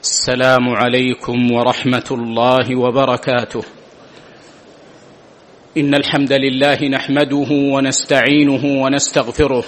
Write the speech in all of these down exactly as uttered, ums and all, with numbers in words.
السلام عليكم ورحمة الله وبركاته. إن الحمد لله نحمده ونستعينه ونستغفره،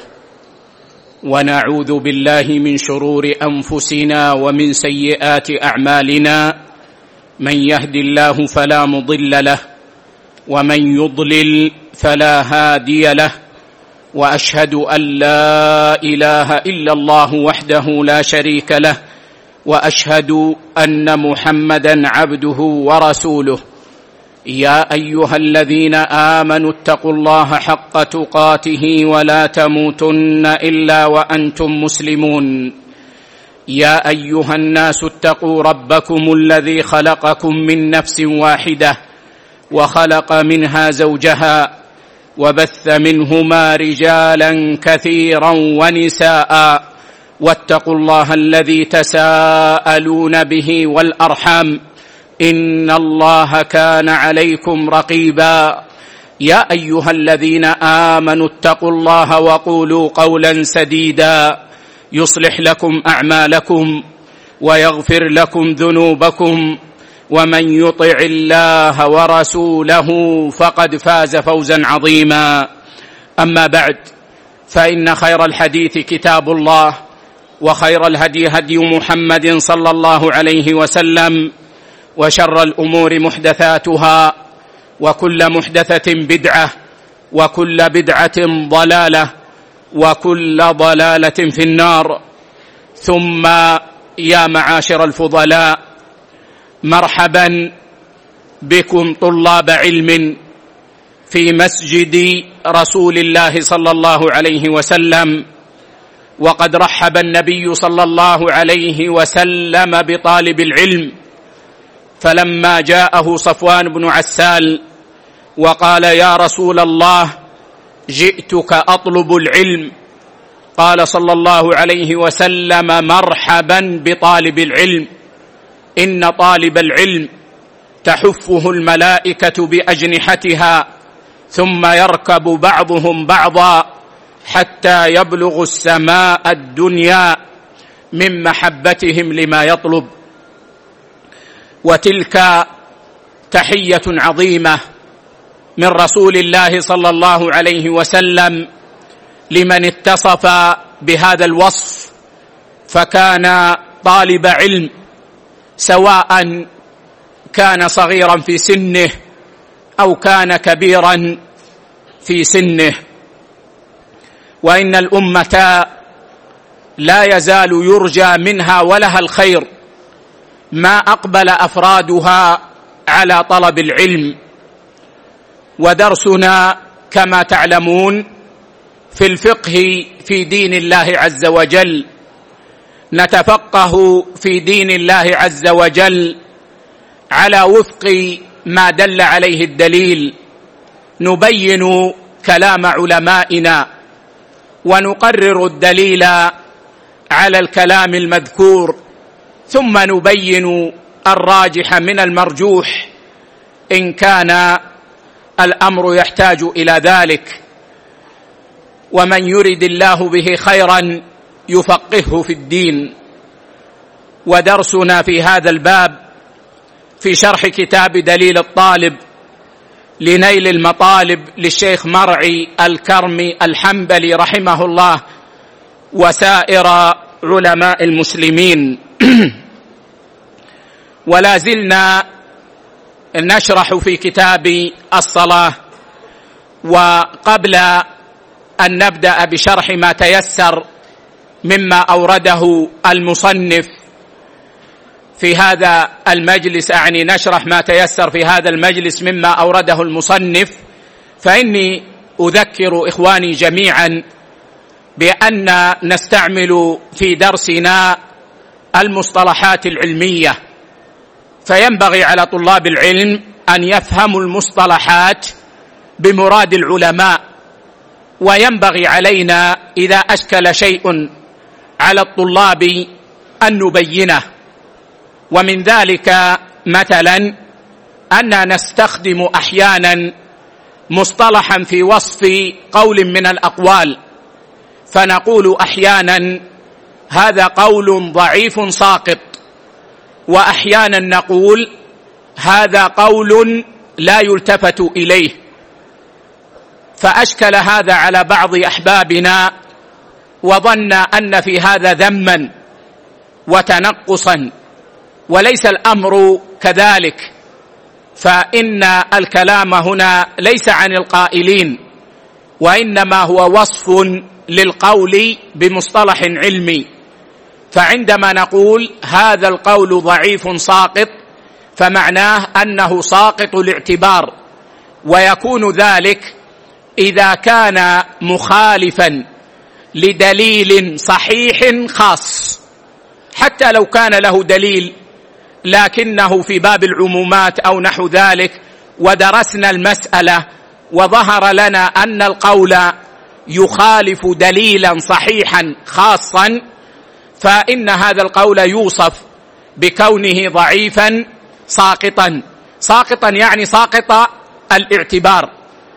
ونعوذ بالله من شرور أنفسنا ومن سيئات أعمالنا. من يهد الله فلا مضل له، ومن يضلل فلا هادي له، وأشهد أن لا إله إلا الله وحده لا شريك له، وأشهد أن محمدًا عبده ورسوله. يا أيها الذين آمنوا اتقوا الله حق تقاته ولا تموتن إلا وأنتم مسلمون. يا أيها الناس اتقوا ربكم الذي خلقكم من نفس واحدة، وخلق منها زوجها، وبث منهما رجالا كثيرا ونساء، واتقوا الله الذي تساءلون به والأرحام، إن الله كان عليكم رقيبا. يا أيها الذين آمنوا اتقوا الله وقولوا قولا سديدا يصلح لكم أعمالكم ويغفر لكم ذنوبكم، ومن يطع الله ورسوله فقد فاز فوزا عظيما. أما بعد، فإن خير الحديث كتاب الله، وخير الهدي هدي محمد صلى الله عليه وسلم، وشر الأمور محدثاتها، وكل محدثة بدعة، وكل بدعة ضلالة، وكل ضلالة في النار. ثم يا معاشر الفضلاء، مرحبا بكم طلاب علم في مسجد رسول الله صلى الله عليه وسلم. وقد رحب النبي صلى الله عليه وسلم بطالب العلم، فلما جاءه صفوان بن عسال وقال: يا رسول الله، جئتك أطلب العلم، قال صلى الله عليه وسلم: مرحبا بطالب العلم، إن طالب العلم تحفه الملائكة بأجنحتها، ثم يركب بعضهم بعضا حتى يبلغ السماء الدنيا من محبتهم لما يطلب. وتلك تحية عظيمة من رسول الله صلى الله عليه وسلم لمن اتصف بهذا الوصف، فكان طالب علم، سواء كان صغيرا في سنه أو كان كبيرا في سنه. وإن الأمة لا يزال يرجى منها ولها الخير ما أقبل أفرادها على طلب العلم. ودرسنا كما تعلمون في الفقه في دين الله عز وجل، نتفقه في دين الله عز وجل على وفق ما دل عليه الدليل، نبين كلام علمائنا، ونقرر الدليل على الكلام المذكور، ثم نبين الراجح من المرجوح إن كان الأمر يحتاج إلى ذلك. ومن يرد الله به خيرا يفقهه في الدين. ودرسنا في هذا الباب في شرح كتاب دليل الطالب لنيل المطالب للشيخ مرعي الكرمي الحنبلي رحمه الله وسائر علماء المسلمين. ولا زلنا نشرح في كتاب الصلاة. وقبل أن نبدأ بشرح ما تيسر مما أورده المصنف في هذا المجلس، أعني نشرح ما تيسر في هذا المجلس مما أورده المصنف، فإني أذكر إخواني جميعا بأن نستعمل في درسنا المصطلحات العلمية، فينبغي على طلاب العلم أن يفهموا المصطلحات بمراد العلماء، وينبغي علينا إذا أشكل شيء على الطلاب أن نبينه. ومن ذلك مثلا أننا نستخدم أحيانا مصطلحا في وصف قول من الأقوال، فنقول أحيانا هذا قول ضعيف ساقط، وأحيانا نقول هذا قول لا يلتفت إليه، فأشكل هذا على بعض أحبابنا وظن أن في هذا ذما وتنقصا، وليس الأمر كذلك، فإن الكلام هنا ليس عن القائلين، وإنما هو وصف للقول بمصطلح علمي. فعندما نقول هذا القول ضعيف ساقط فمعناه أنه ساقط الاعتبار، ويكون ذلك إذا كان مخالفا لدليل صحيح خاص، حتى لو كان له دليل لكنه في باب العمومات أو نحو ذلك، ودرسنا المسألة وظهر لنا أن القول يخالف دليلا صحيحا خاصا، فإن هذا القول يوصف بكونه ضعيفا ساقطا. ساقطا يعني ساقط الاعتبار،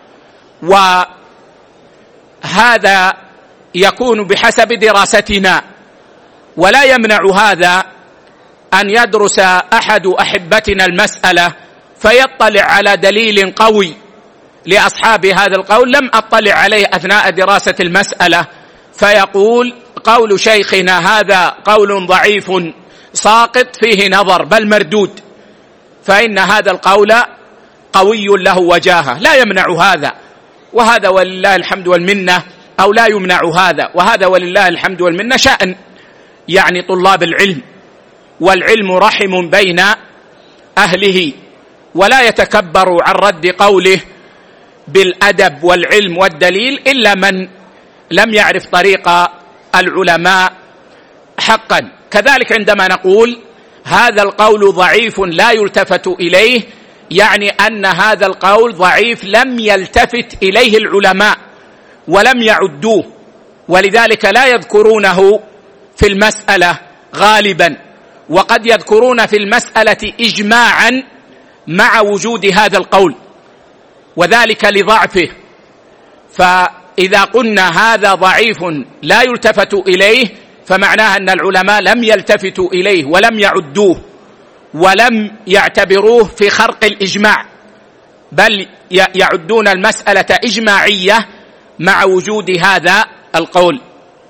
وهذا يكون بحسب دراستنا، ولا يمنع هذا أن يدرس أحد أحبتنا المسألة فيطلع على دليل قوي لأصحاب هذا القول لم أطلع عليه أثناء دراسة المسألة، فيقول قول شيخنا هذا قول ضعيف ساقط فيه نظر بل مردود، فإن هذا القول قوي له وجاهة، لا يمنع هذا، وهذا ولله الحمد والمنة، أو لا يمنع هذا، وهذا ولله الحمد والمنة شأن يعني طلاب العلم، والعلم رحم بين أهله، ولا يتكبر عن رد قوله بالأدب والعلم والدليل إلا من لم يعرف طريق العلماء حقا. كذلك عندما نقول هذا القول ضعيف لا يلتفت إليه، يعني أن هذا القول ضعيف لم يلتفت إليه العلماء ولم يعدوه، ولذلك لا يذكرونه في المسألة غالبا، وقد يذكرون في المسألة إجماعا مع وجود هذا القول، وذلك لضعفه. فإذا قلنا هذا ضعيف لا يلتفت إليه فمعناها أن العلماء لم يلتفتوا إليه ولم يعدوه ولم يعتبروه في خرق الإجماع، بل يعدون المسألة إجماعية مع وجود هذا القول.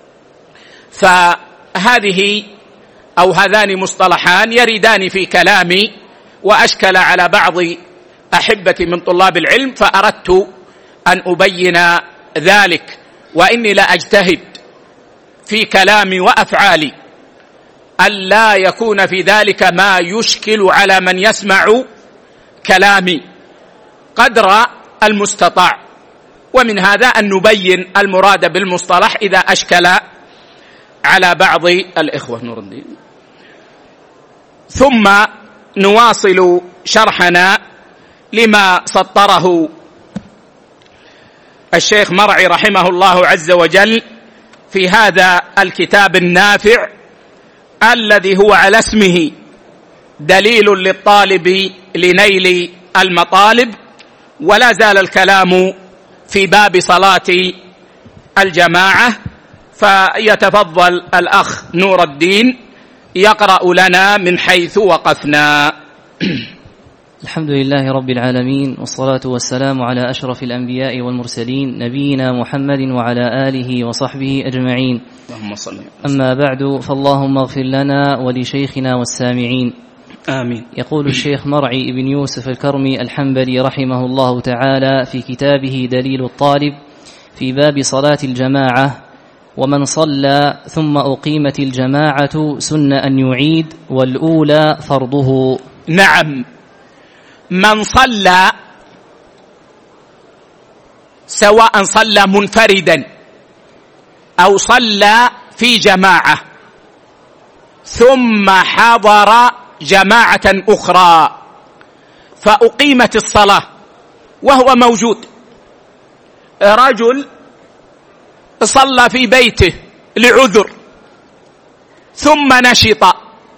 فهذه أو هذان مصطلحان يردان في كلامي، وأشكل على بعض أحبتي من طلاب العلم، فأردت أن أبين ذلك، وإني لا أجتهد في كلامي وأفعالي ألا يكون في ذلك ما يشكل على من يسمع كلامي قدر المستطاع، ومن هذا أن نبين المراد بالمصطلح إذا أشكل على بعض الإخوة. نور الدين. ثم نواصل شرحنا لما سطره الشيخ مرعي رحمه الله عز وجل في هذا الكتاب النافع الذي هو على اسمه دليل للطالب لنيل المطالب. ولا زال الكلام في باب صلاة الجماعة، فيتفضل الأخ نور الدين يقرأ لنا من حيث وقفنا. الحمد لله رب العالمين، والصلاة والسلام على أشرف الأنبياء والمرسلين نبينا محمد وعلى آله وصحبه أجمعين. اللهم صل. أما بعد، فاللهم اغفر لنا ولشيخنا والسامعين. آمين. يقول الشيخ مرعي بن يوسف الكرمي الحنبلي رحمه الله تعالى في كتابه دليل الطالب في باب صلاة الجماعة: ومن صلى ثم أقيمت الجماعة سن أن يعيد، والأولى فرضه. نعم، من صلى سواء صلى منفردا أو صلى في جماعة ثم حضر جماعة أخرى فأقيمت الصلاة وهو موجود، رجل صلى في بيته لعذر ثم نشط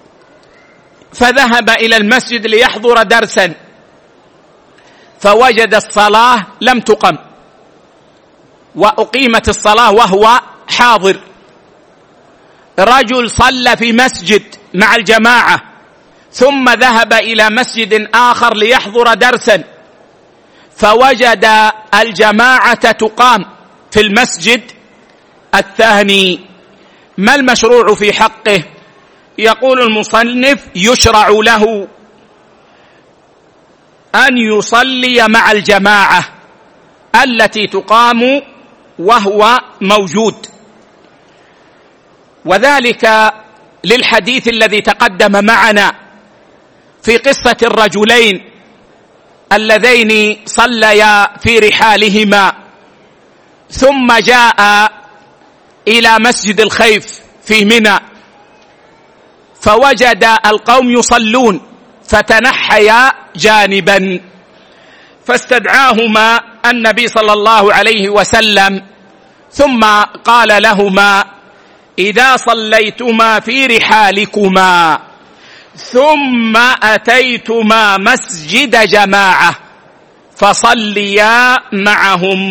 فذهب إلى المسجد ليحضر درسا فوجد الصلاة لم تقم وأقيمت الصلاة وهو حاضر. رجل صلى في مسجد مع الجماعة ثم ذهب إلى مسجد آخر ليحضر درسا فوجد الجماعة تقام في المسجد الثاني، ما المشروع في حقه؟ يقول المصنف: يشرع له أن يصلي مع الجماعة التي تقام وهو موجود، وذلك للحديث الذي تقدم معنا في قصة الرجلين اللذين صليا في رحالهما ثم جاء إلى مسجد الخيف في منى فوجد القوم يصلون فتنحيا جانبا، فاستدعاهما النبي صلى الله عليه وسلم ثم قال لهما: إذا صليتما في رحالكما ثم أتيتما مسجد جماعة فصليا معهم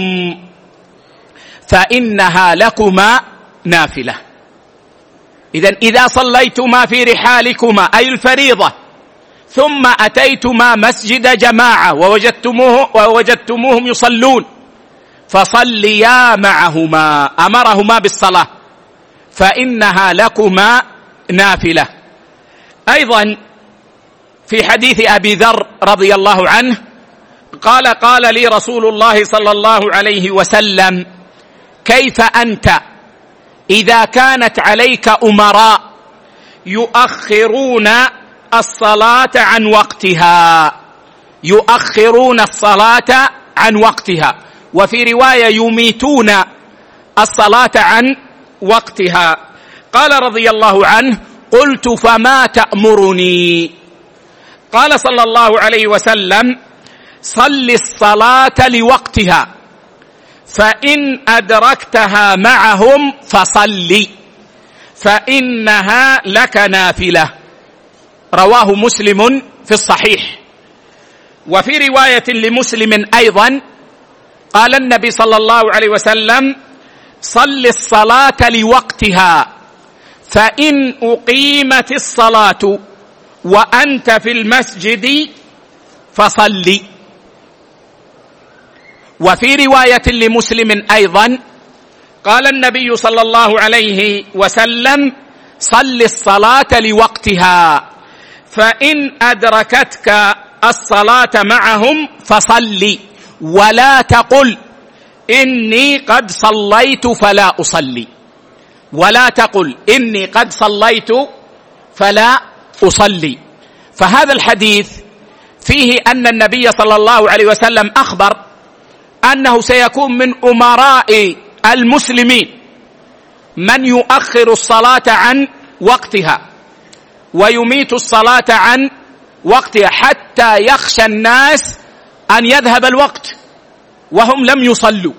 فإنها لكما نافلة. إذن إذا صليتما في رحالكما أي الفريضة ثم أتيتما مسجد جماعة ووجدتموه ووجدتموهم يصلون فصليا معهما، أمرهما بالصلاة، فإنها لكما نافلة. أيضا في حديث أبي ذر رضي الله عنه قال: قال لي رسول الله صلى الله عليه وسلم: كيف أنت إذا كانت عليك أمراء يؤخرون الصلاة عن وقتها، يؤخرون الصلاة عن وقتها، وفي رواية يميتون الصلاة عن وقتها. قال رضي الله عنه: قلت: فما تأمرني؟ قال صلى الله عليه وسلم: صل الصلاة لوقتها، فإن أدركتها معهم فصل، فإنها لك نافلة. رواه مسلم في الصحيح. وفي رواية لمسلم أيضا قال النبي صلى الله عليه وسلم: صل الصلاة لوقتها، فإن أقيمت الصلاة وأنت في المسجد فصل. وفي رواية لمسلم أيضا قال النبي صلى الله عليه وسلم: صل الصلاة لوقتها، فإن أدركتك الصلاة معهم فصل، ولا تقل إني قد صليت فلا أصلي، ولا تقل إني قد صليت فلا أصلي. فهذا الحديث فيه أن النبي صلى الله عليه وسلم أخبر أنه سيكون من أمراء المسلمين من يؤخر الصلاة عن وقتها ويميت الصلاة عن وقتها حتى يخشى الناس أن يذهب الوقت وهم لم يصلوا.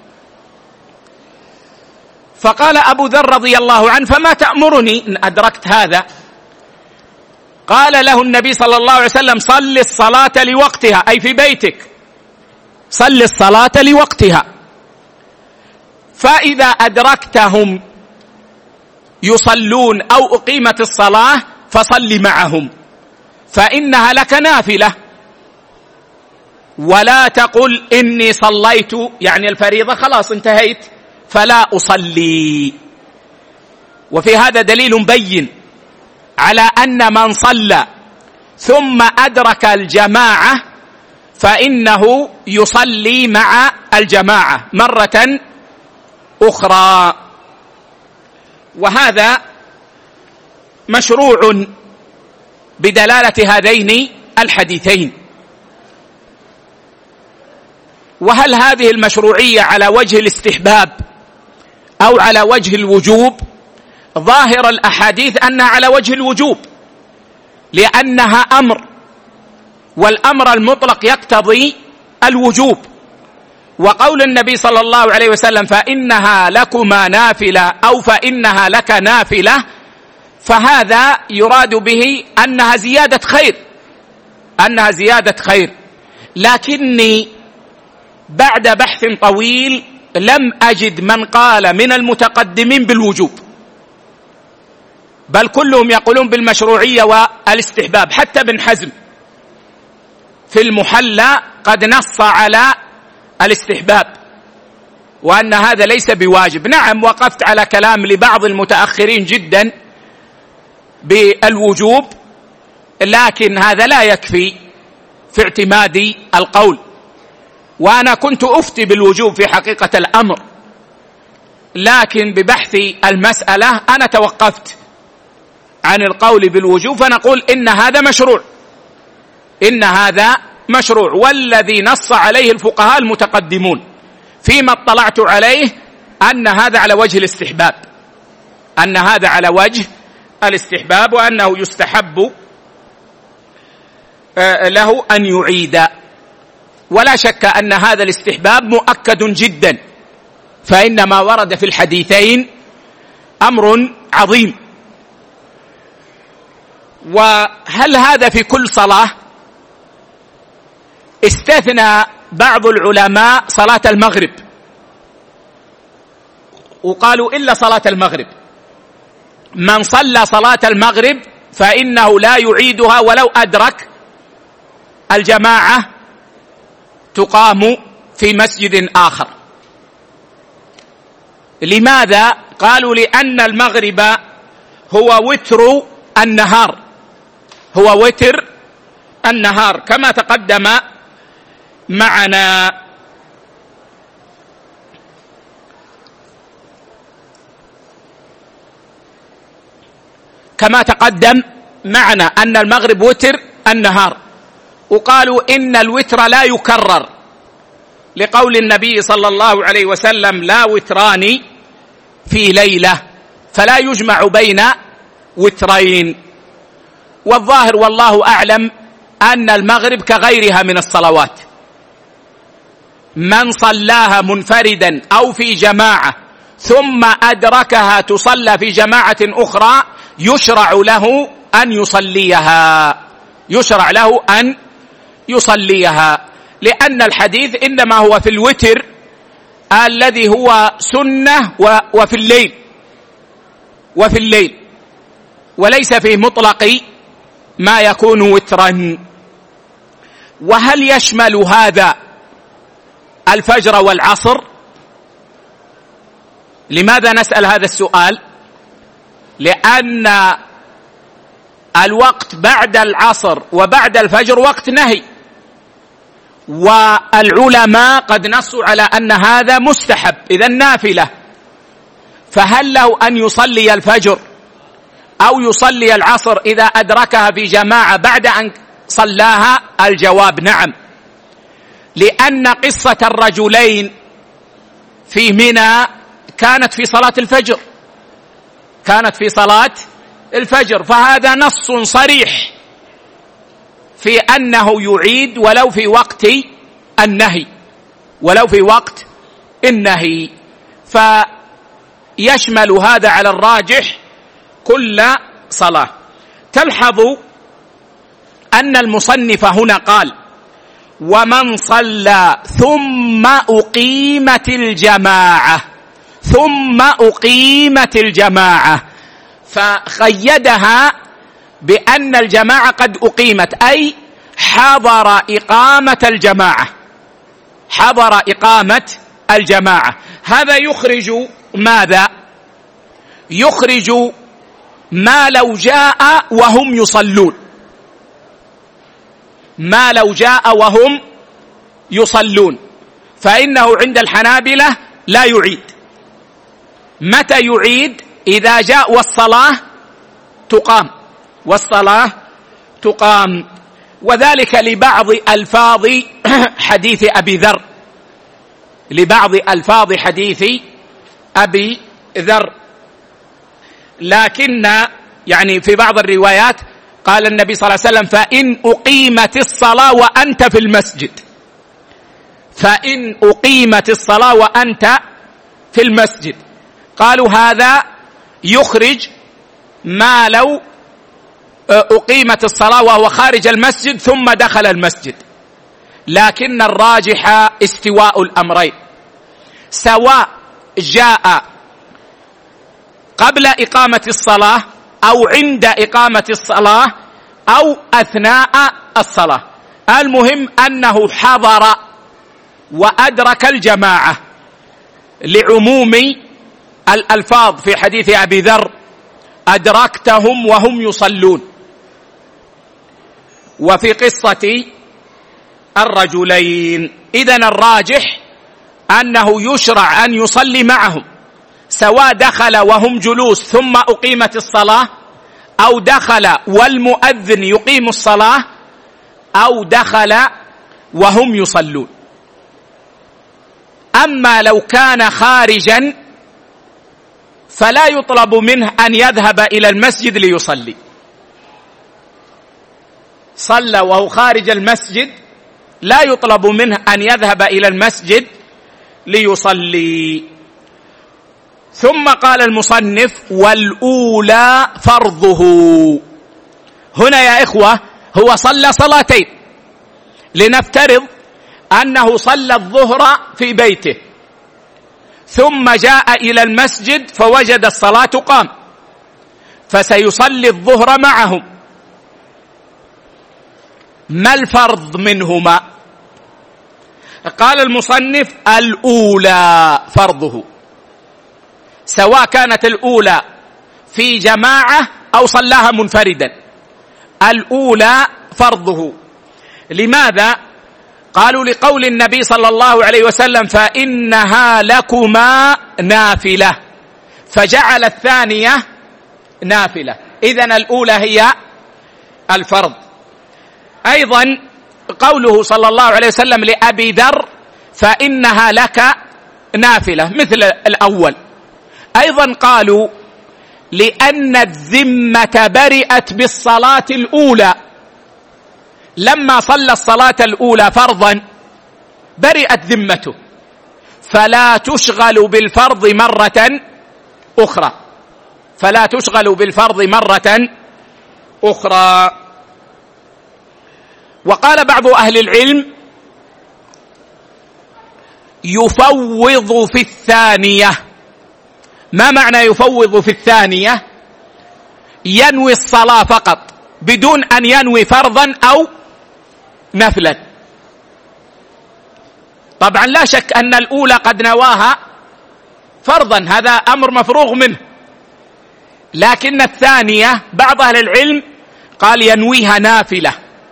فقال أبو ذر رضي الله عنه: فما تأمرني إن أدركت هذا؟ قال له النبي صلى الله عليه وسلم: صل الصلاة لوقتها، أي في بيتك صل الصلاة لوقتها، فإذا أدركتهم يصلون أو أقيمت الصلاة فصل معهم، فإنها لك نافلة، ولا تقل إني صليت يعني الفريضة خلاص انتهيت فلا أصلي. وفي هذا دليل بين على أن من صلى ثم أدرك الجماعة فإنه يصلي مع الجماعة مرة أخرى، وهذا مشروع بدلالة هذين الحديثين. وهل هذه المشروعية على وجه الاستحباب أو على وجه الوجوب؟ ظاهر الأحاديث أنها على وجه الوجوب، لأنها أمر، والأمر المطلق يقتضي الوجوب. وقول النبي صلى الله عليه وسلم: فإنها لكما نافلة أو فإنها لك نافلة، فهذا يراد به أنها زيادة خير، أنها زيادة خير. لكني بعد بحث طويل لم أجد من قال من المتقدمين بالوجوب، بل كلهم يقولون بالمشروعية والاستحباب. حتى ابن حزم في المحلى قد نص على الاستحباب وأن هذا ليس بواجب. نعم وقفت على كلام لبعض المتأخرين جدا بالوجوب، لكن هذا لا يكفي في اعتماد القول، وأنا كنت أفتي بالوجوب في حقيقة الأمر، لكن ببحث المسألة أنا توقفت عن القول بالوجوب، فنقول إن هذا مشروع، إن هذا مشروع، والذي نص عليه الفقهاء المتقدمون فيما اطلعت عليه أن هذا على وجه الاستحباب، أن هذا على وجه الاستحباب، وأنه يستحب له أن يعيد. ولا شك أن هذا الاستحباب مؤكد جدا، فإن ما ورد في الحديثين أمر عظيم. وهل هذا في كل صلاة؟ استثنى بعض العلماء صلاة المغرب وقالوا إلا صلاة المغرب، من صلى صلاة المغرب فإنه لا يعيدها ولو أدرك الجماعة تقام في مسجد آخر. لماذا؟ قالوا لأن المغرب هو وتر النهار، هو وتر النهار كما تقدم معنا. كما تقدم معنا أن المغرب وتر النهار، وقالوا إن الوتر لا يكرر لقول النبي صلى الله عليه وسلم لا وتران في ليلة، فلا يجمع بين وترين. والظاهر والله أعلم أن المغرب كغيرها من الصلوات، من صلاها منفردا أو في جماعة ثم أدركها تصلى في جماعة أخرى يشرع له أن يصليها، يشرع له أن يصليها، لأن الحديث إنما هو في الوتر الذي هو سنة وفي الليل وفي الليل وليس في مطلق ما يكون وترا. وهل يشمل هذا الفجر والعصر؟ لماذا نسأل هذا السؤال؟ لأن الوقت بعد العصر وبعد الفجر وقت نهي، والعلماء قد نصوا على أن هذا مستحب إذا نافلة، فهل له أن يصلي الفجر أو يصلي العصر إذا أدركها في جماعة بعد أن صلاها؟ الجواب نعم، لأن قصة الرجلين في منى كانت في صلاة الفجر، كانت في صلاة الفجر، فهذا نص صريح في أنه يعيد ولو في وقت النهي، ولو في وقت النهي، فيشمل هذا على الراجح كل صلاة. تلحظوا أن المصنف هنا قال ومن صلى ثم أقيمت الجماعة، ثم أقيمت الجماعة، فخيدها بأن الجماعة قد أقيمت، أي حضر إقامة الجماعة، حضر إقامة الجماعة. هذا يخرج ماذا؟ يخرج ما لو جاء وهم يصلون، ما لو جاء وهم يصلون، فإنه عند الحنابلة لا يعيد. متى يعيد؟ إذا جاء والصلاة تقام، والصلاة تقام، وذلك لبعض ألفاظ حديث أبي ذر، لبعض ألفاظ حديث أبي ذر. لكن يعني في بعض الروايات قال النبي صلى الله عليه وسلم فإن أقيمت الصلاة وأنت في المسجد، فإن أقيمت الصلاة وأنت في المسجد. قالوا هذا يخرج ما لو أقيمت الصلاة وهو خارج المسجد ثم دخل المسجد، لكن الراجح استواء الأمرين، سواء جاء قبل إقامة الصلاة أو عند إقامة الصلاة أو أثناء الصلاة. المهم أنه حضر وأدرك الجماعة، لعموم الألفاظ في حديث أبي ذر: أدركتهم وهم يصلون. وفي قصة الرجلين إذن الراجح أنه يشرع أن يصلي معهم، سواء دخل وهم جلوس ثم أقيمت الصلاة، أو دخل والمؤذن يقيم الصلاة، أو دخل وهم يصلون. أما لو كان خارجا فلا يطلب منه أن يذهب إلى المسجد ليصلي. صلى وهو خارج المسجد لا يطلب منه أن يذهب إلى المسجد ليصلي. ثم قال المصنف: والأولى فرضه. هنا يا إخوة هو صلى صلاتين. لنفترض أنه صلى الظهر في بيته ثم جاء إلى المسجد فوجد الصلاة قام، فسيصلي الظهر معهم. ما الفرض منهما؟ قال المصنف: الأولى فرضه، سواء كانت الأولى في جماعة أو صلاها منفردا، الأولى فرضه. لماذا؟ قالوا: لقول النبي صلى الله عليه وسلم: فإنها لكما نافلة، فجعل الثانية نافلة. إذن الأولى هي الفرض. أيضا قوله صلى الله عليه وسلم لأبي ذر: فإنها لك نافلة، مثل الأول. أيضا قالوا: لأن الذمة برئت بالصلاة الأولى، لما صلى الصلاة الأولى فرضا برئت ذمته، فلا تشغل بالفرض مرة أخرى، فلا تشغل بالفرض مرة أخرى. وقال بعض أهل العلم: يفوض في الثانية. ما معنى يفوض في الثانية؟ ينوي الصلاة فقط بدون أن ينوي فرضا أو نفلا. طبعا لا شك أن الأولى قد نواها فرضا، هذا أمر مفروغ منه، لكن الثانية بعض أهل العلم قال ينويها نافلة،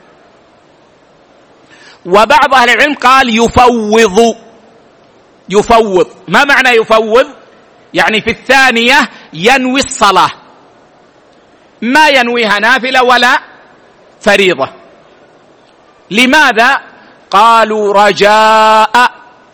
وبعض أهل العلم قال يفوض. يفوض ما معنى يفوض؟ يعني في الثانية ينوي الصلاة، ما ينويها نافلة ولا فريضة. لماذا؟ قالوا رجاء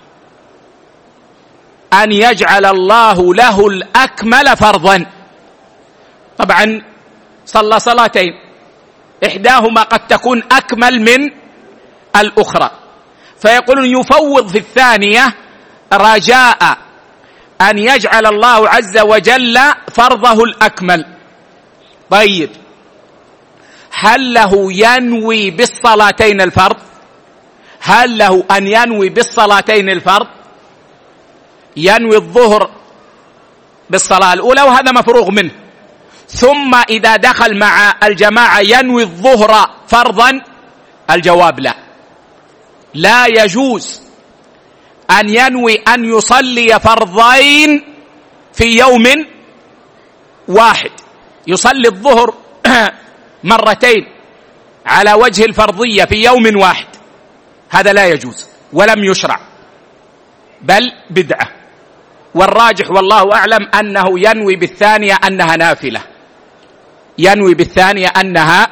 أن يجعل الله له الأكمل فرضا. طبعا صلى صلاتين، إحداهما قد تكون أكمل من الأخرى، فيقولون يفوض في الثانية رجاء أن يجعل الله عز وجل فرضه الأكمل. طيب، هل له ينوي بالصلاتين الفرض؟ هل له أن ينوي بالصلاتين الفرض؟ ينوي الظهر بالصلاة الأولى وهذا مفروغ منه، ثم إذا دخل مع الجماعة ينوي الظهر فرضا؟ الجواب لا، لا يجوز أن ينوي أن يصلي فرضين في يوم واحد، يصلي الظهر مرتين على وجه الفرضية في يوم واحد، هذا لا يجوز ولم يشرع، بل بدعة. والراجح والله أعلم أنه ينوي بالثانية أنها نافلة، ينوي بالثانية أنها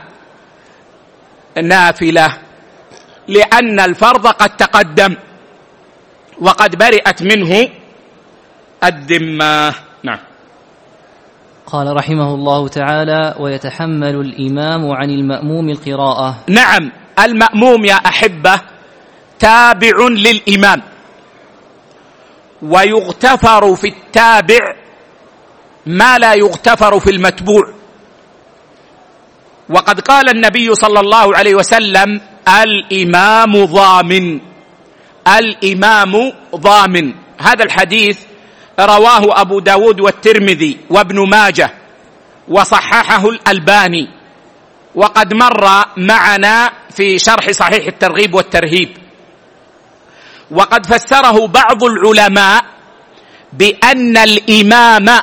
نافلة، لأن الفرض قد تقدم وقد برئت منه الذمة. نعم. قال رحمه الله تعالى: ويتحمل الإمام عن المأموم القراءة. نعم، المأموم يا أحبة تابع للإمام، ويغتفر في التابع ما لا يغتفر في المتبوع. وقد قال النبي صلى الله عليه وسلم: الإمام ضامن، الإمام ضامن. هذا الحديث رواه أبو داود والترمذي وابن ماجه وصححه الألباني، وقد مر معنا في شرح صحيح الترغيب والترهيب. وقد فسره بعض العلماء بأن الإمام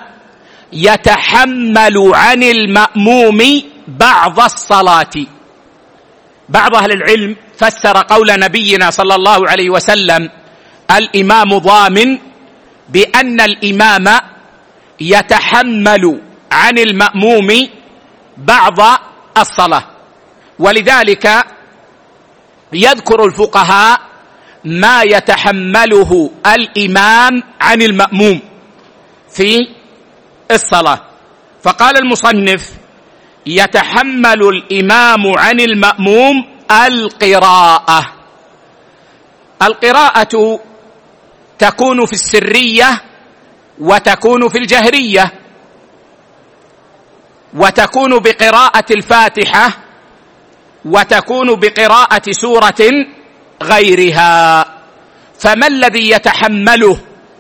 يتحمل عن المأموم بعض الصلاة. بعض أهل العلم فسر قول نبينا صلى الله عليه وسلم الإمام ضامن بأن الإمام يتحمل عن المأموم بعض الصلاة، ولذلك يذكر الفقهاء ما يتحمله الإمام عن المأموم في الصلاة. فقال المصنف: يتحمل الإمام عن المأموم القراءة. القراءة تكون في السرية وتكون في الجهرية، وتكون بقراءة الفاتحة وتكون بقراءة سورة غيرها. فما الذي يتحمله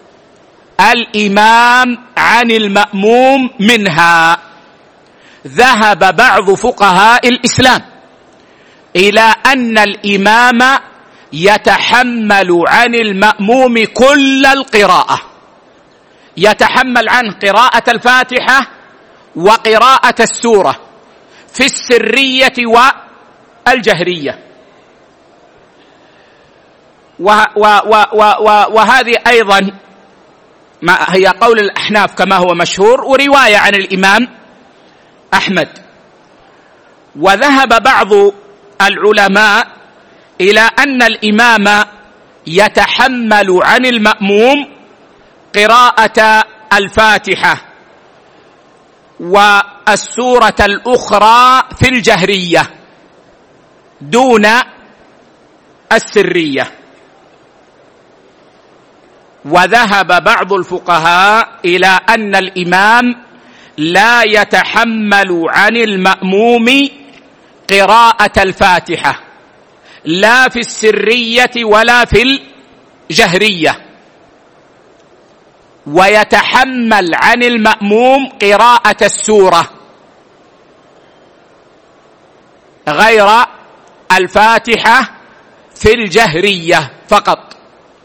الإمام عن المأموم منها؟ ذهب بعض فقهاء الإسلام إلى أن الإمام يتحمل عن المأموم كل القراءة، يتحمل عنه قراءة الفاتحة وقراءة السورة في السرية والجهرية. وهذه أيضا ما هي قول الأحناف كما هو مشهور، ورواية عن الإمام أحمد. وذهب بعض العلماء إلى أن الإمام يتحمل عن المأموم قراءة الفاتحة والسورة الأخرى في الجهرية دون السرية. وذهب بعض الفقهاء إلى أن الإمام لا يتحمل عن المأموم قراءة الفاتحة لا في السرية ولا في الجهرية، ويتحمل عن المأموم قراءة السورة غير الفاتحة في الجهرية فقط،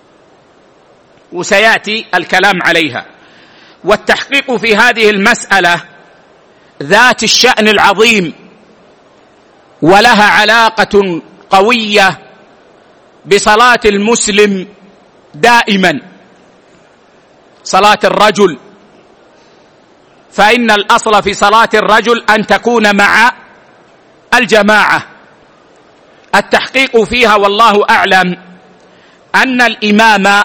وسيأتي الكلام عليها. والتحقيق في هذه المسألة ذات الشأن العظيم، ولها علاقة قوية بصلاة المسلم دائما، صلاة الرجل، فإن الأصل في صلاة الرجل أن تكون مع الجماعة. التحقيق فيها والله أعلم أن الإمام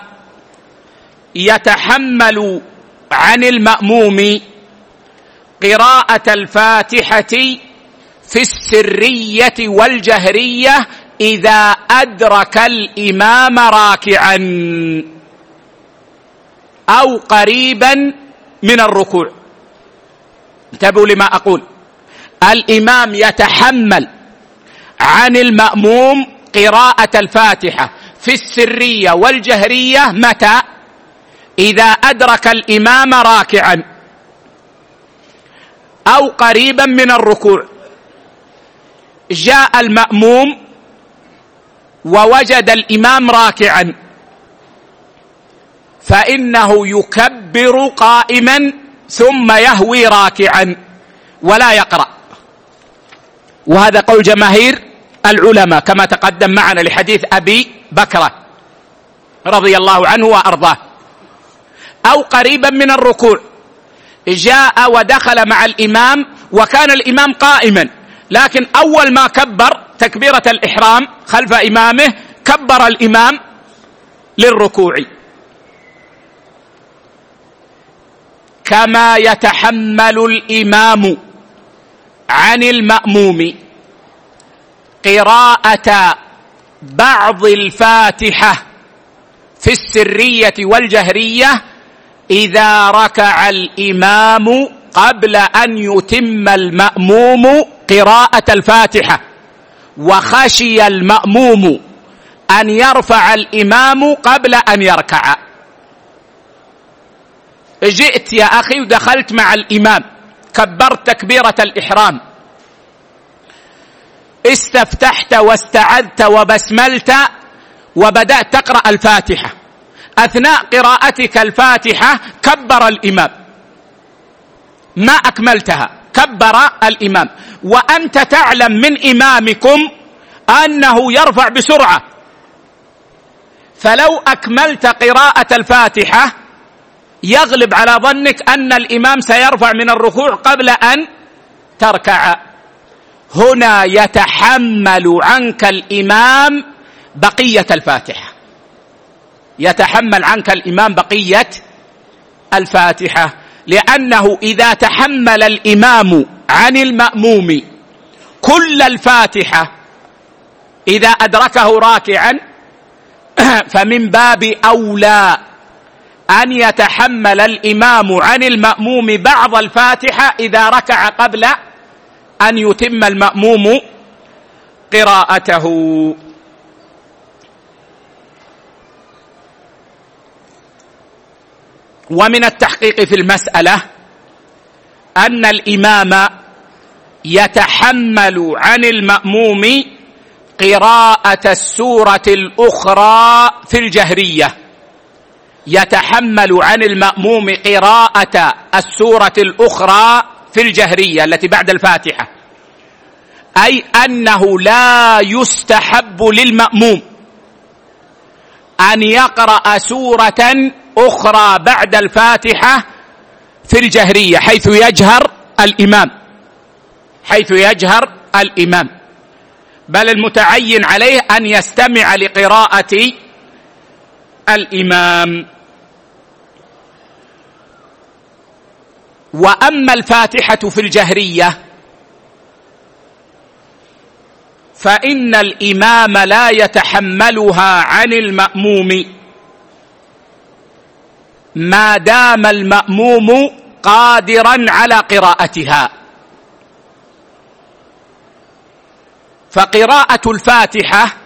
يتحمل عن المأموم قراءة الفاتحة في السرية والجهرية إذا أدرك الإمام راكعا أو قريبا من الركوع. انتبهوا لما أقول، الإمام يتحمل عن المأموم قراءة الفاتحة في السرية والجهرية متى؟ إذا أدرك الإمام راكعا أو قريبا من الركوع. جاء المأموم ووجد الإمام راكعا، فإنه يكبر قائما ثم يهوي راكعا ولا يقرأ. وهذا قول جماهير العلماء كما تقدم معنا لحديث أبي بكر رضي الله عنه وأرضاه. أو قريبا من الركوع، جاء ودخل مع الإمام وكان الإمام قائما، لكن أول ما كبر تكبيرة الإحرام خلف إمامه كبر الإمام للركوع. كما يتحمل الإمام عن المأموم قراءة بعض الفاتحة في السرية والجهرية إذا ركع الإمام قبل أن يتم المأموم قراءة الفاتحة وخشي المأموم أن يرفع الإمام قبل أن يركع. جئت يا أخي ودخلت مع الإمام كبرت تكبيرة الإحرام، استفتحت واستعذت وبسملت وبدأت تقرأ الفاتحة، أثناء قراءتك الفاتحة كبر الإمام، ما أكملتها، كبر الإمام، وأنت تعلم من إمامكم أنه يرفع بسرعة، فلو أكملت قراءة الفاتحة يغلب على ظنك أن الإمام سيرفع من الركوع قبل أن تركع. هنا يتحمل عنك الإمام بقية الفاتحة، يتحمل عنك الإمام بقية الفاتحة، لأنه إذا تحمل الإمام عن المأموم كل الفاتحة إذا أدركه راكعا فمن باب أولى أن يتحمل الإمام عن المأموم بعض الفاتحة إذا ركع قبل أن يتم المأموم قراءته. ومن التحقيق في المسألة أن الإمام يتحمل عن المأموم قراءة السورة الأخرى في الجهرية، يتحمل عن المأموم قراءة السورة الأخرى في الجهرية التي بعد الفاتحة، أي أنه لا يستحب للمأموم أن يقرأ سورة أخرى بعد الفاتحة في الجهرية حيث يجهر الإمام، حيث يجهر الإمام، بل المتعين عليه أن يستمع لقراءة الإمام. وأما الفاتحة في الجهرية فإن الإمام لا يتحملها عن المأموم ما دام المأموم قادرا على قراءتها، فقراءة الفاتحة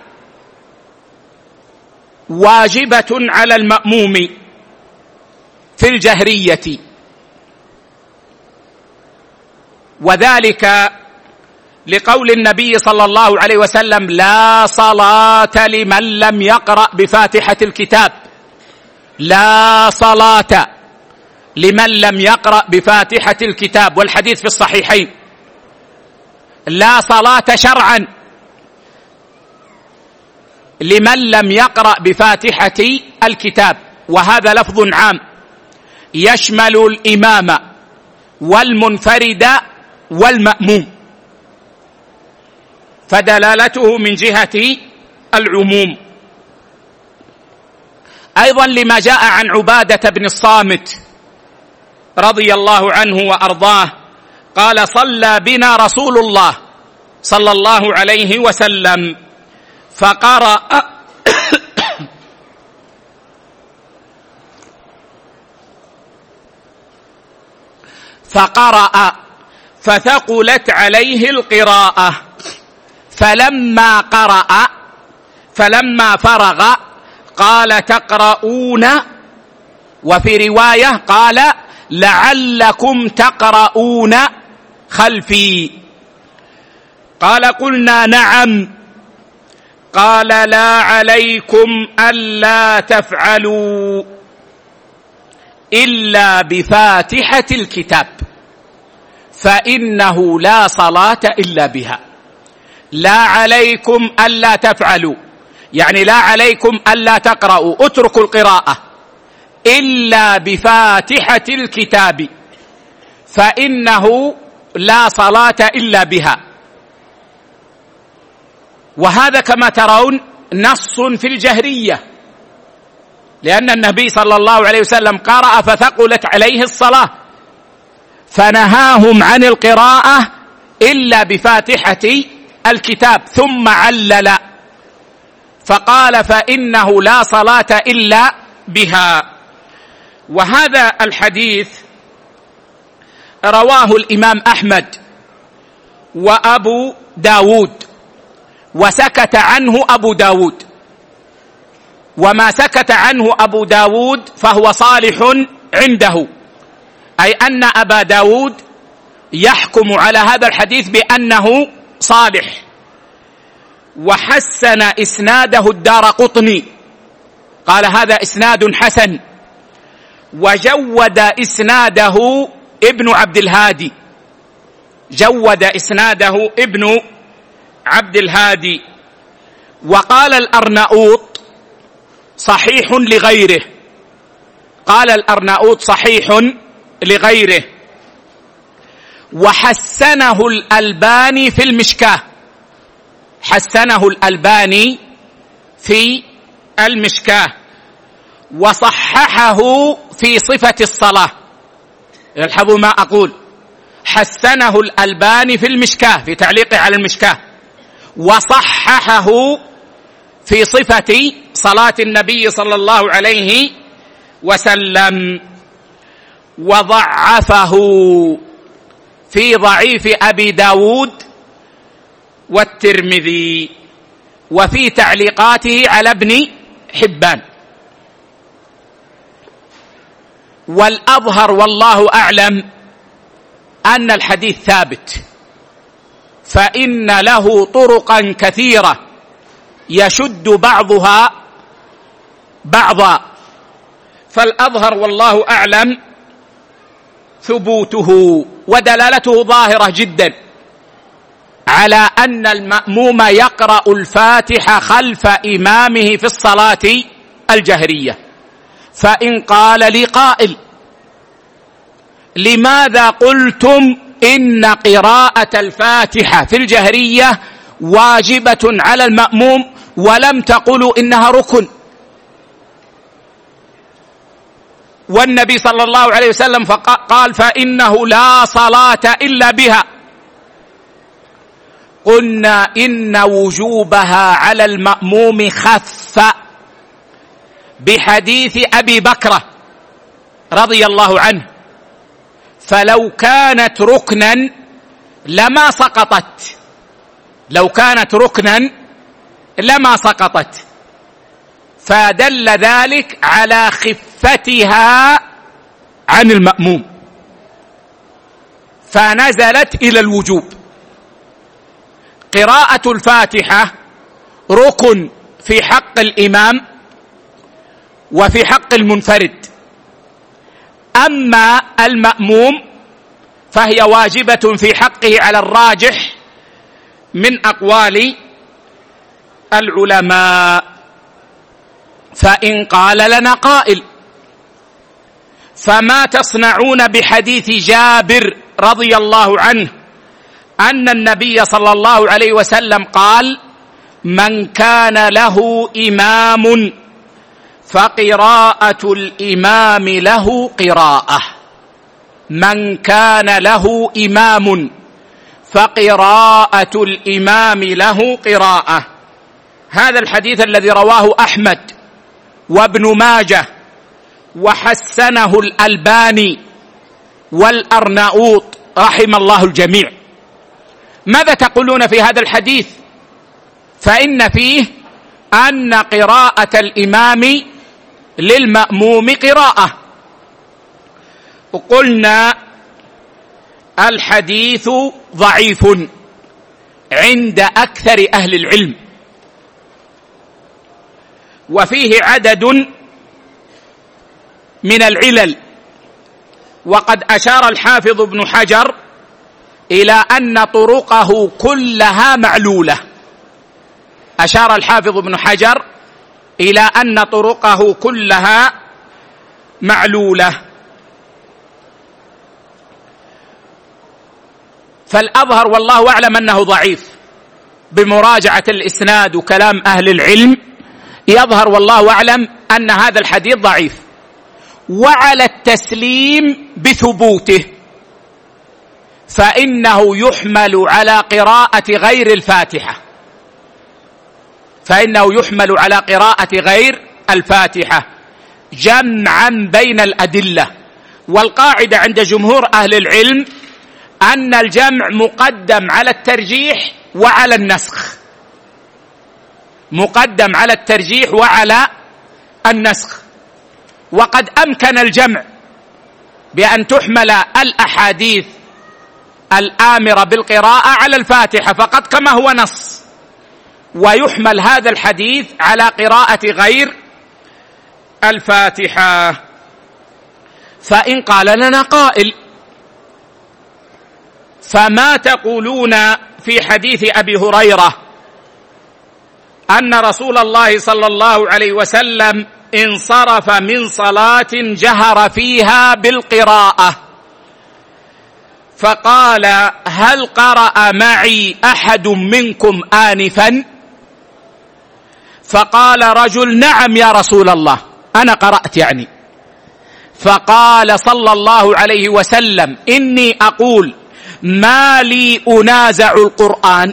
واجبة على المأموم في الجهرية، وذلك لقول النبي صلى الله عليه وسلم: لا صلاة لمن لم يقرأ بفاتحة الكتاب، لا صلاة لمن لم يقرأ بفاتحة الكتاب، والحديث في الصحيحين. لا صلاة شرعا لمن لم يقرأ بفاتحة الكتاب، وهذا لفظ عام يشمل الإمام والمنفرد والمأموم، فدلالته من جهة العموم. أيضا لما جاء عن عبادة بن الصامت رضي الله عنه وأرضاه قال: صلى بنا رسول الله صلى الله عليه وسلم فقرأ فقرأ فثقلت عليه القراءة، فلما قرأ فلما فرغ قال: تقرؤون، وفي رواية قال: لعلكم تقرؤون خلفي. قال: قلنا نعم. قال: لا عليكم ألا تفعلوا إلا بفاتحة الكتاب فإنه لا صلاة إلا بها. لا عليكم ألا تفعلوا يعني لا عليكم ألا تقرأوا، اتركوا القراءة، إلا بفاتحة الكتاب فإنه لا صلاة إلا بها. وهذا كما ترون نص في الجهرية، لأن النبي صلى الله عليه وسلم قرأ فثقلت عليه الصلاة فنهاهم عن القراءة إلا بفاتحة الكتاب، ثم علل فقال: فإنه لا صلاة إلا بها. وهذا الحديث رواه الإمام أحمد وأبو داود، وسكت عنه أبو داود، وما سكت عنه أبو داود فهو صالح عنده، أي أن أبا داود يحكم على هذا الحديث بأنه صالح، وحسن إسناده الدارقطني، قال هذا إسناد حسن، وجود إسناده ابن عبد الهادي، جود إسناده ابن عبد الهادي. وقال الأرناؤوط صحيح لغيره، قال الأرناؤوط صحيح لغيره. وحسنه الألباني في المشكاة، حسنه الألباني في المشكاة، وصححه في صفة الصلاة. الحظوا ما أقول، حسنه الألباني في المشكاة في تعليقه على المشكاة، وصححه في صفة صلاة النبي صلى الله عليه وسلم، وضعفه في ضعيف أبي داود والترمذي، وفي تعليقاته على ابن حبان. والأظهر والله أعلم أن الحديث ثابت، فإن له طرقا كثيرة يشد بعضها بعضا، فالأظهر والله أعلم ثبوته، ودلالته ظاهرة جدا على أن المأموم يقرأ الفاتحة خلف إمامه في الصلاة الجهرية. فإن قال لي قائل: لماذا قلتم إن قراءة الفاتحة في الجهرية واجبة على المأموم ولم تقولوا إنها ركن؟ والنبي صلى الله عليه وسلم قال: فإنه لا صلاة إلا بها. قلنا إن وجوبها على المأموم خف بحديث أبي بكر رضي الله عنه، فلو كانت ركنا لما سقطت، لو كانت ركنا لما سقطت، فدل ذلك على خفتها عن المأموم، فنزلت إلى الوجوب. قراءة الفاتحة ركن في حق الإمام وفي حق المنفرد، أما المأموم فهي واجبة في حقه على الراجح من أقوال العلماء. فإن قال لنا قائل: فما تصنعون بحديث جابر رضي الله عنه أن النبي صلى الله عليه وسلم قال: من كان له إمام فقراءة الإمام له قراءة، من كان له إمام فقراءة الإمام له قراءة. هذا الحديث الذي رواه أحمد وابن ماجه وحسنه الألباني والأرناؤوط رحم الله الجميع. ماذا تقولون في هذا الحديث؟ فإن فيه أن قراءة الإمام للمأموم قراءة. وقلنا الحديث ضعيف عند أكثر أهل العلم، وفيه عدد من العلل، وقد أشار الحافظ ابن حجر إلى أن طرقه كلها معلولة، أشار الحافظ ابن حجر إلى أن طرقه كلها معلولة. فالأظهر والله أعلم أنه ضعيف، بمراجعة الإسناد وكلام أهل العلم يظهر والله أعلم أن هذا الحديث ضعيف. وعلى التسليم بثبوته فإنه يحمل على قراءة غير الفاتحة، فإنه يحمل على قراءة غير الفاتحة جمعا بين الأدلة. والقاعدة عند جمهور أهل العلم أن الجمع مقدم على الترجيح وعلى النسخ، مقدم على الترجيح وعلى النسخ. وقد أمكن الجمع بأن تحمل الأحاديث الآمر بالقراءة على الفاتحة فقط كما هو نص، ويحمل هذا الحديث على قراءة غير الفاتحة. فإن قال لنا قائل: فما تقولون في حديث أبي هريرة أن رسول الله صلى الله عليه وسلم انصرف من صلاة جهر فيها بالقراءة فقال: هل قرأ معي أحد منكم آنفا؟ فقال رجل: نعم يا رسول الله، أنا قرأت يعني. فقال صلى الله عليه وسلم: إني أقول ما لي أنازع القرآن.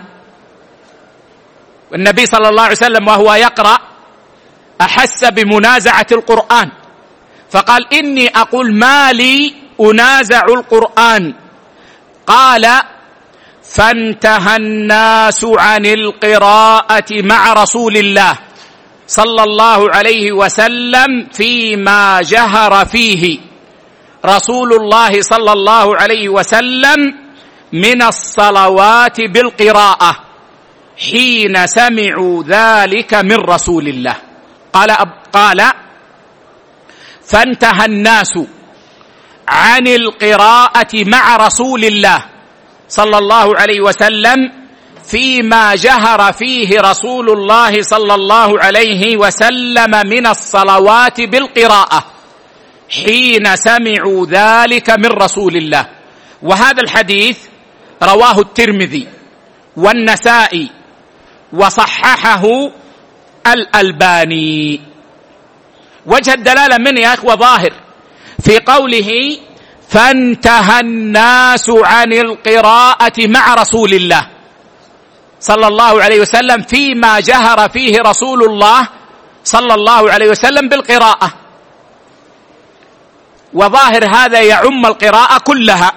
والنبي صلى الله عليه وسلم وهو يقرأ أحس بمنازعة القرآن، فقال: إني أقول ما لي أنازع القرآن. قال: فانتهى الناس عن القراءة مع رسول الله صلى الله عليه وسلم فيما جهر فيه رسول الله صلى الله عليه وسلم من الصلوات بالقراءة حين سمعوا ذلك من رسول الله. قال قال فانتهى الناس عن القراءة مع رسول الله صلى الله عليه وسلم فيما جهر فيه رسول الله صلى الله عليه وسلم من الصلوات بالقراءة حين سمعوا ذلك من رسول الله. وهذا الحديث رواه الترمذي والنسائي وصححه الألباني. وجه الدلالة من يا أخوة ظاهر في قوله فانتهى الناس عن القراءة مع رسول الله صلى الله عليه وسلم فيما جهر فيه رسول الله صلى الله عليه وسلم بالقراءة، وظاهر هذا يعم القراءة كلها.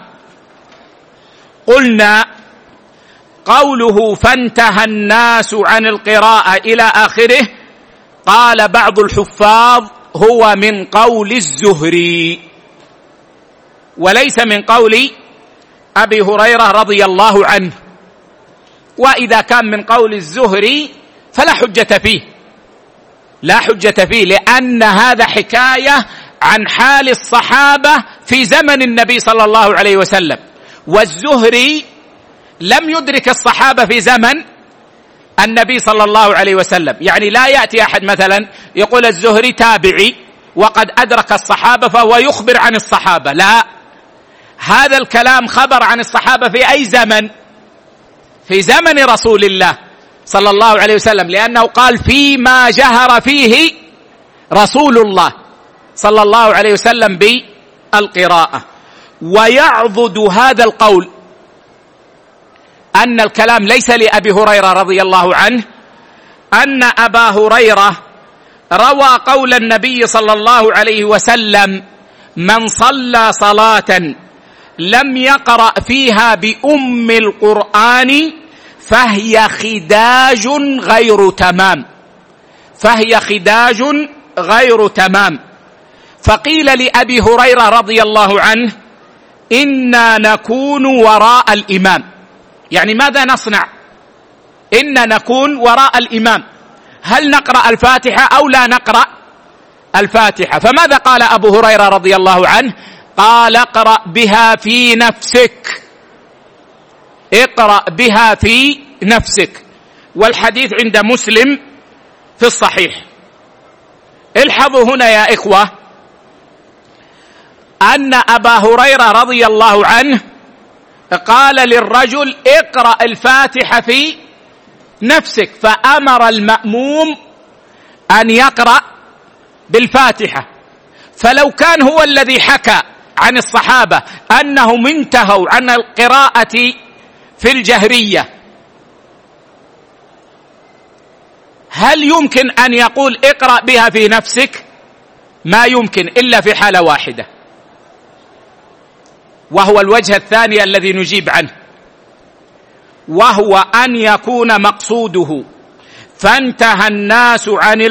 قلنا قوله فانتهى الناس عن القراءة إلى آخره قال بعض الحفاظ هو من قول الزهري وليس من قول أبي هريرة رضي الله عنه، وإذا كان من قول الزهري فلا حجة فيه لا حجة فيه لأن هذا حكاية عن حال الصحابة في زمن النبي صلى الله عليه وسلم، والزهري لم يدرك الصحابة في زمن النبي صلى الله عليه وسلم. يعني لا يأتي أحد مثلا يقول الزهري تابعي وقد أدرك الصحابة فهو يخبر عن الصحابة، لا، هذا الكلام خبر عن الصحابة في أي زمن؟ في زمن رسول الله صلى الله عليه وسلم، لأنه قال فيما جهر فيه رسول الله صلى الله عليه وسلم بالقراءة. ويعضد هذا القول أن الكلام ليس لأبي هريرة رضي الله عنه، أن أبا هريرة روى قول النبي صلى الله عليه وسلم من صلى صلاة لم يقرأ فيها بأم القرآن فهي خداج غير تمام فهي خداج غير تمام. فقيل لأبي هريرة رضي الله عنه إنا نكون وراء الإمام، يعني ماذا نصنع؟ إنا نكون وراء الإمام، هل نقرأ الفاتحة أو لا نقرأ الفاتحة؟ فماذا قال أبو هريرة رضي الله عنه؟ قال اقرأ بها في نفسك اقرأ بها في نفسك. والحديث عند مسلم في الصحيح. الحظوا هنا يا إخوة أن أبا هريرة رضي الله عنه قال للرجل اقرأ الفاتحة في نفسك، فأمر المأموم أن يقرأ بالفاتحة. فلو كان هو الذي حكى عن الصحابة أنهم انتهوا عن القراءة في الجهرية، هل يمكن أن يقول اقرأ بها في نفسك؟ ما يمكن إلا في حالة واحدة، وهو الوجه الثاني الذي نجيب عنه، وهو أن يكون مقصوده فانتهى الناس عن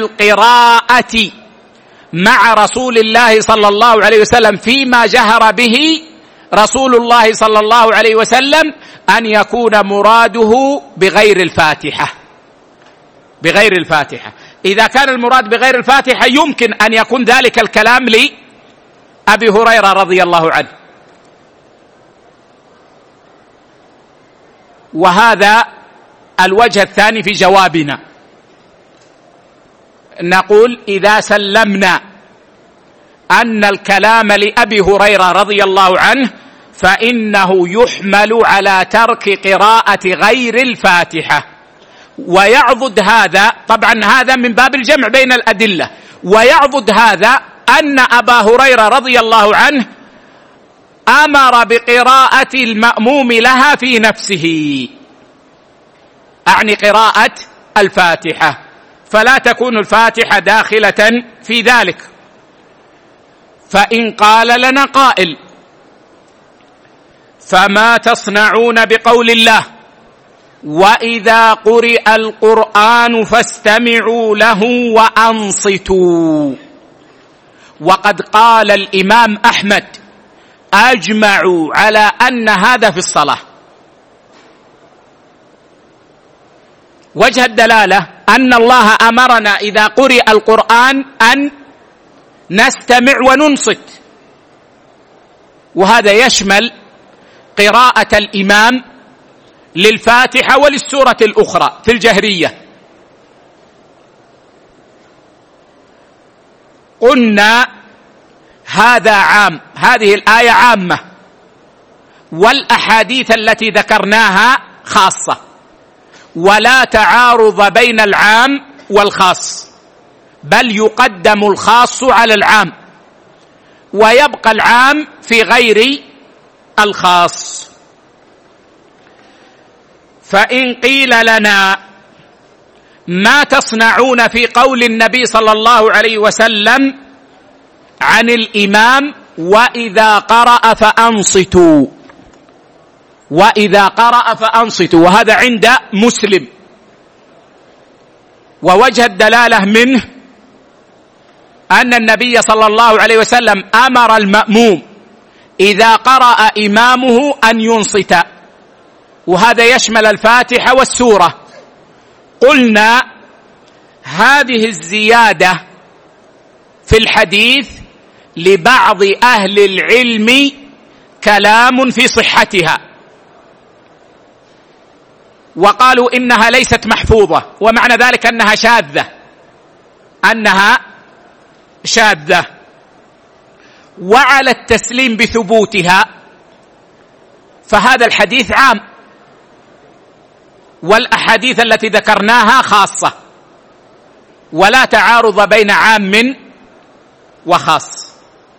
القراءة مع رسول الله صلى الله عليه وسلم فيما جهر به رسول الله صلى الله عليه وسلم أن يكون مراده بغير الفاتحة، بغير الفاتحة. إذا كان المراد بغير الفاتحة يمكن أن يكون ذلك الكلام لأبي هريرة رضي الله عنه. وهذا الوجه الثاني في جوابنا، نقول إذا سلمنا أن الكلام لأبي هريرة رضي الله عنه فإنه يحمل على ترك قراءة غير الفاتحة، ويعضد هذا، طبعا هذا من باب الجمع بين الأدلة، ويعضد هذا أن أبا هريرة رضي الله عنه أمر بقراءة المأموم لها في نفسه، أعني قراءة الفاتحة، فلا تكون الفاتحة داخلة في ذلك. فإن قال لنا قائل: فما تصنعون بقول الله وإذا قرئ القرآن فاستمعوا له وأنصتوا؟ وقد قال الإمام أحمد: أجمعوا على أن هذا في الصلاة. وجه الدلالة أن الله أمرنا إذا قرئ القرآن أن نستمع وننصت، وهذا يشمل قراءة الإمام للفاتحة وللسورة الأخرى في الجهرية. قلنا هذا عام، هذه الآية عامة، والأحاديث التي ذكرناها خاصة، ولا تعارض بين العام والخاص، بل يقدم الخاص على العام ويبقى العام في غير الخاص. فإن قيل لنا ما تصنعون في قول النبي صلى الله عليه وسلم عن الإمام وإذا قرأ فأنصتوا، وإذا قرأ فأنصتوا، وهذا عند مسلم، ووجه الدلالة منه أن النبي صلى الله عليه وسلم أمر المأموم إذا قرأ إمامه أن ينصت، وهذا يشمل الفاتحة والسورة. قلنا هذه الزيادة في الحديث لبعض أهل العلم كلام في صحتها، وقالوا إنها ليست محفوظة، ومعنى ذلك أنها شاذة، أنها شاذة. وعلى التسليم بثبوتها فهذا الحديث عام، والأحاديث التي ذكرناها خاصة، ولا تعارض بين عام وخاص.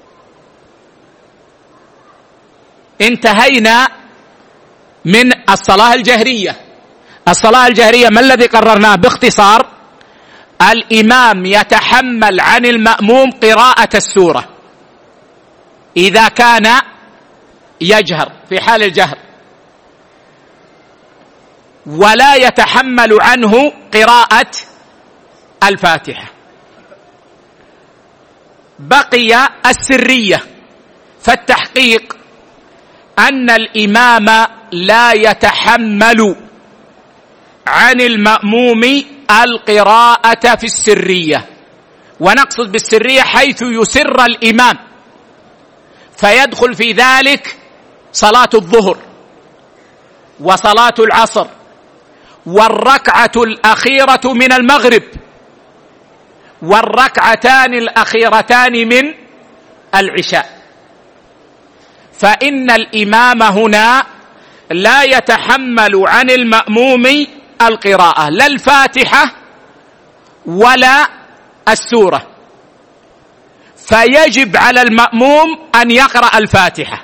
انتهينا من الصلاة الجهرية. الصلاة الجهرية ما الذي قررناه باختصار؟ الإمام يتحمل عن المأموم قراءة السورة إذا كان يجهر في حال الجهر، ولا يتحمل عنه قراءة الفاتحة. بقي السرية، فالتحقيق أن الإمام لا يتحمل عن المأموم القراءة في السرية، ونقصد بالسرية حيث يسر الإمام، فيدخل في ذلك صلاة الظهر وصلاة العصر والركعة الأخيرة من المغرب والركعتان الأخيرتان من العشاء. فإن الإمام هنا لا يتحمل عن المأموم القراءة، لا الفاتحة ولا السورة، فيجب على المأموم أن يقرأ الفاتحة،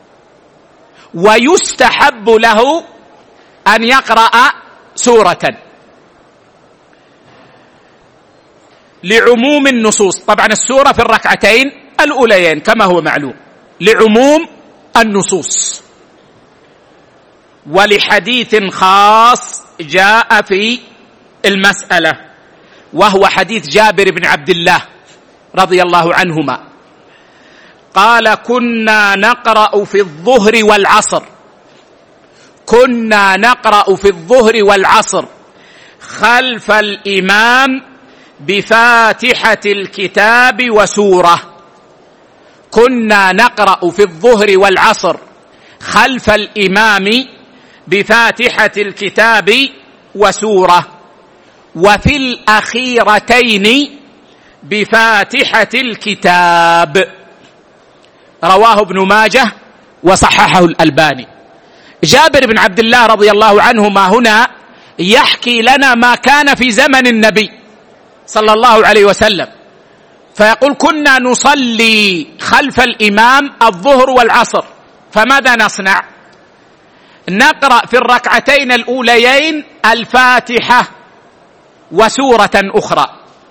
ويستحب له أن يقرأ سورة لعموم النصوص. طبعا السورة في الركعتين الأوليين كما هو معلوم لعموم النصوص، ولحديث خاص جاء في المسألة، وهو حديث جابر بن عبد الله رضي الله عنهما قال: كنا نقرأ في الظهر والعصر كنا نقرأ في الظهر والعصر خلف الإمام بفاتحة الكتاب وسورة. كنا نقرأ في الظهر والعصر خلف الإمام بفاتحة الكتاب وسورة، وفي الأخيرتين بفاتحة الكتاب. رواه ابن ماجه وصححه الألباني. جابر بن عبد الله رضي الله عنهما هنا يحكي لنا ما كان في زمن النبي صلى الله عليه وسلم، فيقول: كنا نصلي خلف الإمام الظهر والعصر، فماذا نصنع؟ نقرأ في الركعتين الأوليين الفاتحة وسورة أخرى،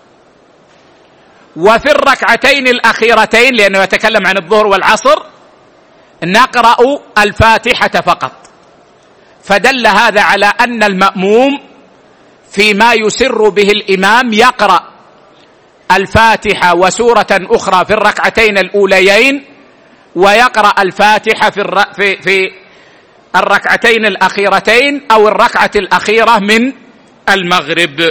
وفي الركعتين الأخيرتين، لأنه يتكلم عن الظهر والعصر، نقرأ الفاتحة فقط. فدل هذا على أن المأموم فيما يسر به الإمام يقرأ الفاتحة وسورة أخرى في الركعتين الأوليين، ويقرأ الفاتحة في, الر... في... في الركعتين الأخيرتين أو الركعة الأخيرة من المغرب.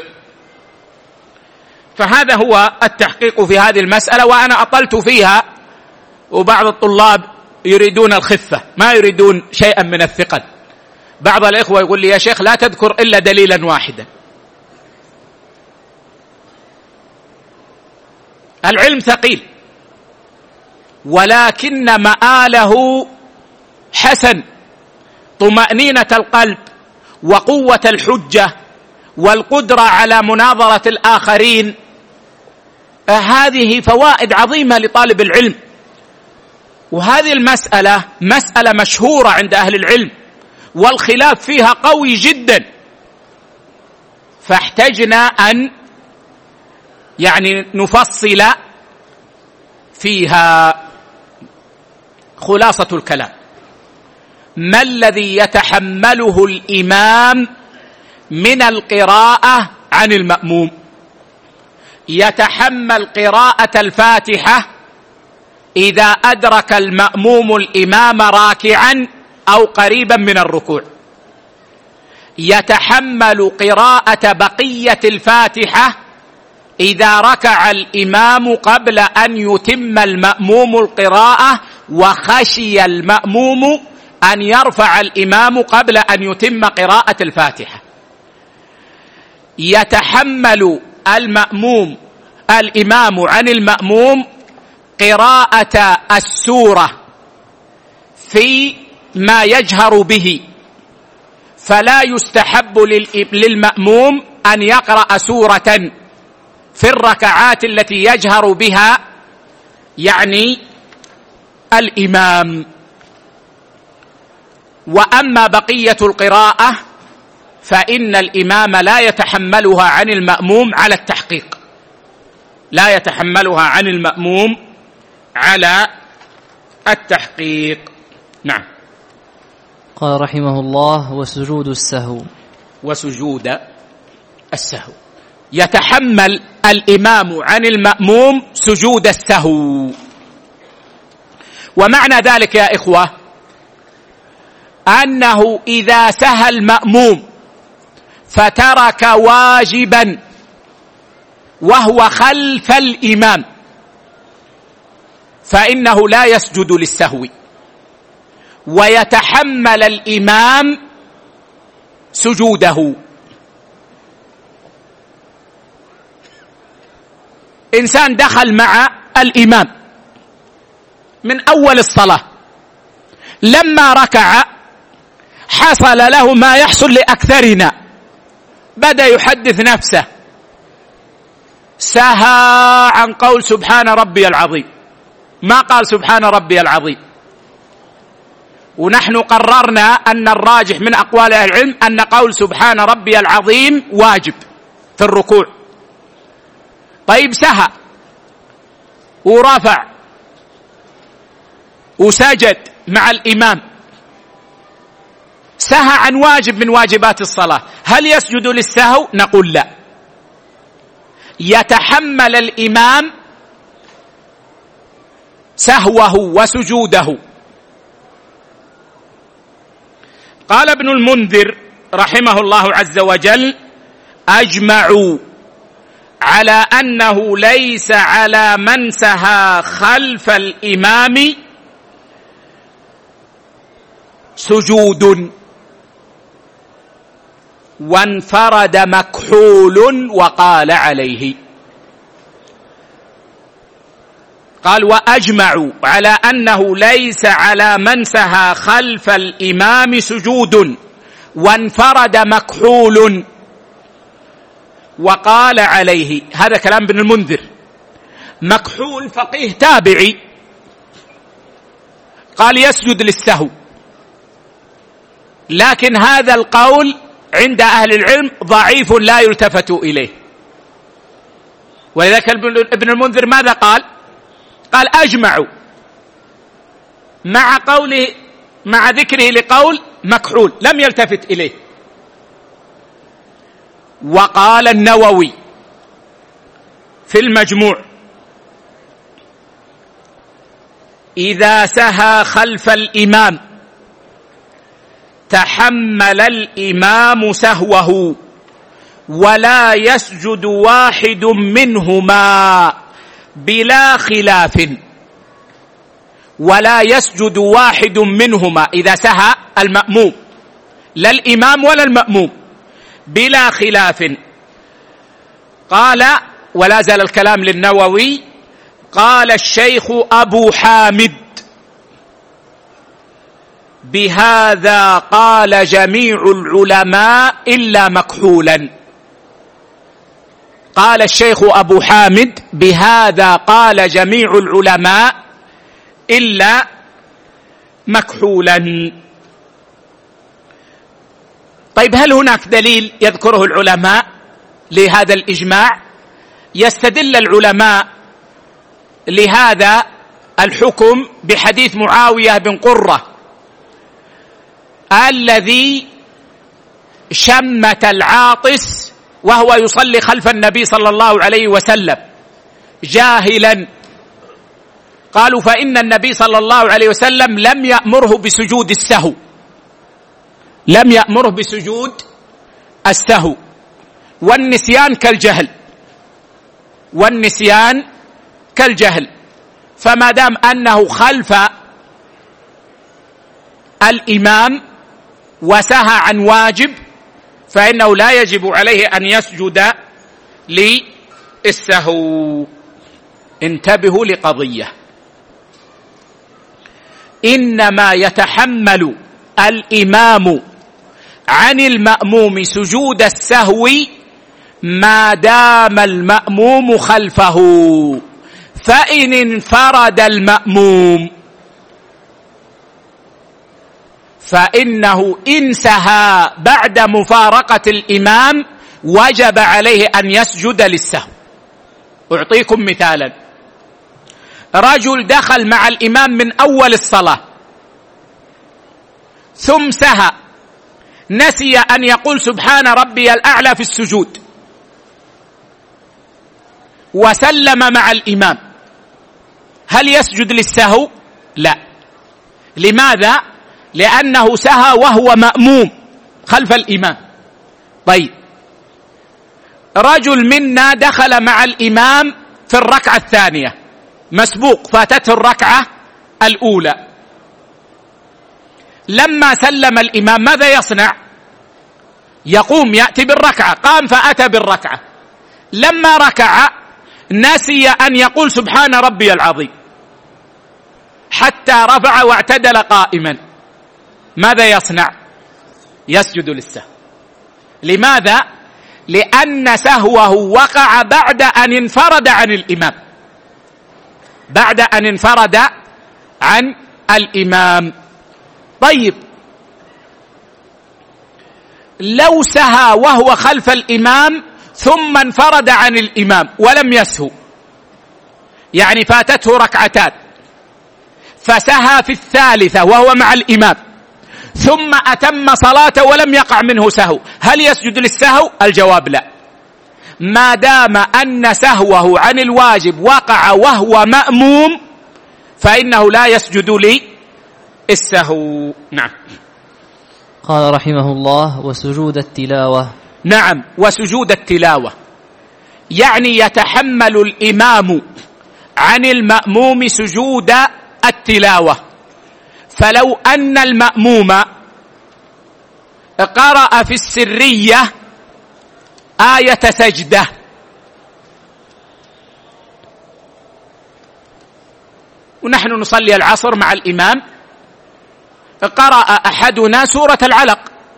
فهذا هو التحقيق في هذه المسألة، وأنا أطلت فيها، وبعض الطلاب يريدون الخفة، ما يريدون شيئا من الثقل. بعض الإخوة يقول لي: يا شيخ لا تذكر إلا دليلا واحدا. العلم ثقيل، ولكن مآله حسن، طمأنينة القلب وقوة الحجة والقدرة على مناظرة الآخرين، هذه فوائد عظيمة لطالب العلم. وهذه المسألة مسألة مشهورة عند أهل العلم، والخلاف فيها قوي جدا، فاحتجنا أن يعني نفصل فيها. خلاصة الكلام: ما الذي يتحمله الإمام من القراءة عن المأموم؟ يتحمل قراءة الفاتحة إذا أدرك المأموم الإمام راكعا أو قريبا من الركوع، يتحمل قراءة بقية الفاتحة إذا ركع الإمام قبل أن يتم المأموم القراءة وخشي المأموم أن يرفع الإمام قبل أن يتم قراءة الفاتحة. يتحمل المأموم الإمام عن المأموم قراءة السورة في ما يجهر به، فلا يستحب للمأموم أن يقرأ سورة في الركعات التي يجهر بها يعني الإمام. وأما بقية القراءة فإن الإمام لا يتحملها عن المأموم على التحقيق، لا يتحملها عن المأموم على التحقيق. نعم. قال رحمه الله: وسجود السهو. وسجود السهو يتحمل الإمام عن المأموم سجود السهو. ومعنى ذلك يا إخوة أنه إذا سهى المأموم فترك واجبا وهو خلف الإمام فإنه لا يسجد للسهو، ويتحمل الإمام سجوده. إنسان دخل مع الإمام من أول الصلاة، لما ركع حصل له ما يحصل لأكثرنا، بدأ يحدث نفسه، سهى عن قول سبحان ربي العظيم، ما قال سبحان ربي العظيم. ونحن قررنا أن الراجح من أقوال أهل العلم أن قول سبحان ربي العظيم واجب في الركوع. طيب سهى ورفع وسجد مع الإمام، سهى عن واجب من واجبات الصلاة، هل يسجد للسهو؟ نقول لا، يتحمل الإمام سهوه وسجوده. قال ابن المنذر رحمه الله عز وجل: أجمعوا على أنه ليس على من سهى خلف الإمام سجود، وانفرد مكحول وقال عليه. قال: وأجمعوا على أنه ليس على من سهى خلف الإمام سجود وانفرد مكحول وقال عليه. هذا كلام ابن المنذر. مكحول فقيه تابعي قال يسجد للسهو، لكن هذا القول عند أهل العلم ضعيف لا يلتفت إليه. ولذلك ابن المنذر ماذا قال؟ قال: أجمعوا، مع قوله مع ذكره لقول مكحول لم يلتفت إليه. وقال النووي في المجموع: إذا سهى خلف الإمام تحمل الإمام سهوه ولا يسجد واحد منهما بلا خلاف، ولا يسجد واحد منهما إذا سهى المأموم، لا الإمام ولا المأموم، بلا خلاف. قال، ولا زال الكلام للنووي، قال الشيخ أبو حامد: بهذا قال جميع العلماء إلا مكحولا. قال الشيخ أبو حامد: بهذا قال جميع العلماء إلا مكحولا. طيب، هل هناك دليل يذكره العلماء لهذا الإجماع؟ يستدل العلماء لهذا الحكم بحديث معاوية بن قرة الذي شمت العاطس وهو يصلي خلف النبي صلى الله عليه وسلم جاهلا. قالوا: فإن النبي صلى الله عليه وسلم لم يأمره بسجود السهو، لم يأمره بسجود السهو، والنسيان كالجهل، والنسيان كالجهل. فما دام أنه خلف الإمام وسهى عن واجب فإنه لا يجب عليه أن يسجد للسهو. انتبهوا لقضية: إنما يتحمل الإمام عن المأموم سجود السهو ما دام المأموم خلفه، فإن انفرد المأموم فإنه إن سهى بعد مفارقة الإمام وجب عليه أن يسجد للسهو. أعطيكم مثالا: رجل دخل مع الإمام من أول الصلاة ثم سهى، نسي أن يقول سبحان ربي الأعلى في السجود وسلم مع الإمام، هل يسجد للسهو؟ لا. لماذا؟ لأنه سهى وهو مأموم خلف الإمام. طيب، رجل منا دخل مع الإمام في الركعة الثانية، مسبوق، فاتته الركعة الأولى، لما سلم الإمام ماذا يصنع؟ يقوم يأتي بالركعة، قام فأتى بالركعة، لما ركع نسي أن يقول سبحان ربي العظيم حتى رفع واعتدل قائما، ماذا يصنع؟ يسجد للسهو. لماذا؟ لأن سهوه وقع بعد أن انفرد عن الإمام، بعد أن انفرد عن الإمام. طيب، لو سهى وهو خلف الإمام ثم انفرد عن الإمام ولم يسهو، يعني فاتته ركعتان فسهى في الثالثة وهو مع الإمام ثم أتم صلاته ولم يقع منه سهو، هل يسجد للسهو؟ الجواب لا، ما دام أن سهوه عن الواجب وقع وهو مأموم فإنه لا يسجد للسهو. نعم. قال رحمه الله: وسجود التلاوة. نعم، وسجود التلاوة يعني يتحمل الإمام عن المأموم سجود التلاوة. فلو أن المأموم قرأ في السرية آية سجدة ونحن نصلي العصر مع الإمام، قرأ أحدنا سورة العلق،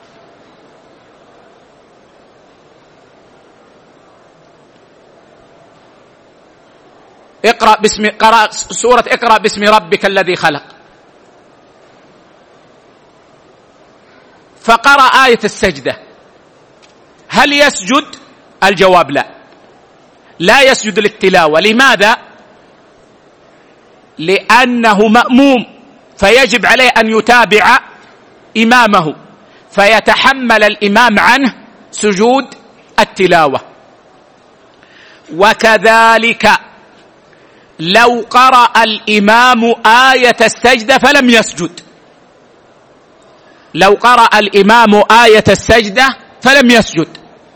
اقرأ باسم قرأ سورة اقرأ باسم ربك الذي خلق، فقرأ آية السجدة، هل يسجد؟ الجواب لا، لا يسجد للتلاوة. لماذا؟ لأنه مأموم، فيجب عليه أن يتابع إمامه، فيتحمل الإمام عنه سجود التلاوة. وكذلك لو قرأ الإمام آية السجدة فلم يسجد، لو قرأ الإمام آية السجدة فلم يسجد،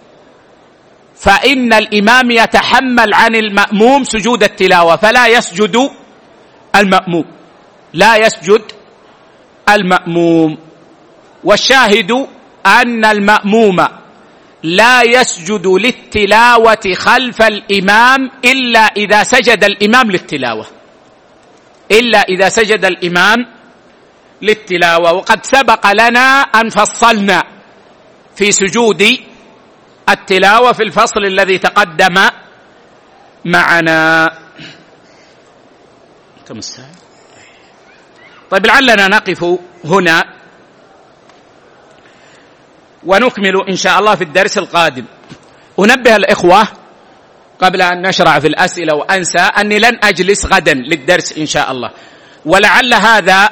فإن الإمام يتحمل عن المأموم سجود التلاوة، فلا يسجد المأموم، لا يسجد المأموم. والشاهد أن المأموم لا يسجد للتلاوة خلف الإمام إلا إذا سجد الإمام للتلاوة، إلا إذا سجد الإمام للتلاوة. وقد سبق لنا أن فصلنا في سجود التلاوة في الفصل الذي تقدم معنا. كم الساعة؟ طيب لعلنا نقف هنا ونكمل إن شاء الله في الدرس القادم. أنبه الإخوة قبل أن نشرع في الأسئلة وأنسى أني لن أجلس غدا للدرس إن شاء الله، ولعل هذا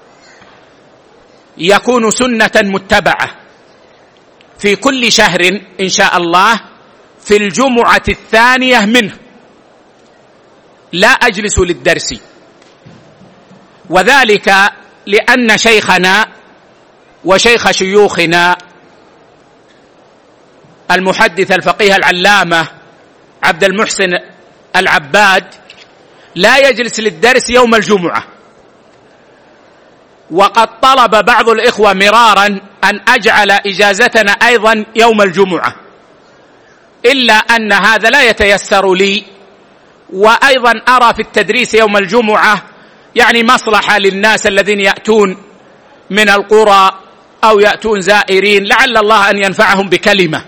يكون سنة متبعة في كل شهر إن شاء الله في الجمعة الثانية منه لا أجلس للدرس، وذلك لأن شيخنا وشيخ شيوخنا المحدث الفقيه العلامة عبد المحسن العباد لا يجلس للدرس يوم الجمعة، وقد طلب بعض الإخوة مرارا أن أجعل إجازتنا أيضا يوم الجمعة، إلا أن هذا لا يتيسر لي، وأيضا أرى في التدريس يوم الجمعة يعني مصلحة للناس الذين يأتون من القرى أو يأتون زائرين، لعل الله أن ينفعهم بكلمة.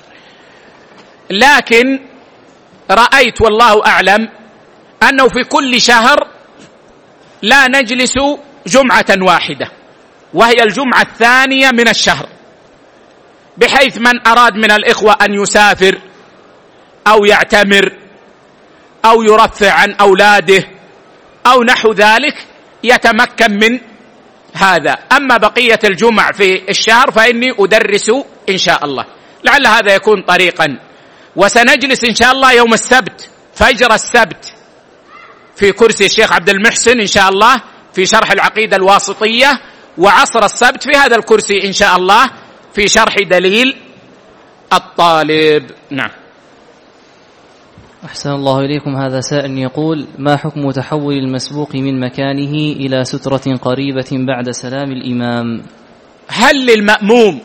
لكن رأيت والله أعلم أنه في كل شهر لا نجلس جمعة واحدة، وهي الجمعة الثانية من الشهر، بحيث من أراد من الإخوة أن يسافر أو يعتمر أو يرفع عن أولاده أو نحو ذلك يتمكن من هذا. أما بقية الجمع في الشهر فإني أدرس إن شاء الله، لعل هذا يكون طريقا. وسنجلس إن شاء الله يوم السبت فجر السبت في كرسي الشيخ عبد المحسن إن شاء الله في شرح العقيدة الواسطية، وعصر السبت في هذا الكرسي إن شاء الله في شرح دليل الطالب. نعم. أحسن الله إليكم. هذا سائل يقول: ما حكم تحول المسبوق من مكانه إلى سترة قريبة بعد سلام الإمام؟ هل للمأموم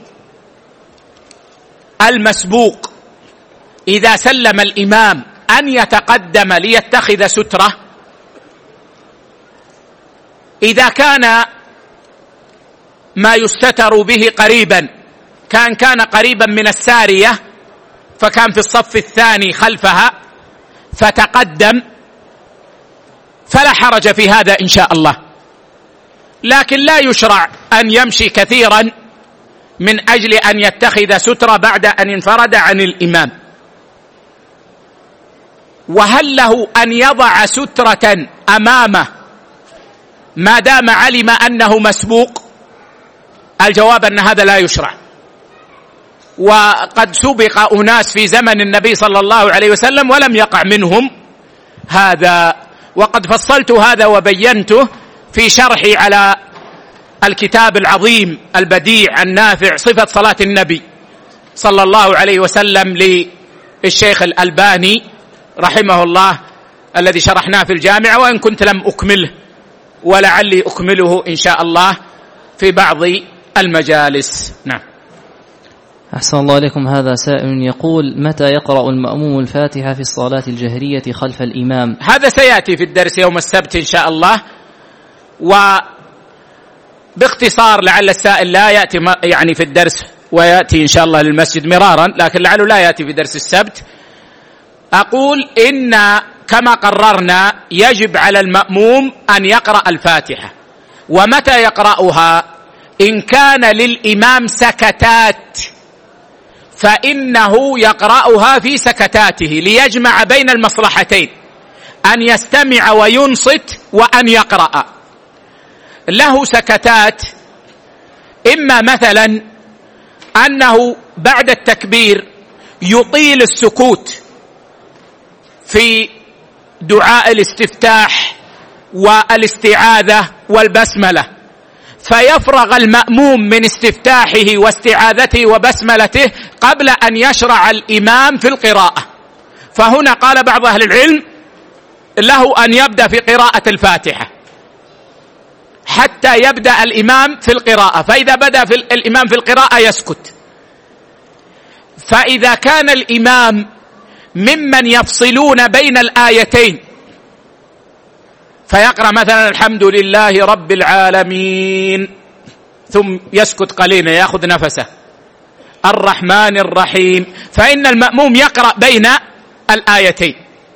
المسبوق إذا سلم الإمام أن يتقدم ليتخذ سترة؟ إذا كان ما يستتر به قريبا كان كان قريبا من السارية فكان في الصف الثاني خلفها فتقدم فلا حرج في هذا إن شاء الله، لكن لا يشرع أن يمشي كثيرا من أجل أن يتخذ سترة بعد أن انفرد عن الإمام. وهل له أن يضع سترة أمامه ما دام علم أنه مسبوق؟ الجواب أن هذا لا يشرع، وقد سبق أناس في زمن النبي صلى الله عليه وسلم ولم يقع منهم هذا. وقد فصلت هذا وبينته في شرحي على الكتاب العظيم البديع النافع صفة صلاة النبي صلى الله عليه وسلم للشيخ الألباني رحمه الله، الذي شرحناه في الجامعة، وإن كنت لم أكمله ولعلي أكمله إن شاء الله في بعض المجالس. نعم. أحسن الله إليكم. هذا سائل يقول: متى يقرأ المأموم الفاتحة في الصلاة الجهرية خلف الإمام؟ هذا سيأتي في الدرس يوم السبت إن شاء الله، وباختصار لعل السائل لا يأتي يعني في الدرس ويأتي إن شاء الله للمسجد مرارا، لكن لعله لا يأتي في درس السبت. أقول إن كما قررنا يجب على المأموم أن يقرأ الفاتحة. ومتى يقرأها؟ إن كان للإمام سكتات فإنه يقرأها في سكتاته ليجمع بين المصلحتين، أن يستمع وينصت وأن يقرأ. له سكتات، إما مثلا أنه بعد التكبير يطيل السكوت في دعاء الاستفتاح والاستعاذة والبسملة، فيفرغ المأموم من استفتاحه واستعاذته وبسملته قبل أن يشرع الإمام في القراءة. فهنا قال بعض أهل العلم له أن يبدأ في قراءة الفاتحة حتى يبدأ الإمام في القراءة، فإذا بدأ في الإمام في القراءة يسكت. فإذا كان الإمام ممن يفصلون بين الآيتين فيقرأ مثلا الحمد لله رب العالمين ثم يسكت قليلا يأخذ نفسه، الرحمن الرحيم، فإن المأموم يقرأ بين الآيتين.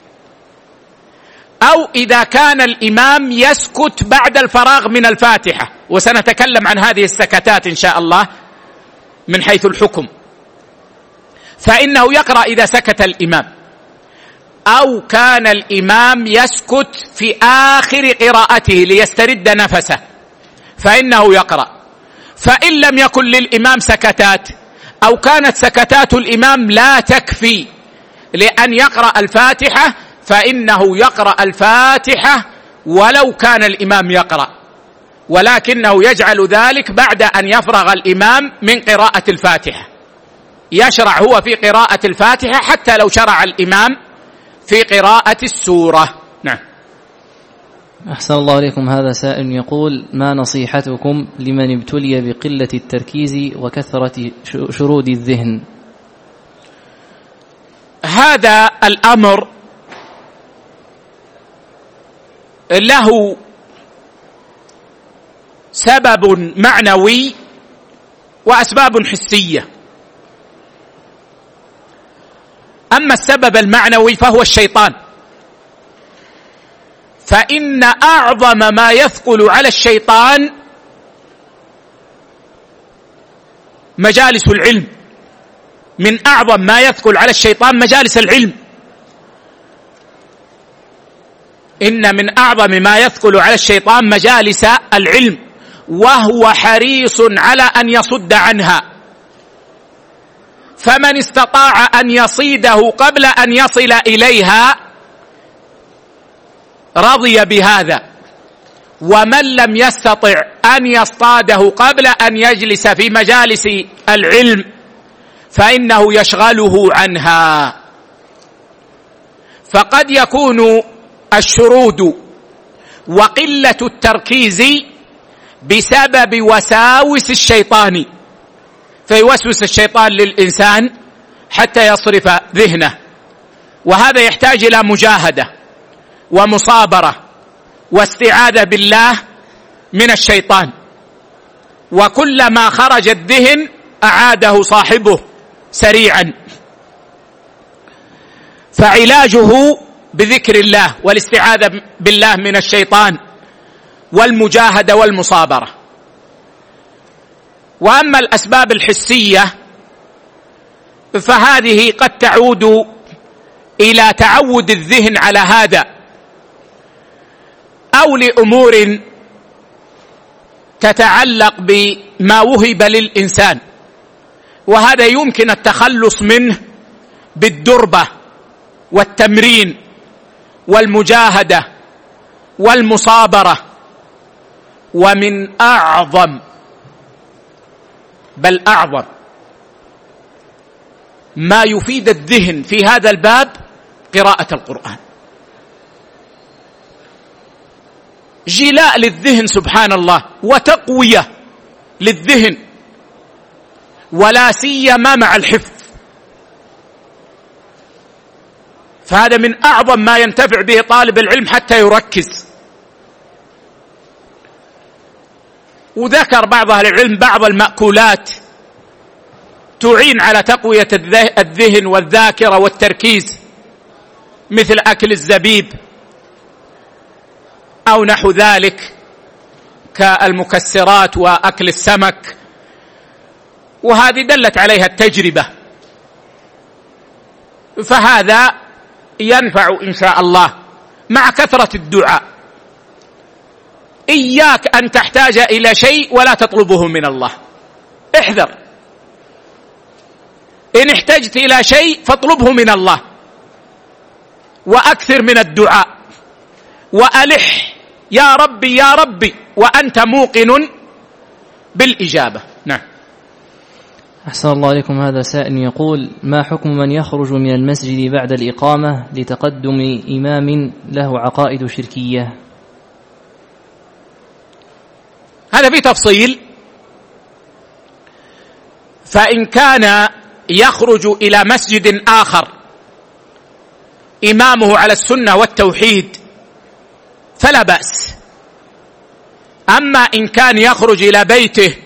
أو إذا كان الإمام يسكت بعد الفراغ من الفاتحة، وسنتكلم عن هذه السكتات إن شاء الله من حيث الحكم، فإنه يقرأ إذا سكت الإمام. أو كان الإمام يسكت في آخر قراءته ليسترد نفسه فإنه يقرأ. فإن لم يكن للإمام سكتات أو كانت سكتات الإمام لا تكفي لأن يقرأ الفاتحة فإنه يقرأ الفاتحة ولو كان الإمام يقرأ، ولكنه يجعل ذلك بعد أن يفرغ الإمام من قراءة الفاتحة، يشرع هو في قراءة الفاتحة حتى لو شرع الإمام في قراءة السورة. نعم. أحسن الله إليكم. هذا سائل يقول: ما نصيحتكم لمن ابتلي بقلة التركيز وكثرة شرود الذهن؟ هذا الأمر له سبب معنوي وأسباب حسية. أما السبب المعنوي فهو الشيطان، فإن أعظم ما يثقل على الشيطان مجالس العلم. من أعظم ما يثقل على الشيطان مجالس العلم. إن من أعظم ما يثقل على الشيطان مجالس العلم، وهو حريص على أن يصد عنها. فمن استطاع أن يصيده قبل أن يصل إليها رضي بهذا، ومن لم يستطع أن يصطاده قبل أن يجلس في مجالس العلم فإنه يشغله عنها. فقد يكون الشرود وقلة التركيز بسبب وساوس الشيطان، فيوسوس الشيطان للإنسان حتى يصرف ذهنه، وهذا يحتاج إلى مجاهدة ومصابرة واستعاذة بالله من الشيطان. وكلما خرج الذهن أعاده صاحبه سريعا. فعلاجه بذكر الله والاستعاذة بالله من الشيطان والمجاهدة والمصابرة. وأما الأسباب الحسية فهذه قد تعود إلى تعود الذهن على هذا، أو لأمور تتعلق بما وهب للإنسان، وهذا يمكن التخلص منه بالدربة والتمرين والمجاهدة والمصابرة. ومن أعظم بل أعظم ما يفيد الذهن في هذا الباب قراءة القرآن، جلاء للذهن سبحان الله، وتقوية للذهن، ولا سيما مع الحفظ. فهذا من أعظم ما ينتفع به طالب العلم حتى يركز. وذكر بعض أهل العلم بعض المأكولات تعين على تقوية الذهن والذاكرة والتركيز، مثل أكل الزبيب أو نحو ذلك كالمكسرات وأكل السمك، وهذه دلت عليها التجربة. فهذا ينفع إن شاء الله مع كثرة الدعاء. إياك أن تحتاج إلى شيء ولا تطلبه من الله، احذر. إن احتجت إلى شيء فاطلبه من الله، وأكثر من الدعاء، وألح يا ربي يا ربي وأنت موقن بالإجابة. نعم. أحسن الله عليكم. هذا سائل يقول: ما حكم من يخرج من المسجد بعد الإقامة لتقدم إمام له عقائد شركية؟ هذا في تفصيل. فإن كان يخرج إلى مسجد آخر إمامه على السنة والتوحيد فلا بأس. أما إن كان يخرج إلى بيته،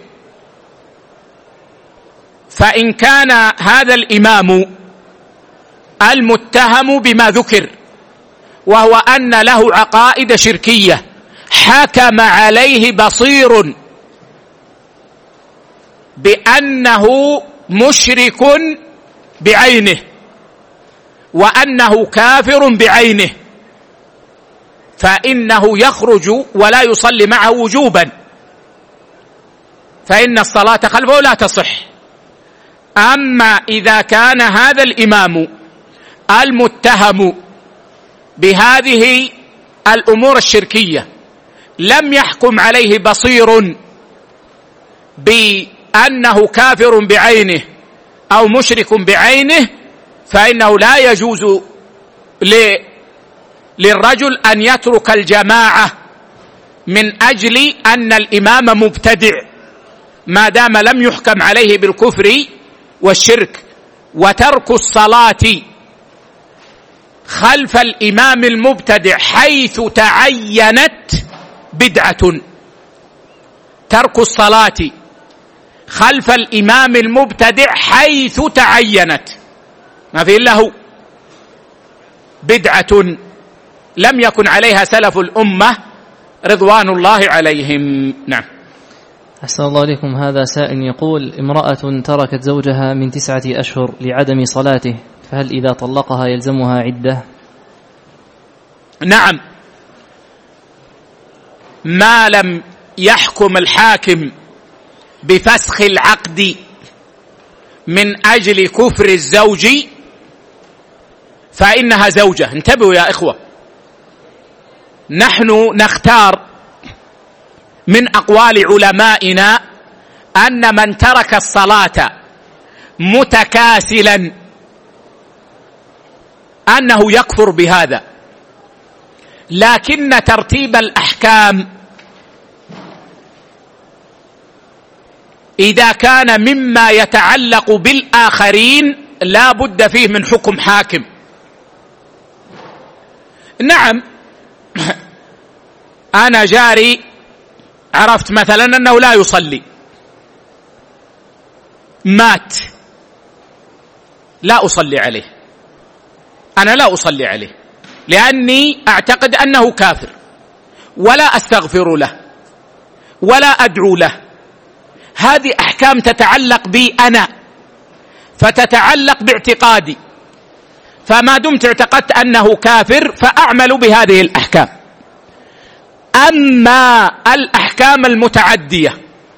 فإن كان هذا الإمام المتهم بما ذكر وهو أن له عقائد شركية حكم عليه بصير بأنه مشرك بعينه وأنه كافر بعينه، فإنه يخرج ولا يصلي معه وجوبا، فإن الصلاة خلفه لا تصح. أما إذا كان هذا الإمام المتهم بهذه الأمور الشركية لم يحكم عليه بصير بأنه كافر بعينه أو مشرك بعينه، فإنه لا يجوز للرجل أن يترك الجماعة من أجل أن الإمام مبتدع ما دام لم يحكم عليه بالكفر والشرك. وترك الصلاة خلف الإمام المبتدع حيث تعينت بدعة. ترك الصلاة خلف الإمام المبتدع حيث تعينت، ما في إلا هو، بدعة لم يكن عليها سلف الأمة رضوان الله عليهم. نعم. أحسن الله عليكم. هذا سائل يقول: امرأة تركت زوجها من تسعة أشهر لعدم صلاته، فهل إذا طلقها يلزمها عدة؟ نعم، ما لم يحكم الحاكم بفسخ العقد من أجل كفر الزوج فإنها زوجة. انتبهوا يا إخوة، نحن نختار من أقوال علمائنا أن من ترك الصلاة متكاسلا أنه يكفر بهذا، لكن ترتيب الأحكام إذا كان مما يتعلق بالآخرين لا بد فيه من حكم حاكم. نعم، أنا جاري عرفت مثلا أنه لا يصلي، مات، لا أصلي عليه، أنا لا أصلي عليه لأني أعتقد أنه كافر، ولا أستغفر له ولا أدعو له. هذه أحكام تتعلق بي أنا، فتتعلق باعتقادي، فما دمت اعتقدت أنه كافر فأعمل بهذه الأحكام. أما الأحكام المتعدية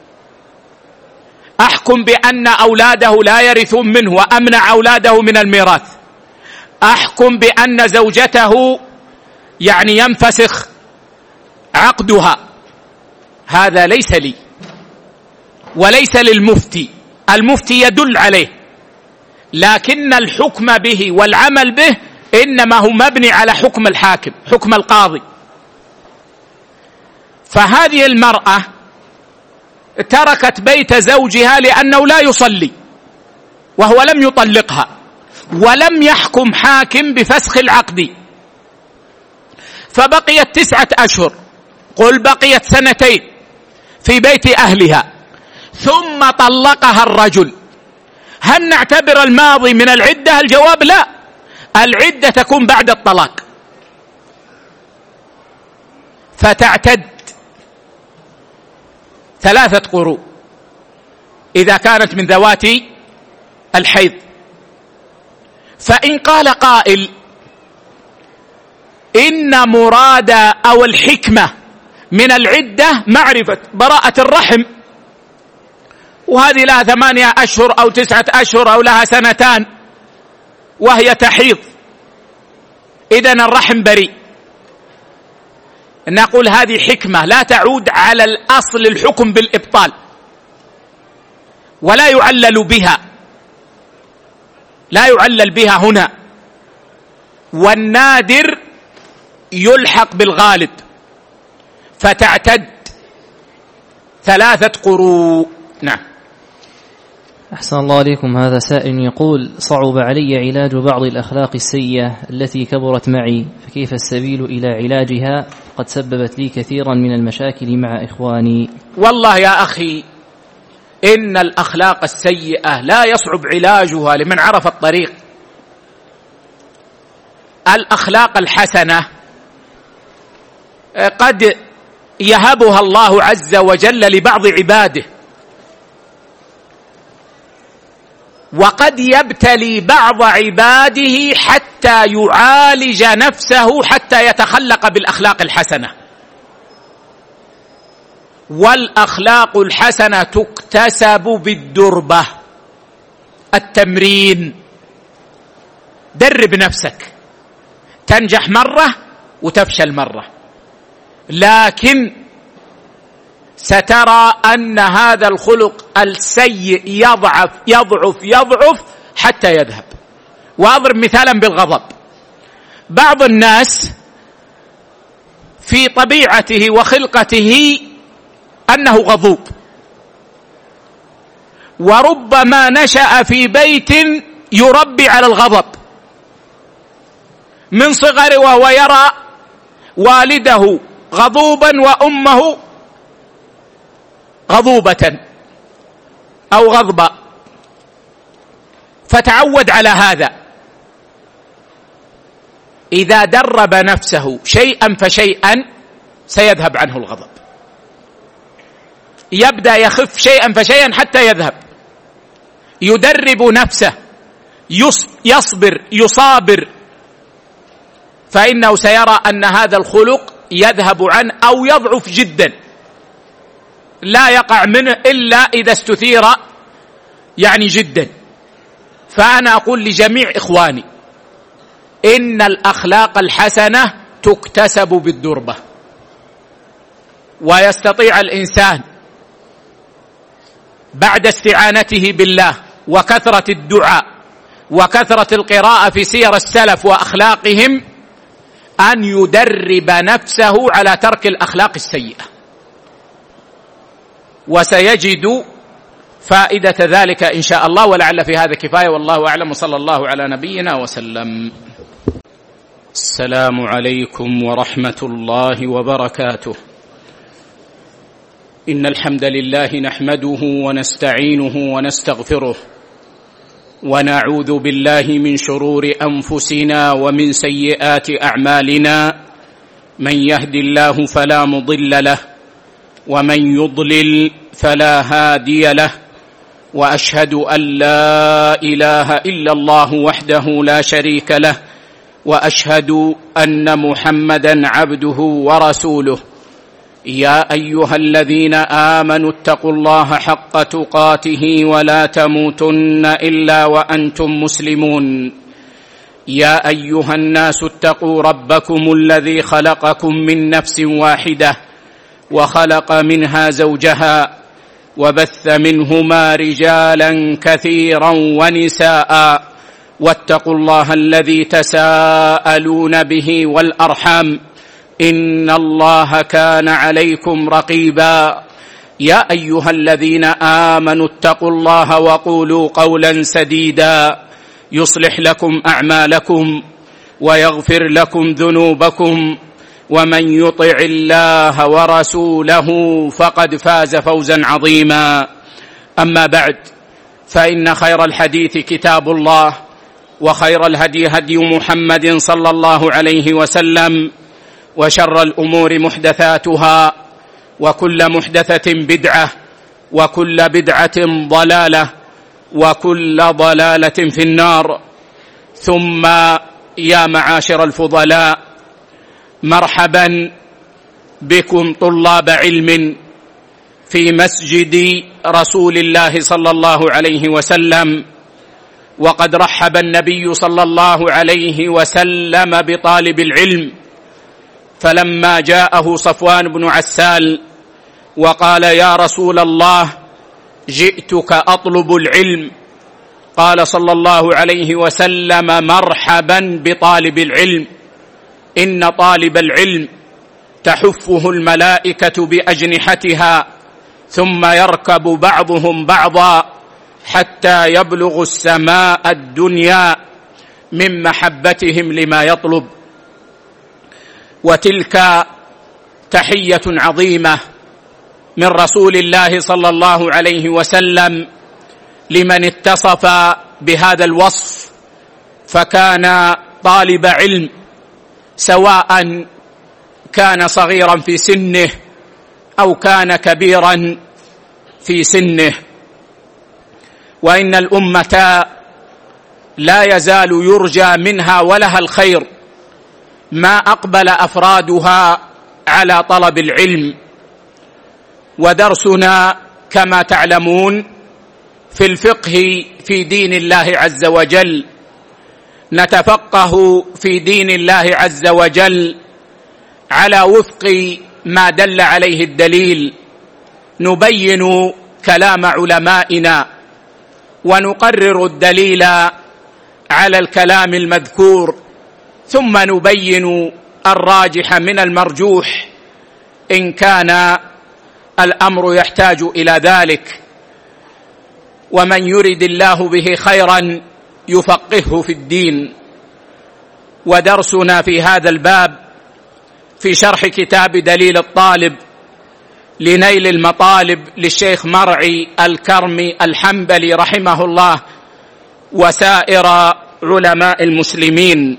أحكم بأن أولاده لا يرثون منه وأمنع أولاده من الميراث، أحكم بأن زوجته يعني ينفسخ عقدها، هذا ليس لي وليس للمفتي، المفتي يدل عليه، لكن الحكم به والعمل به إنما هو مبني على حكم الحاكم، حكم القاضي. فهذه المرأة تركت بيت زوجها لأنه لا يصلي وهو لم يطلقها، ولم يحكم حاكم بفسخ العقد، فبقيت تسعة أشهر، قل بقيت سنتين في بيت أهلها، ثم طلقها الرجل. هل نعتبر الماضي من العدة؟ الجواب لا، العدة تكون بعد الطلاق، فتعتد ثلاثة قروء إذا كانت من ذوات الحيض. فإن قال قائل إن مراد أو الحكمة من العدة معرفة براءة الرحم، وهذه لها ثمانية أشهر أو تسعة أشهر أو لها سنتان وهي تحيض، إذن الرحم بريء، نقول هذه حكمة لا تعود على الأصل الحكم بالإبطال، ولا يعلل بها، لا يعلل بها هنا، والنادر يلحق بالغالب، فتعتد ثلاثة قروء. نعم. أحسن الله عليكم. هذا سائل يقول: صعب علي علاج بعض الأخلاق السيئة التي كبرت معي، فكيف السبيل إلى علاجها؟ قد سببت لي كثيرا من المشاكل مع إخواني. والله يا أخي، إن الأخلاق السيئة لا يصعب علاجها لمن عرف الطريق. الأخلاق الحسنة قد يهبها الله عز وجل لبعض عباده، وقد يبتلي بعض عباده حتى يعالج نفسه حتى يتخلق بالأخلاق الحسنة. والأخلاق الحسنة تكتسب بالدربة، التمرين. درب نفسك، تنجح مرة وتفشل مرة، لكن سترى أن هذا الخلق السيء يضعف يضعف يضعف حتى يذهب. وأضرب مثالا بالغضب. بعض الناس في طبيعته وخلقته أنه غضوب، وربما نشأ في بيت يربي على الغضب من صغره، وهو يرى والده غضوبا وأمه غضوبة أو غضبة، فتعود على هذا. إذا درب نفسه شيئا فشيئا سيذهب عنه الغضب، يبدأ يخف شيئا فشيئا حتى يذهب. يدرب نفسه، يصبر يصابر، فإنه سيرى أن هذا الخلق يذهب عنه أو يضعف جدا، لا يقع منه إلا إذا استثير يعني جدا. فأنا أقول لجميع إخواني إن الأخلاق الحسنة تكتسب بالدربة، ويستطيع الإنسان بعد استعانته بالله وكثرة الدعاء وكثرة القراءة في سير السلف وأخلاقهم أن يدرب نفسه على ترك الأخلاق السيئة، وسيجد فائدة ذلك إن شاء الله. ولعل في هذا كفاية، والله أعلم، وصلى الله على نبينا وسلم. السلام عليكم ورحمة الله وبركاته. إن الحمد لله نحمده ونستعينه ونستغفره، ونعوذ بالله من شرور أنفسنا ومن سيئات أعمالنا. من يهد الله فلا مضل له، ومن يضلل فلا هادي له، وأشهد أن لا إله إلا الله وحده لا شريك له، وأشهد أن محمدا عبده ورسوله. يا أيها الذين آمنوا اتقوا الله حق تقاته ولا تموتن إلا وأنتم مسلمون. يا أيها الناس اتقوا ربكم الذي خلقكم من نفس واحدة وخلق منها زوجها وبث منهما رجالا كثيرا ونساء واتقوا الله الذي تساءلون به والأرحام إن الله كان عليكم رقيبا. يا أيها الذين آمنوا اتقوا الله وقولوا قولا سديدا يصلح لكم أعمالكم ويغفر لكم ذنوبكم ومن يطع الله ورسوله فقد فاز فوزا عظيما. أما بعد، فإن خير الحديث كتاب الله وخير الهدي هدي محمد صلى الله عليه وسلم وشر الأمور محدثاتها وكل محدثة بدعة وكل بدعة ضلالة وكل ضلالة في النار. ثم يا معاشر الفضلاء، مرحبا بكم طلاب علم في مسجد رسول الله صلى الله عليه وسلم. وقد رحب النبي صلى الله عليه وسلم بطالب العلم، فلما جاءه صفوان بن عسال وقال: يا رسول الله، جئتك أطلب العلم، قال صلى الله عليه وسلم: مرحبا بطالب العلم، إن طالب العلم تحفه الملائكة بأجنحتها ثم يركب بعضهم بعضا حتى يبلغ السماء الدنيا من محبتهم لما يطلب. وتلك تحية عظيمة من رسول الله صلى الله عليه وسلم لمن اتصف بهذا الوصف، فكان طالب علم سواء كان صغيرا في سنه أو كان كبيرا في سنه. وإن الأمة لا يزال يرجى منها ولها الخير ما أقبل أفرادها على طلب العلم. ودرسنا كما تعلمون في الفقه في دين الله عز وجل، نتفقه في دين الله عز وجل على وفق ما دل عليه الدليل، نبين كلام علمائنا ونقرر الدليل على الكلام المذكور، ثم نبين الراجح من المرجوح إن كان الأمر يحتاج إلى ذلك. ومن يرد الله به خيرا يفقهه في الدين. ودرسنا في هذا الباب في شرح كتاب دليل الطالب لنيل المطالب للشيخ مرعي الكرمي الحنبلي رحمه الله وسائر علماء المسلمين.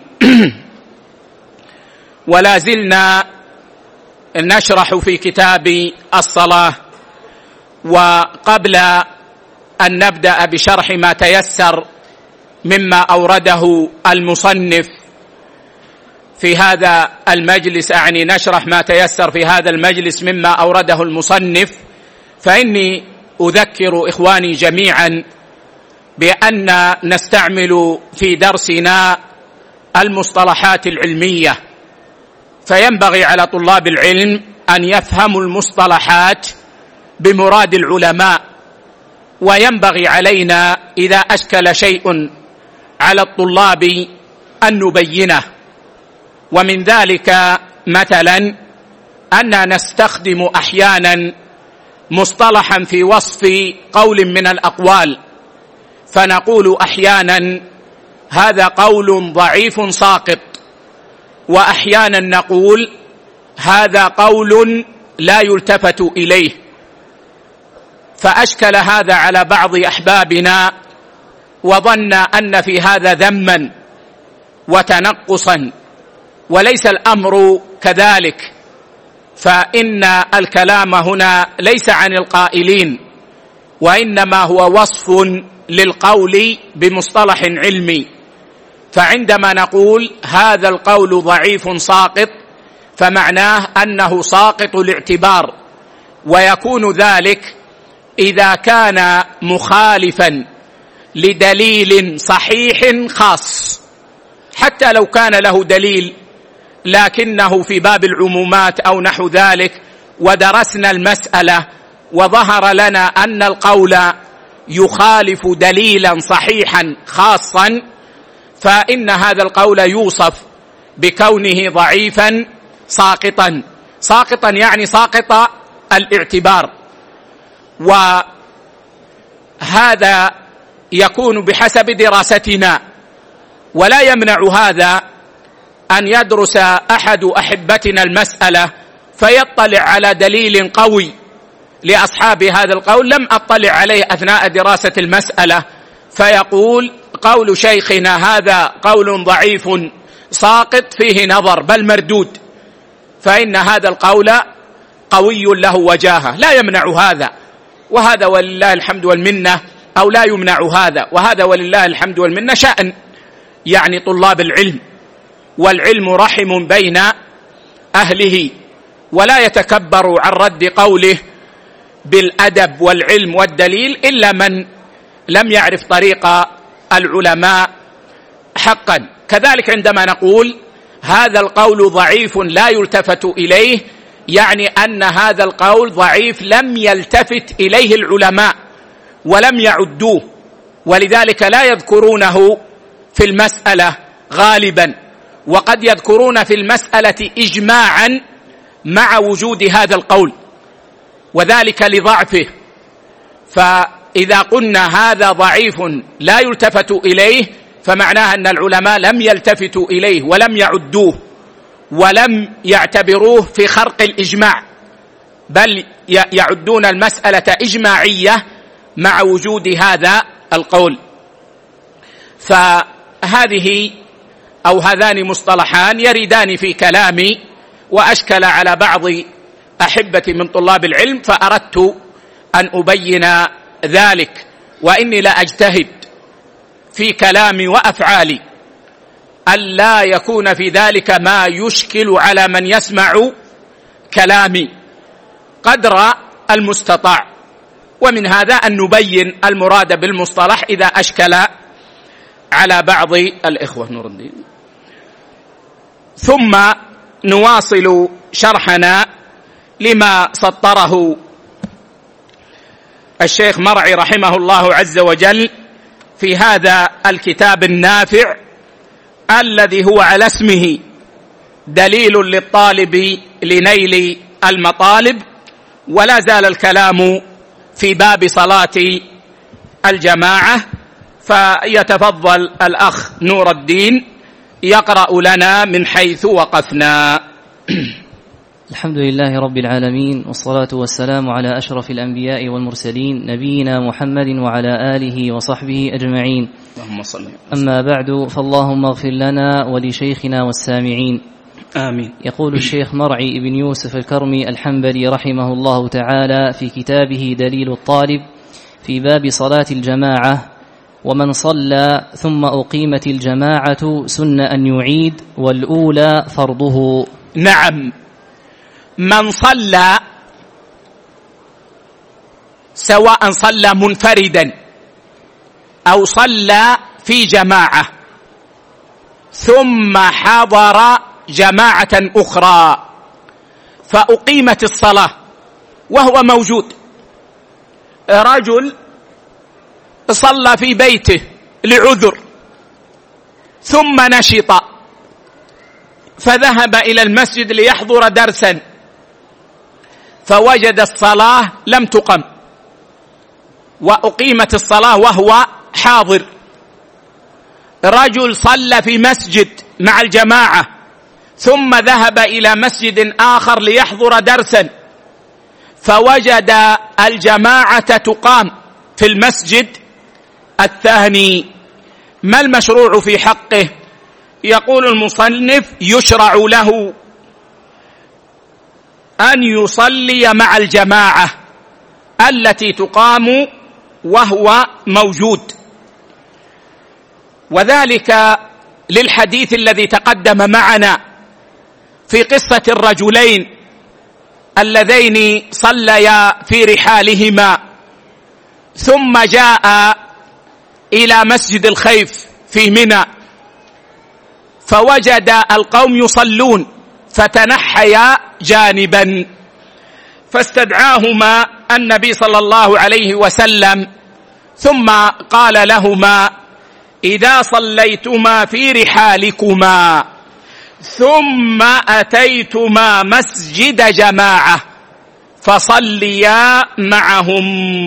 ولا زلنا نشرح في كتاب الصلاة، وقبل أن نبدأ بشرح ما تيسر مما أورده المصنف في هذا المجلس، أعني نشرح ما تيسر في هذا المجلس مما أورده المصنف، فإني أذكر إخواني جميعا بأن نستعمل في درسنا المصطلحات العلمية، فينبغي على طلاب العلم أن يفهموا المصطلحات بمراد العلماء، وينبغي علينا إذا أشكل شيء على الطلاب أن نبينه. ومن ذلك مثلا أننا نستخدم أحيانا مصطلحا في وصف قول من الأقوال، فنقول أحيانا هذا قول ضعيف ساقط، وأحيانا نقول هذا قول لا يلتفت إليه. فأشكل هذا على بعض أحبابنا وظن أن في هذا ذما وتنقصا، وليس الأمر كذلك، فإن الكلام هنا ليس عن القائلين، وإنما هو وصف للقول بمصطلح علمي. فعندما نقول هذا القول ضعيف ساقط فمعناه أنه ساقط الاعتبار، ويكون ذلك إذا كان مخالفا لدليل صحيح خاص. حتى لو كان له دليل لكنه في باب العمومات أو نحو ذلك، ودرسنا المسألة وظهر لنا أن القول يخالف دليلا صحيحا خاصا، فإن هذا القول يوصف بكونه ضعيفا ساقطا. ساقطا يعني ساقط الاعتبار، وهذا يكون بحسب دراستنا، ولا يمنع هذا أن يدرس أحد أحبتنا المسألة فيطلع على دليل قوي لأصحاب هذا القول لم أطلع عليه أثناء دراسة المسألة، فيقول قول شيخنا هذا قول ضعيف ساقط فيه نظر بل مردود، فإن هذا القول قوي له وجاهة. لا يمنع هذا، وهذا ولله الحمد والمنة، أو لا يمنع هذا، وهذا ولله الحمد والمنة شأن يعني طلاب العلم، والعلم رحم بين أهله، ولا يتكبر عن رد قوله بالأدب والعلم والدليل إلا من لم يعرف طريق العلماء حقا. كذلك عندما نقول هذا القول ضعيف لا يلتفت إليه، يعني أن هذا القول ضعيف لم يلتفت إليه العلماء ولم يعدوه، ولذلك لا يذكرونه في المسألة غالبا، وقد يذكرون في المسألة إجماعا مع وجود هذا القول، وذلك لضعفه. فإذا قلنا هذا ضعيف لا يلتفت إليه فمعناها أن العلماء لم يلتفتوا إليه ولم يعدوه ولم يعتبروه في خرق الإجماع، بل يعدون المسألة إجماعية مع وجود هذا القول. فهذه أو هذان مصطلحان يردان في كلامي وأشكل على بعض أحبتي من طلاب العلم، فأردت أن أبين ذلك، وإني لا أجتهد في كلامي وأفعالي ألا يكون في ذلك ما يشكل على من يسمع كلامي قدر المستطاع، ومن هذا أن نبين المراد بالمصطلح إذا أشكل على بعض الإخوة. نور الدين. ثم نواصل شرحنا لما سطره الشيخ مرعي رحمه الله عز وجل في هذا الكتاب النافع الذي هو على اسمه دليل للطالب لنيل المطالب. ولا زال الكلام في باب صلاة الجماعة، فيتفضل الأخ نور الدين يقرأ لنا من حيث وقفنا. الحمد لله رب العالمين، والصلاة والسلام على أشرف الأنبياء والمرسلين نبينا محمد وعلى آله وصحبه أجمعين. اللهم صل. أما بعد، فاللهم اغفر لنا ولشيخنا والسامعين. آمين. يقول الشيخ مرعي بن يوسف الكرمي الحنبلي رحمه الله تعالى في كتابه دليل الطالب في باب صلاة الجماعة: ومن صلى ثم أقيمت الجماعة سن أن يعيد، والأولى فرضه. نعم، من صلى سواء صلى منفردا أو صلى في جماعة ثم حضر جماعة أخرى فأقيمت الصلاة وهو موجود، رجل صلى في بيته لعذر ثم نشط فذهب إلى المسجد ليحضر درسا فوجد الصلاة لم تقم وأقيمت الصلاة وهو حاضر. رجل صلى في مسجد مع الجماعة ثم ذهب إلى مسجد آخر ليحضر درسا فوجد الجماعة تقام في المسجد الثاني. ما المشروع في حقه؟ يقول المصنف: يشرع له أن يصلي مع الجماعة التي تقام وهو موجود، وذلك للحديث الذي تقدم معنا في قصة الرجلين اللذين صليا في رحالهما ثم جاء إلى مسجد الخيف في منى فوجد القوم يصلون فتنحيا جانبا، فاستدعاهما النبي صلى الله عليه وسلم ثم قال لهما: إذا صليتما في رحالكما ثم أتيتما مسجد جماعة فصليا معهم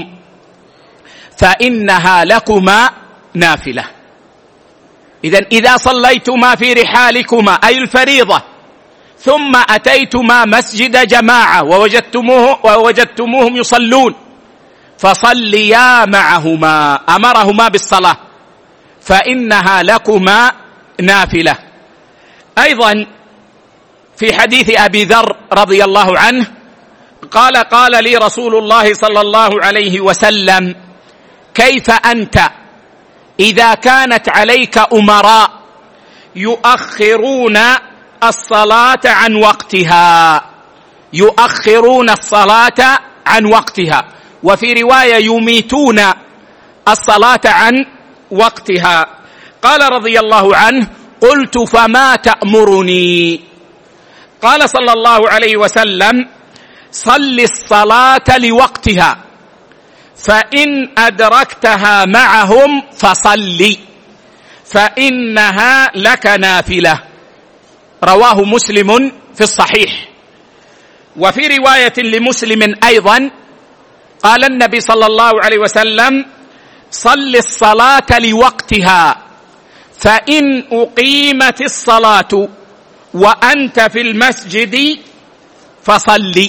فإنها لكما نافلة. إذن إذا صليتما في رحالكما أي الفريضة ثم أتيتما مسجد جماعة ووجدتموه ووجدتموهم يصلون فصليا معهما، أمرهما بالصلاة، فإنها لكما نافلة. أيضا في حديث أبي ذر رضي الله عنه قال: قال لي رسول الله صلى الله عليه وسلم: كيف أنت إذا كانت عليك أمراء يؤخرون الصلاة عن وقتها، يؤخرون الصلاة عن وقتها، وفي رواية يميتون الصلاة عن وقتها. قال رضي الله عنه: قلت: فما تأمرني؟ قال صلى الله عليه وسلم: صل الصلاة لوقتها، فإن أدركتها معهم فصل، فإنها لك نافلة. رواه مسلم في الصحيح. وفي رواية لمسلم أيضا قال النبي صلى الله عليه وسلم: صل الصلاة لوقتها، فإن أقيمت الصلاة وأنت في المسجد فصل.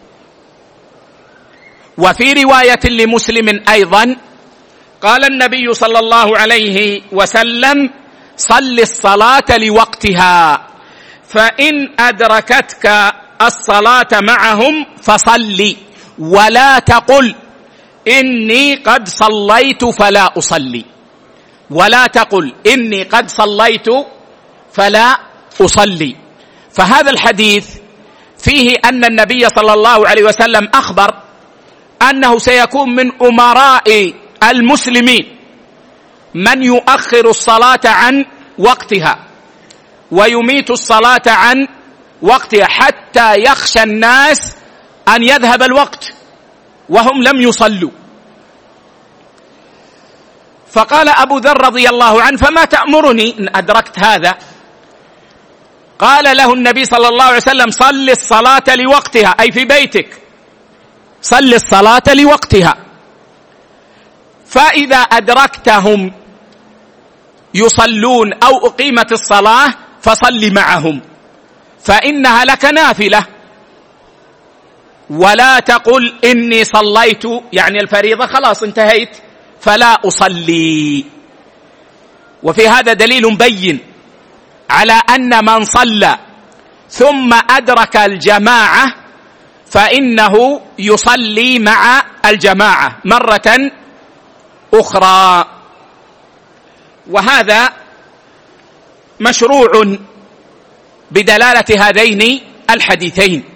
وفي رواية لمسلم أيضا قال النبي صلى الله عليه وسلم: صل الصلاة لوقتها، فإن أدركتك الصلاة معهم فصل، ولا تقل إني قد صليت فلا أصلي، ولا تقل إني قد صليت فلا أصلي. فهذا الحديث فيه أن النبي صلى الله عليه وسلم أخبر أنه سيكون من أمراء المسلمين من يؤخر الصلاة عن وقتها ويميت الصلاة عن وقتها حتى يخشى الناس أن يذهب الوقت وهم لم يصلوا. فقال أبو ذر رضي الله عنه: فما تأمرني إن أدركت هذا؟ قال له النبي صلى الله عليه وسلم: صل الصلاة لوقتها، أي في بيتك، صل الصلاة لوقتها، فإذا أدركتهم يصلون أو أقيمت الصلاة فصل معهم، فإنها لك نافلة، ولا تقل إني صليت يعني الفريضة خلاص انتهيت فلا أصلي. وفي هذا دليل بين على أن من صلى ثم أدرك الجماعة فإنه يصلي مع الجماعة مرة أخرى. وهذا مشروع بدلالة هذين الحديثين.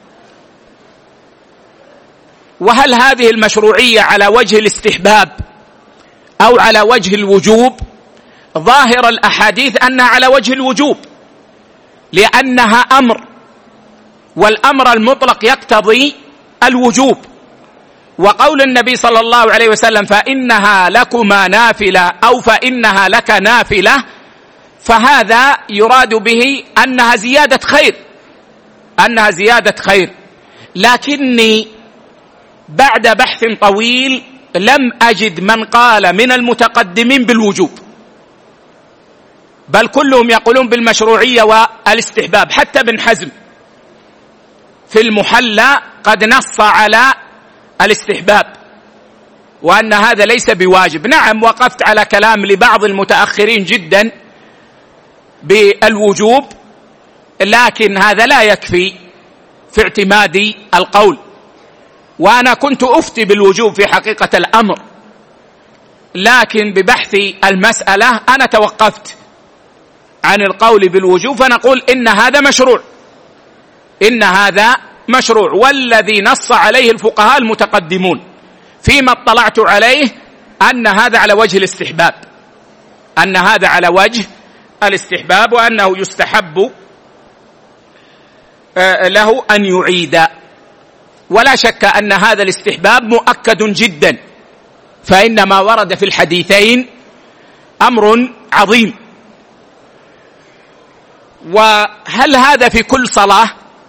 وهل هذه المشروعية على وجه الاستحباب أو على وجه الوجوب؟ ظاهر الأحاديث أنها على وجه الوجوب، لأنها أمر، والأمر المطلق يقتضي الوجوب. وقول النبي صلى الله عليه وسلم: فإنها لكما نافلة أو فإنها لك نافلة، فهذا يراد به أنها زيادة خير، أنها زيادة خير. لكني بعد بحث طويل لم أجد من قال من المتقدمين بالوجوب، بل كلهم يقولون بالمشروعية والاستحباب. حتى ابن حزم في المحلى قد نص على الاستحباب وأن هذا ليس بواجب. نعم، وقفت على كلام لبعض المتأخرين جدا بالوجوب، لكن هذا لا يكفي في اعتماد القول. وأنا كنت أفتي بالوجوب في حقيقة الأمر، لكن ببحث المسألة أنا توقفت عن القول بالوجوب، فنقول إن هذا مشروع، إن هذا مشروع. والذي نص عليه الفقهاء المتقدمون فيما اطلعت عليه أن هذا على وجه الاستحباب، أن هذا على وجه الاستحباب وأنه يستحب له أن يعيد. ولا شك أن هذا الاستحباب مؤكد جدا، فإن ما ورد في الحديثين أمر عظيم. وهل هذا في كل صلاة؟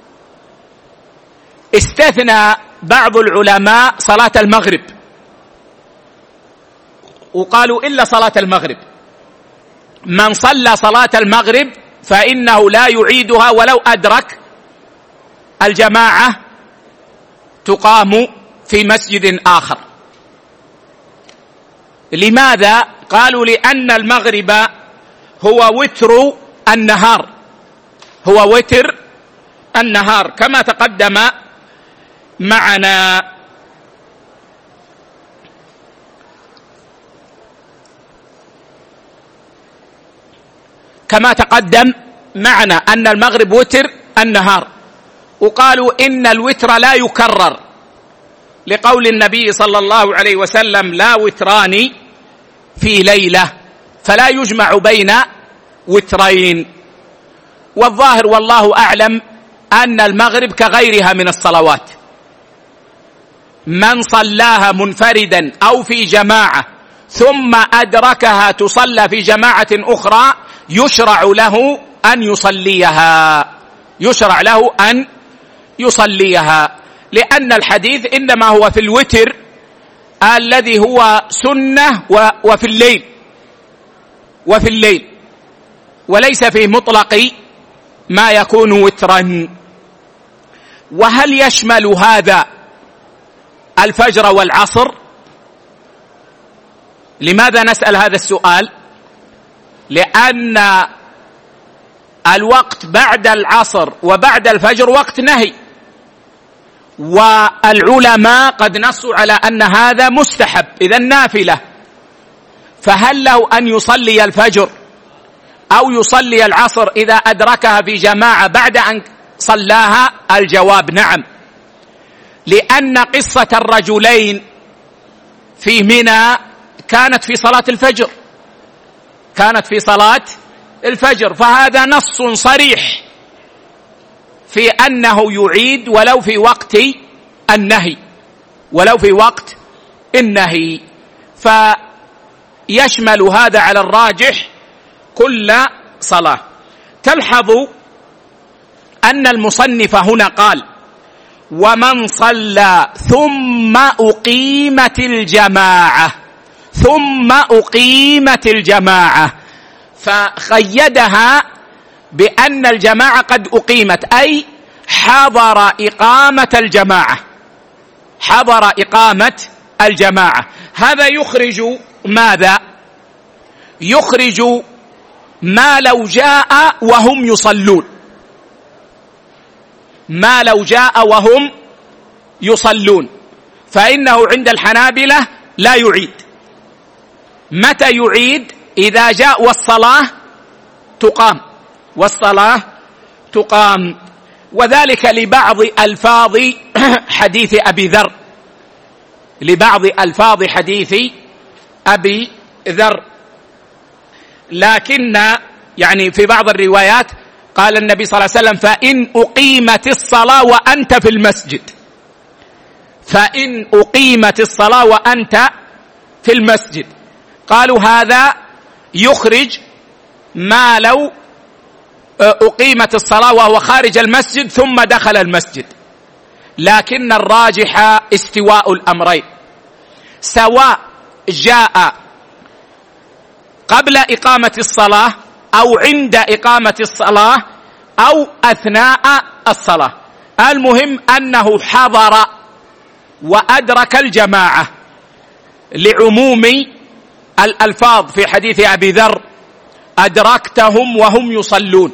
استثنى بعض العلماء صلاة المغرب وقالوا إلا صلاة المغرب، من صلى صلاة المغرب فإنه لا يعيدها ولو أدرك الجماعة تقام في مسجد آخر. لماذا؟ قالوا لأن المغرب هو وتر النهار، هو وتر النهار كما تقدم معنا. كما تقدم معنا أن المغرب وتر النهار. وقالوا إن الوتر لا يكرر لقول النبي صلى الله عليه وسلم لا وتران في ليلة، فلا يجمع بين وترين. والظاهر والله أعلم أن المغرب كغيرها من الصلوات، من صلاها منفردا أو في جماعة ثم أدركها تصلى في جماعة أخرى يشرع له أن يصليها، يشرع له أن يصليها، لأن الحديث إنما هو في الوتر الذي هو سنة وفي الليل وفي الليل وليس في مطلق ما يكون وترا. وهل يشمل هذا الفجر والعصر؟ لماذا نسأل هذا السؤال؟ لأن الوقت بعد العصر وبعد الفجر وقت نهي، والعلماء قد نصوا على أن هذا مستحب إذا نافلة، فهل له أن يصلي الفجر أو يصلي العصر إذا أدركها في جماعة بعد أن صلاها؟ الجواب نعم، لأن قصة الرجلين في منى كانت في صلاة الفجر، كانت في صلاة الفجر، فهذا نص صريح في أنه يعيد ولو في وقت النهي، ولو في وقت النهي، فيشمل هذا على الراجح كل صلاة. تلحظوا أن المصنف هنا قال ومن صلى ثم أقيمت الجماعة، ثم أقيمت الجماعة، فخيدها بأن الجماعة قد أقيمت، أي حضر إقامة الجماعة، حضر إقامة الجماعة. هذا يخرج ماذا؟ يخرج ما لو جاء وهم يصلون، ما لو جاء وهم يصلون، فإنه عند الحنابلة لا يعيد. متى يعيد؟ إذا جاء والصلاة تقام، والصلاة تقام. وذلك لبعض ألفاظ حديث أبي ذر، لبعض ألفاظ حديث أبي ذر. لكن يعني في بعض الروايات قال النبي صلى الله عليه وسلم فإن أقيمت الصلاة وأنت في المسجد، فإن أقيمت الصلاة وأنت في المسجد. قالوا هذا يخرج ما لو أقيمت الصلاة وهو خارج المسجد ثم دخل المسجد، لكن الراجح استواء الأمرين، سواء جاء قبل إقامة الصلاة أو عند إقامة الصلاة أو أثناء الصلاة، المهم أنه حضر وأدرك الجماعة، لعموم الألفاظ في حديث أبي ذر أدركتهم وهم يصلون.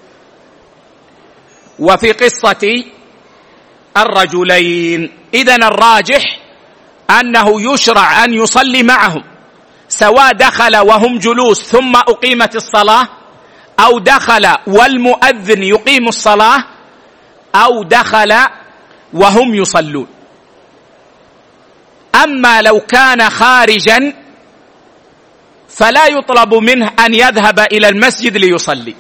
وفي قصة الرجلين إذن الراجح أنه يشرع أن يصلي معهم، سواء دخل وهم جلوس ثم أقيمت الصلاة، أو دخل والمؤذن يقيم الصلاة، أو دخل وهم يصلون. أما لو كان خارجا فلا يطلب منه أن يذهب إلى المسجد ليصلي،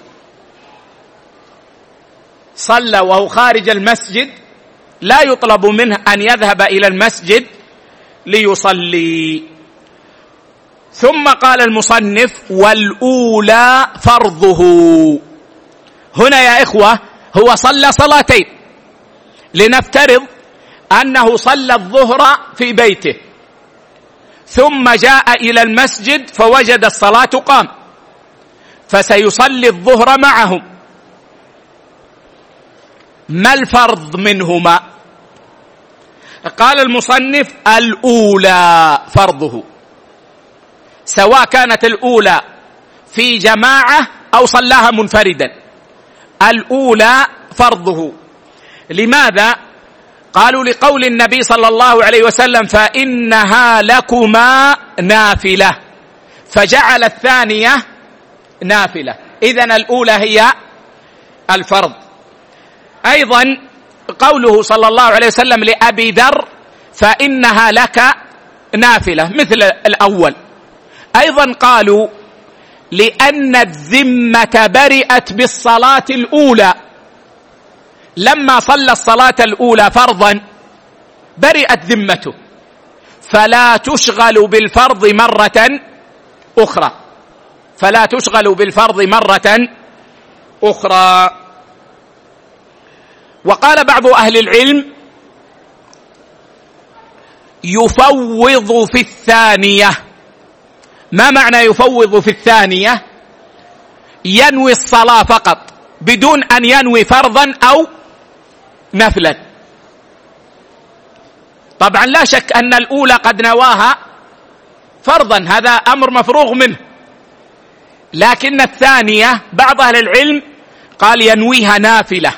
صلى وهو خارج المسجد لا يطلب منه أن يذهب إلى المسجد ليصلي. ثم قال المصنف: والأولى فرضه. هنا يا إخوة هو صلى صلاتين، لنفترض أنه صلى الظهر في بيته ثم جاء إلى المسجد فوجد الصلاة قام، فسيصلي الظهر معهم. ما الفرض منهما؟ قال المصنف: الأولى فرضه، سواء كانت الأولى في جماعة أو صلاها منفردا، الأولى فرضه. لماذا؟ قالوا: لقول النبي صلى الله عليه وسلم: فإنها لكما نافلة، فجعل الثانية نافلة، إذن الأولى هي الفرض. أيضا قوله صلى الله عليه وسلم لأبي ذر: فإنها لك نافلة، مثل الأول. أيضا قالوا: لأن الذمة برئت بالصلاة الأولى، لما صلى الصلاة الأولى فرضا برئت ذمته، فلا تشغل بالفرض مرة أخرى، فلا تشغل بالفرض مرة أخرى. وقال بعض أهل العلم: يفوض في الثانية. ما معنى يفوض في الثانية؟ ينوي الصلاة فقط بدون أن ينوي فرضا أو نفلا. طبعا لا شك أن الأولى قد نواها فرضا، هذا أمر مفروغ منه، لكن الثانية بعض أهل العلم قال ينويها نافلة،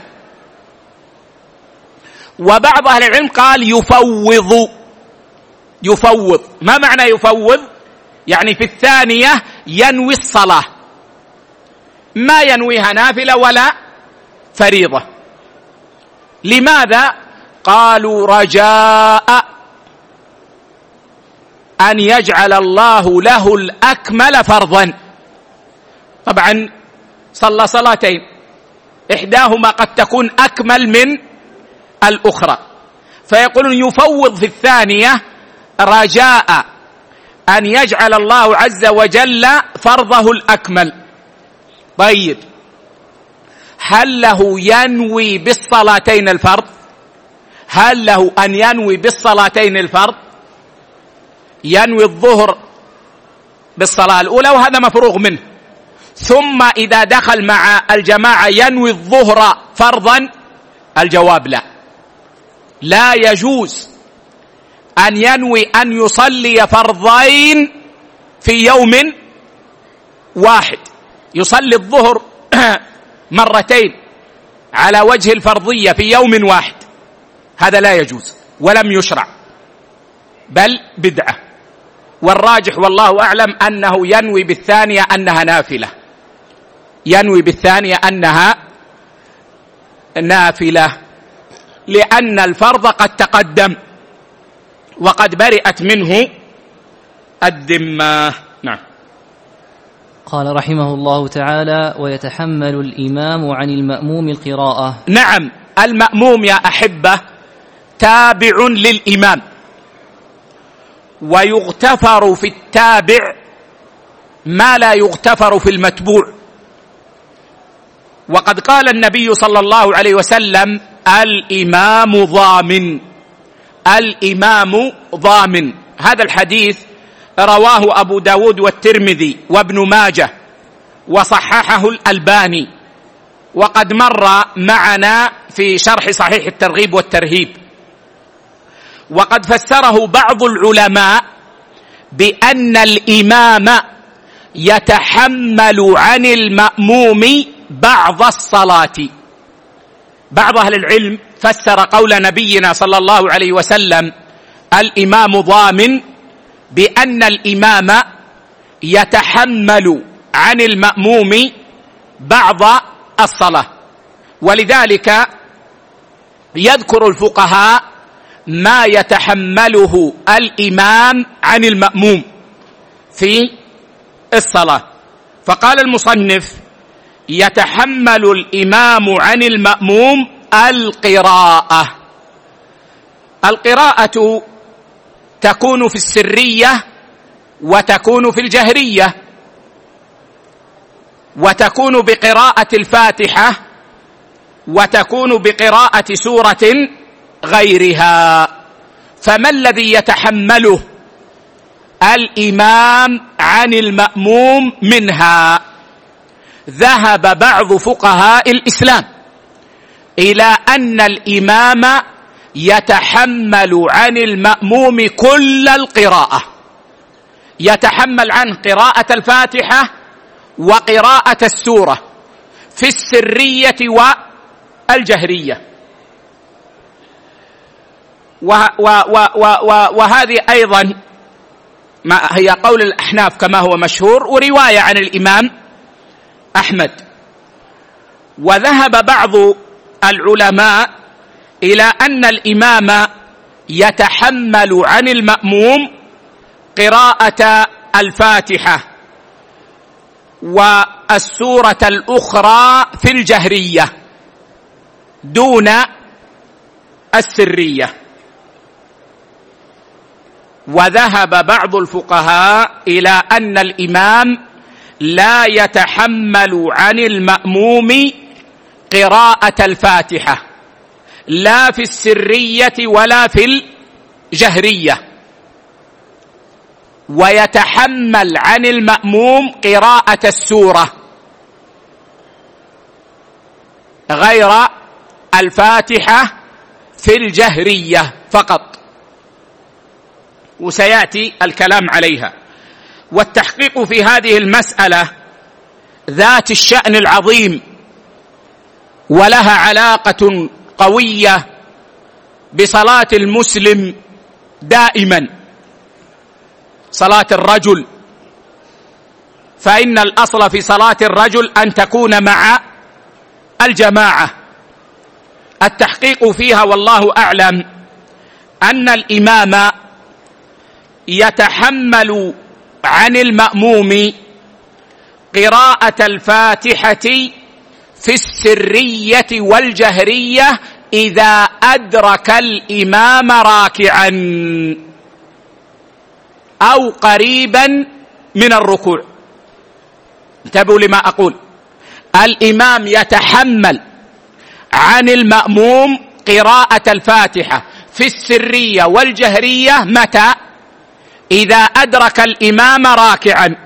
وبعض أهل العلم قال يفوض. يفوض ما معنى يفوض؟ يعني في الثانية ينوي الصلاة، ما ينويها نافلة ولا فريضة. لماذا؟ قالوا: رجاء أن يجعل الله له الأكمل فرضا. طبعا صلى صلاتين، إحداهما قد تكون أكمل من الأخرى، فيقولون يفوض في الثانية رجاء أن يجعل الله عز وجل فرضه الأكمل. طيب، هل له ينوي بالصلاتين الفرض؟ هل له أن ينوي بالصلاتين الفرض؟ ينوي الظهر بالصلاة الأولى وهذا مفروغ منه، ثم إذا دخل مع الجماعة ينوي الظهر فرضا؟ الجواب لا، لا يجوز أن ينوي أن يصلي فرضين في يوم واحد، يصلي الظهر مرتين على وجه الفرضية في يوم واحد، هذا لا يجوز ولم يشرع، بل بدعة. والراجح والله أعلم أنه ينوي بالثانية أنها نافلة، ينوي بالثانية أنها نافلة، لأن الفرض قد تقدم وقد برئت منه الذمة. نعم. قال رحمه الله تعالى: ويتحمل الإمام عن المأموم القراءة. نعم، المأموم يا أحبة تابع للإمام، ويغتفر في التابع ما لا يغتفر في المتبوع. وقد قال النبي صلى الله عليه وسلم: الإمام ضامن، الإمام ضامن. هذا الحديث رواه أبو داود والترمذي وابن ماجه وصححه الألباني، وقد مر معنا في شرح صحيح الترغيب والترهيب. وقد فسره بعض العلماء بأن الإمام يتحمل عن المأموم بعض الصلاة. بعض أهل العلم فسر قول نبينا صلى الله عليه وسلم الإمام ضامن بأن الإمام يتحمل عن المأموم بعض الصلاة، ولذلك يذكر الفقهاء ما يتحمله الإمام عن المأموم في الصلاة. فقال المصنف: يتحمل الإمام عن المأموم القراءة. القراءة تكون في السرية وتكون في الجهرية، وتكون بقراءة الفاتحة وتكون بقراءة سورة غيرها. فما الذي يتحمله الإمام عن المأموم منها؟ ذهب بعض فقهاء الإسلام إلى أن الإمام يتحمل عن المأموم كل القراءة، يتحمل عنه قراءة الفاتحة وقراءة السورة في السرية والجهرية. وهذه أيضا ما هي قول الأحناف كما هو مشهور، ورواية عن الإمام أحمد. وذهب بعض العلماء إلى أن الإمام يتحمل عن المأموم قراءة الفاتحة والسورة الأخرى في الجهرية دون السرية. وذهب بعض الفقهاء إلى أن الإمام لا يتحمل عن المأموم قراءة الفاتحة لا في السرية ولا في الجهرية، ويتحمل عن المأموم قراءة السورة غير الفاتحة في الجهرية فقط، وسيأتي الكلام عليها. والتحقيق في هذه المسألة ذات الشأن العظيم، ولها علاقة قوية بصلاة المسلم دائما، صلاة الرجل، فإن الأصل في صلاة الرجل أن تكون مع الجماعة. التحقيق فيها والله أعلم أن الإمام يتحمل عن المأموم قراءة الفاتحة في السرية والجهرية إذا أدرك الإمام راكعا أو قريبا من الركوع. انتبهوا لما أقول، الإمام يتحمل عن المأموم قراءة الفاتحة في السرية والجهرية متى؟ إذا أدرك الإمام راكعا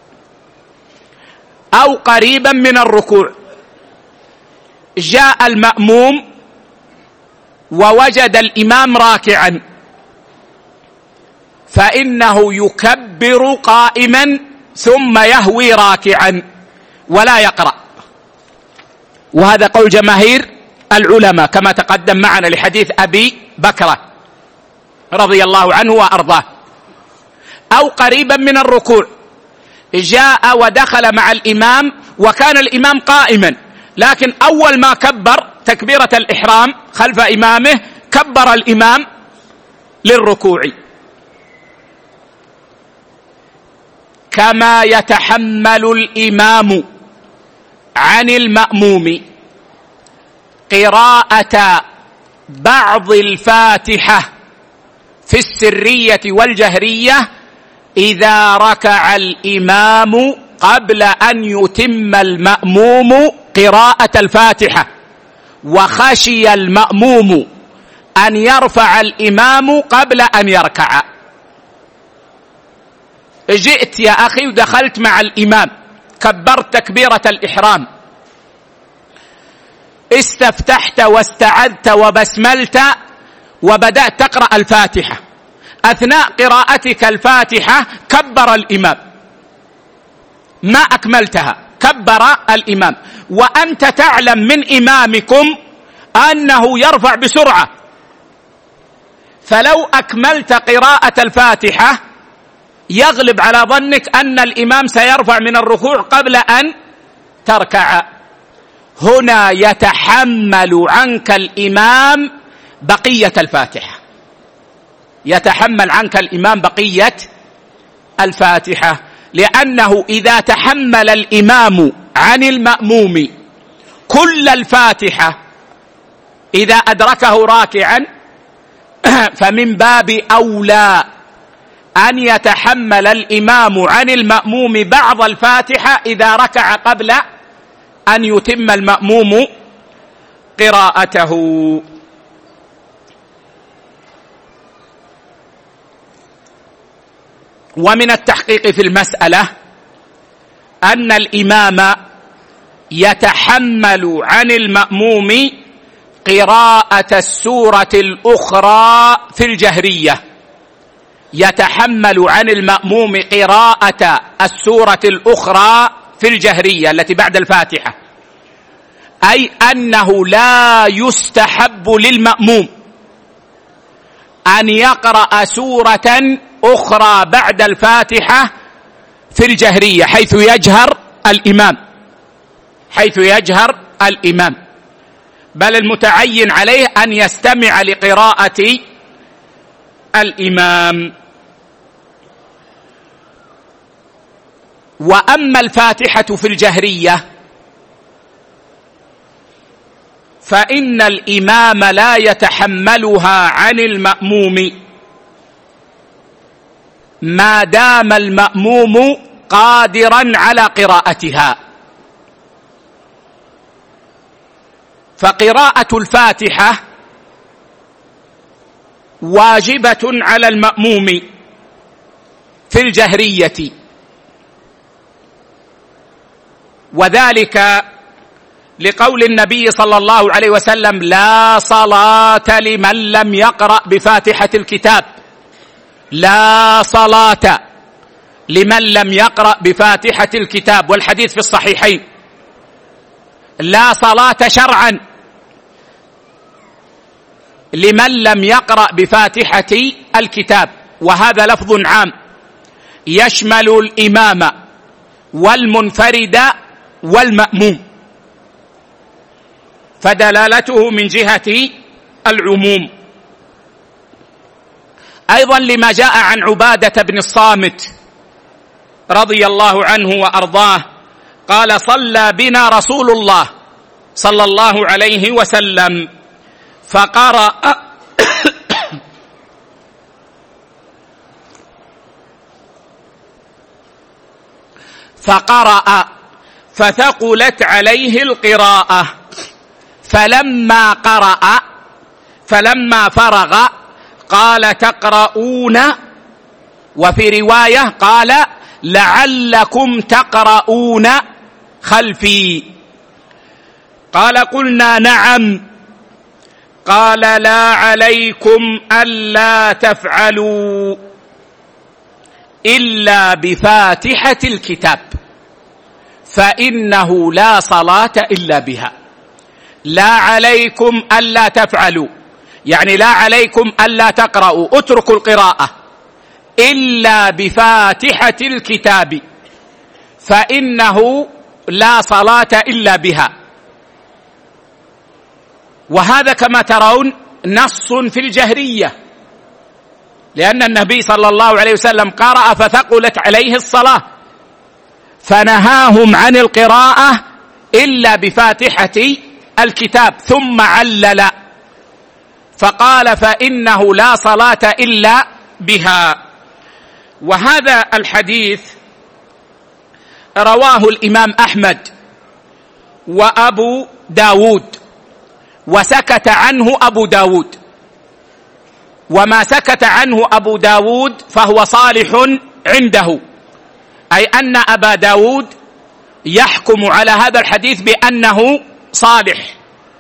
أو قريبا من الركوع. جاء المأموم ووجد الإمام راكعا، فإنه يكبر قائما ثم يهوي راكعا ولا يقرأ. وهذا قول جماهير العلماء كما تقدم معنا لحديث أبي بكرة رضي الله عنه وأرضاه. أو قريبا من الركوع، جاء ودخل مع الإمام وكان الإمام قائما، لكن أول ما كبر تكبيرة الإحرام خلف إمامه كبر الإمام للركوع. كما يتحمل الإمام عن المأموم قراءة بعض الفاتحة في السرية والجهرية إذا ركع الإمام قبل أن يتم المأموم قراءة الفاتحة، وخشي المأموم أن يرفع الإمام قبل أن يركع. جئت يا أخي ودخلت مع الإمام، كبرت تكبيرة الإحرام، استفتحت واستعذت وبسملت وبدأت تقرأ الفاتحة. أثناء قراءتك الفاتحة كبر الإمام، ما أكملتها، كبر الإمام، وأنت تعلم من إمامكم أنه يرفع بسرعة، فلو أكملت قراءة الفاتحة يغلب على ظنك أن الإمام سيرفع من الركوع قبل أن تركع. هنا يتحمل عنك الإمام بقية الفاتحة، يتحمل عنك الإمام بقية الفاتحة. لأنه إذا تحمل الإمام عن المأموم كل الفاتحة إذا أدركه راكعا فمن باب أولى أن يتحمل الإمام عن المأموم بعض الفاتحة إذا ركع قبل أن يتم المأموم قراءته. ومن التحقيق في المسألة أن الإمام يتحمل عن المأموم قراءة السورة الأخرى في الجهرية، يتحمل عن المأموم قراءة السورة الأخرى في الجهرية التي بعد الفاتحة، أي أنه لا يستحب للمأموم أن يقرأ سورة أخرى بعد الفاتحة في الجهرية حيث يجهر الإمام حيث يجهر الإمام بل المتعين عليه أن يستمع لقراءة الإمام. وأما الفاتحة في الجهرية فإن الإمام لا يتحملها عن المأموم ما دام المأموم قادرا على قراءتها، فقراءة الفاتحة واجبة على المأموم في الجهرية، وذلك لقول النبي صلى الله عليه وسلم: لا صلاة لمن لم يقرأ بفاتحة الكتاب، لا صلاة لمن لم يقرأ بفاتحة الكتاب. والحديث في الصحيحين: لا صلاة شرعا لمن لم يقرأ بفاتحة الكتاب، وهذا لفظ عام يشمل الإمام والمنفرد والمأموم، فدلالته من جهة العموم. أيضا لما جاء عن عبادة بن الصامت رضي الله عنه وأرضاه قال: صلى بنا رسول الله صلى الله عليه وسلم فقرأ فقرأ فثقلت عليه القراءة، فلما قرأ فلما فرغ قال: تقرؤون، وفي رواية قال: لعلكم تقرؤون خلفي. قال: قلنا نعم. قال: لا عليكم ألا تفعلوا إلا بفاتحة الكتاب فإنه لا صلاة إلا بها. لا عليكم ألا تفعلوا يعني لا عليكم ألا تقرأوا، اتركوا القراءة، إلا بفاتحة الكتاب فإنه لا صلاة إلا بها. وهذا كما ترون نص في الجهرية، لأن النبي صلى الله عليه وسلم قرأ فثقلت عليه الصلاة فنهاهم عن القراءة إلا بفاتحة الكتاب، ثم علل فقال: فإنه لا صلاة إلا بها. وهذا الحديث رواه الإمام أحمد وأبو داود، وسكت عنه أبو داود، وما سكت عنه أبو داود فهو صالح عنده، أي أن أبا داود يحكم على هذا الحديث بأنه صالح،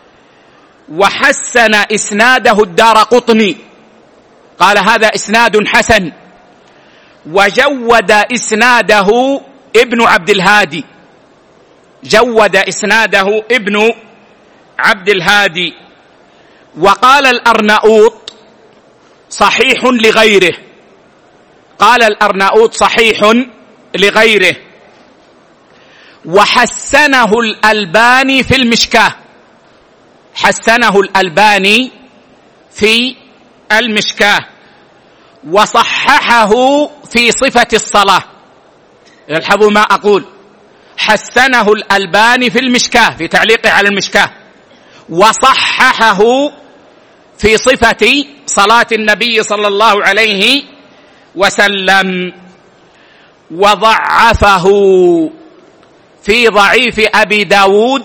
وحسن إسناده الدارقطني، قال: هذا إسناد حسن. وجود إسناده ابن عبد الهادي، جود إسناده ابن عبد الهادي. وقال الأرناؤوط: صحيح لغيره، قال الأرناؤوط: صحيح لغيره. وحسنه الألباني في المشكاة، حسنه الألباني في المشكاة، وصححه في صفة الصلاة، الحظوا ما أقول، حسنه الألباني في المشكاة في تعليقه على المشكاة، وصححه في صفة صلاة النبي صلى الله عليه وسلم، وضعفه في ضعيف أبي داود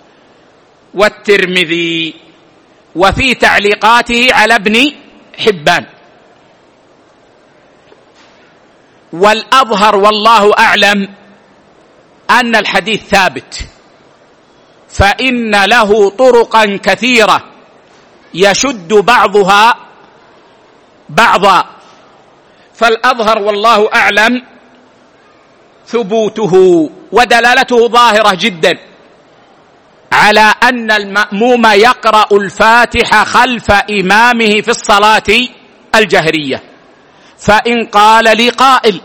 والترمذي وفي تعليقاته على ابن حبان. والأظهر والله أعلم أن الحديث ثابت، فإن له طرقا كثيرة يشد بعضها بعضا، فالأظهر والله أعلم ثبوته ودلالته ظاهرة جدا على أن المأموم يقرأ الفاتحة خلف إمامه في الصلاة الجهرية. فإن قال لي قائل: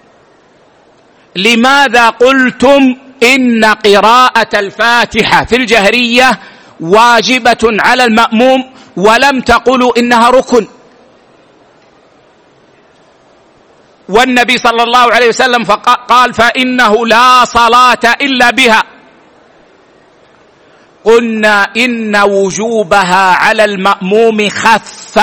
لماذا قلتم إن قراءة الفاتحة في الجهرية واجبة على المأموم ولم تقولوا إنها ركن؟ والنبي صلى الله عليه وسلم قال: فإنه لا صلاة إلا بها. قلنا إن وجوبها على المأموم خف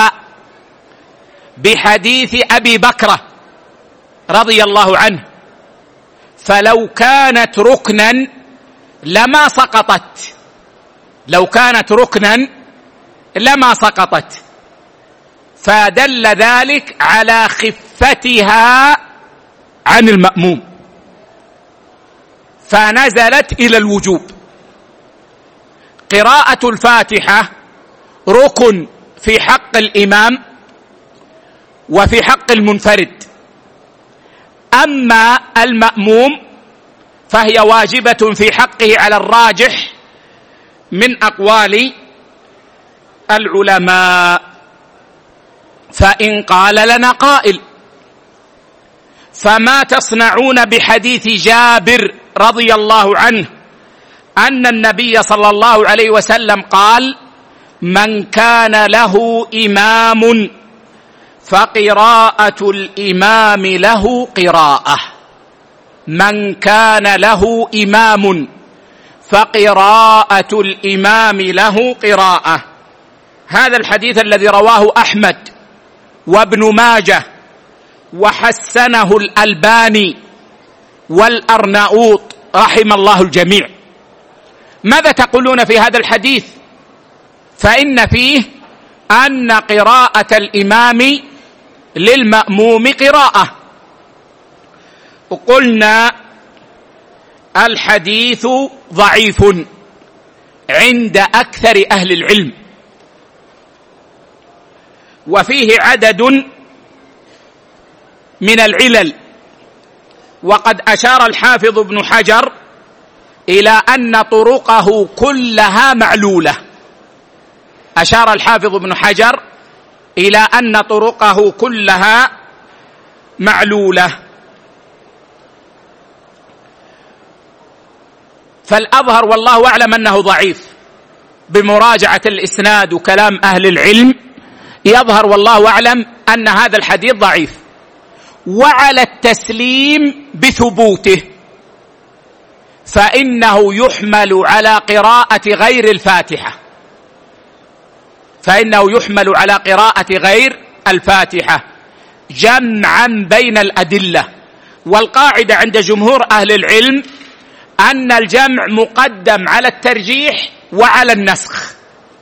بحديث أبي بكر رضي الله عنه، فلو كانت ركنا لما سقطت، لو كانت ركنا لما سقطت، فدل ذلك على خفتها عن المأموم فنزلت إلى الوجوب. قراءة الفاتحة ركن في حق الإمام وفي حق المنفرد، أما المأموم فهي واجبة في حقه على الراجح من أقوال العلماء. فإن قال لنا قائل: فما تصنعون بحديث جابر رضي الله عنه أن النبي صلى الله عليه وسلم قال: من كان له إمام فقراءة الإمام له قراءة. من كان له إمام فقراءة الإمام له قراءة. هذا الحديث الذي رواه أحمد وابن ماجه وحسنه الألباني والأرناؤوط رحم الله الجميع. ماذا تقولون في هذا الحديث؟ فإن فيه أن قراءة الإمام للمأموم قراءة. وقلنا الحديث ضعيف عند أكثر أهل العلم، وفيه عدد من العلل، وقد أشار الحافظ ابن حجر إلى أن طرقه كلها معلولة. أشار الحافظ ابن حجر إلى أن طرقه كلها معلولة. فالأظهر والله أعلم أنه ضعيف، بمراجعة الإسناد وكلام أهل العلم يظهر والله أعلم أن هذا الحديث ضعيف، وعلى التسليم بثبوته فإنه يحمل على قراءة غير الفاتحة، فإنه يحمل على قراءة غير الفاتحة جمعا بين الأدلة. والقاعدة عند جمهور أهل العلم أن الجمع مقدم على الترجيح وعلى النسخ،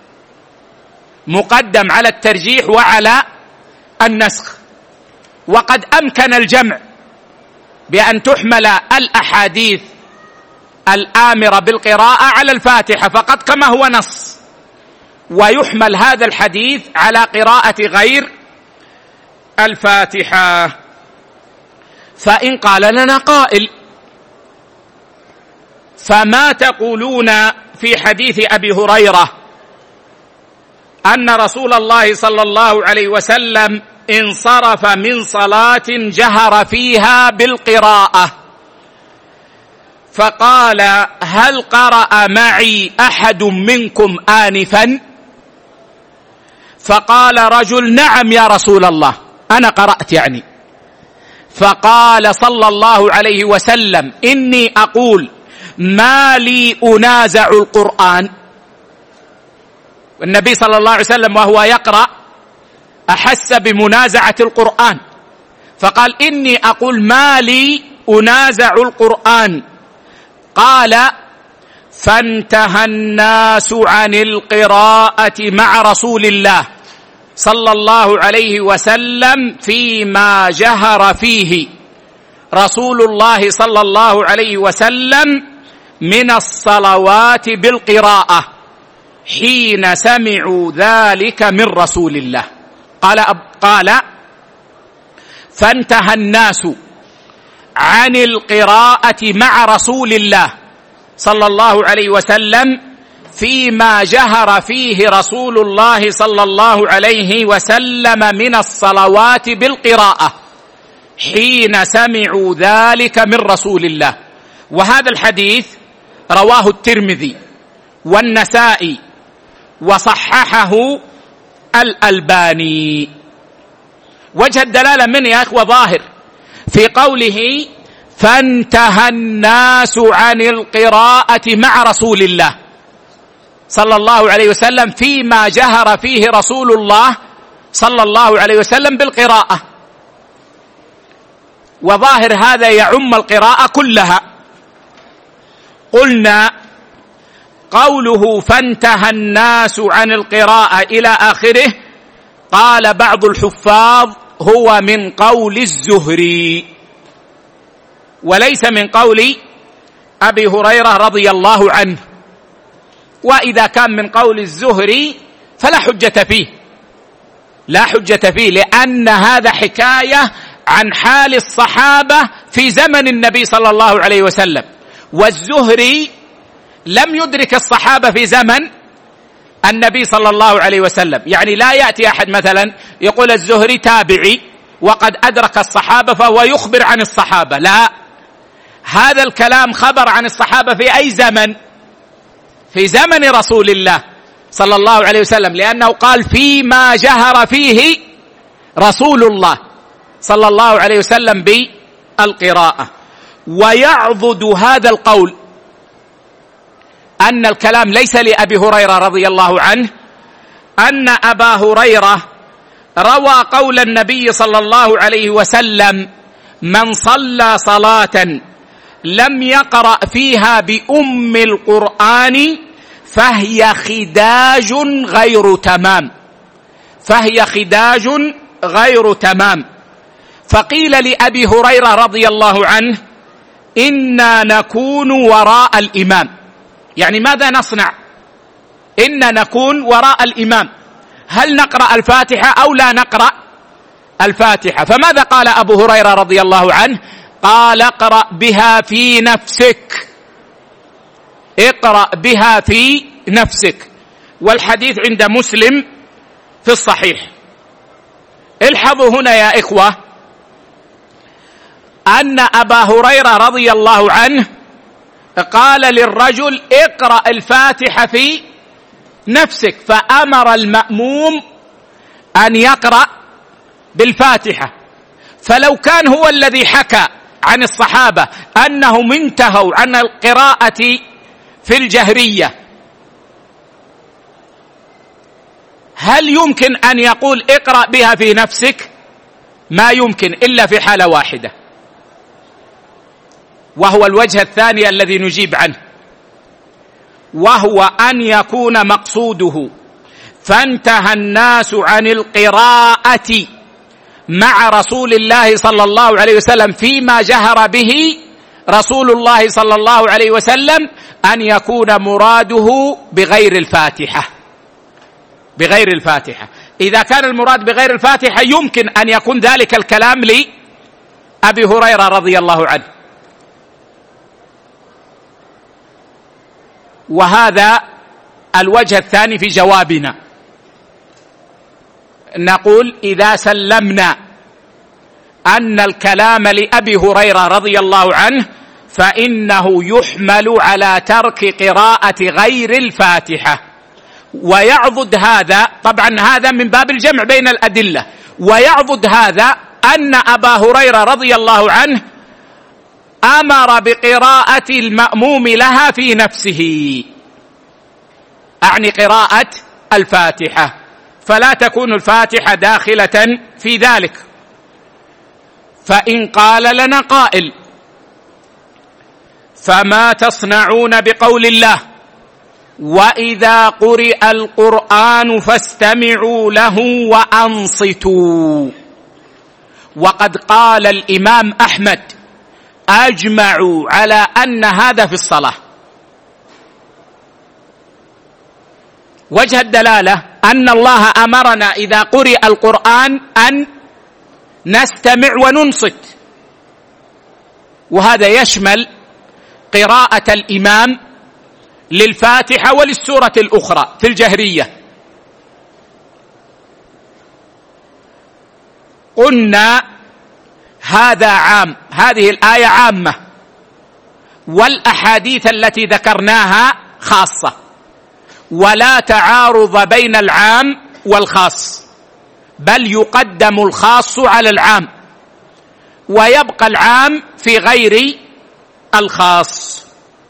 مقدم على الترجيح وعلى النسخ. وقد أمكن الجمع بأن تحمل الأحاديث الآمرة بالقراءة على الفاتحة فقط كما هو نص، ويحمل هذا الحديث على قراءة غير الفاتحة. فإن قال لنا قائل: فما تقولون في حديث أبي هريرة أن رسول الله صلى الله عليه وسلم انصرف من صلاة جهر فيها بالقراءة فقال: هل قرأ معي أحد منكم آنفا؟ فقال رجل: نعم يا رسول الله، أنا قرأت يعني. فقال صلى الله عليه وسلم: إني أقول ما لي أنازع القرآن. والنبي صلى الله عليه وسلم وهو يقرأ أحس بمنازعة القرآن، فقال: إني أقول ما لي أنازع القرآن. قال: فانتهى الناس عن القراءة مع رسول الله صلى الله عليه وسلم فيما جهر فيه رسول الله صلى الله عليه وسلم من الصلوات بالقراءة حين سمعوا ذلك من رسول الله. قال قال فانتهى الناس عن القراءة مع رسول الله صلى الله عليه وسلم فيما جهر فيه رسول الله صلى الله عليه وسلم من الصلوات بالقراءة حين سمعوا ذلك من رسول الله. وهذا الحديث رواه الترمذي والنسائي وصححه الألباني. وجه الدلالة من يا أخوة ظاهر في قوله فانتهى الناس عن القراءة مع رسول الله صلى الله عليه وسلم فيما جهر فيه رسول الله صلى الله عليه وسلم بالقراءة، وظاهر هذا يعم القراءة كلها. قلنا قوله فانتهى الناس عن القراءة إلى آخره، قال بعض الحفاظ هو من قول الزهري وليس من قول أبي هريرة رضي الله عنه. وإذا كان من قول الزهري فلا حجة فيه، لا حجة فيه، لأن هذا حكاية عن حال الصحابة في زمن النبي صلى الله عليه وسلم، والزهري لم يدرك الصحابة في زمن النبي صلى الله عليه وسلم. يعني لا يأتي أحد مثلا يقول الزهري تابعي وقد أدرك الصحابة فهو يخبر عن الصحابة، لا، هذا الكلام خبر عن الصحابة في أي زمن؟ في زمن رسول الله صلى الله عليه وسلم، لأنه قال فيما جهر فيه رسول الله صلى الله عليه وسلم بالقراءة. ويعضد هذا القول أن الكلام ليس لأبي هريرة رضي الله عنه، أن أبا هريرة روى قول النبي صلى الله عليه وسلم من صلى صلاة لم يقرأ فيها بأم القرآن فهي خداج غير تمام، فهي خداج غير تمام. فقيل لأبي هريرة رضي الله عنه إنا نكون وراء الإمام، يعني ماذا نصنع؟ إنا نكون وراء الإمام، هل نقرأ الفاتحة أو لا نقرأ الفاتحة؟ فماذا قال أبو هريرة رضي الله عنه؟ قال اقرأ بها في نفسك، اقرأ بها في نفسك. والحديث عند مسلم في الصحيح. الحظوا هنا يا إخوة أن أبا هريرة رضي الله عنه قال للرجل اقرأ الفاتحة في نفسك، فأمر المأموم أن يقرأ بالفاتحة. فلو كان هو الذي حكى عن الصحابة أنهم انتهوا عن القراءة في الجهرية، هل يمكن أن يقول اقرأ بها في نفسك؟ ما يمكن إلا في حالة واحدة، وهو الوجه الثاني الذي نجيب عنه، وهو أن يكون مقصوده فانتهى الناس عن القراءة مع رسول الله صلى الله عليه وسلم فيما جهر به رسول الله صلى الله عليه وسلم، أن يكون مراده بغير الفاتحة، بغير الفاتحة. إذا كان المراد بغير الفاتحة يمكن أن يكون ذلك الكلام لأبي هريرة رضي الله عنه. وهذا الوجه الثاني في جوابنا، نقول إذا سلمنا أن الكلام لأبي هريرة رضي الله عنه فإنه يحمل على ترك قراءة غير الفاتحة. ويعضد هذا، طبعا هذا من باب الجمع بين الأدلة، ويعضد هذا أن أبا هريرة رضي الله عنه أمر بقراءة المأموم لها في نفسه، أعني قراءة الفاتحة، فلا تكون الفاتحة داخلة في ذلك. فإن قال لنا قائل: فما تصنعون بقول الله وإذا قرئ القرآن فاستمعوا له وأنصتوا؟ وقد قال الإمام أحمد: أجمعوا على أن هذا في الصلاة. وجه الدلالة أن الله أمرنا إذا قرئ القرآن أن نستمع وننصت، وهذا يشمل قراءة الإمام للفاتحة وللسورة الأخرى في الجهرية. قلنا هذا عام، هذه الآية عامة، والأحاديث التي ذكرناها خاصة، ولا تعارض بين العام والخاص، بل يقدم الخاص على العام ويبقى العام في غير الخاص.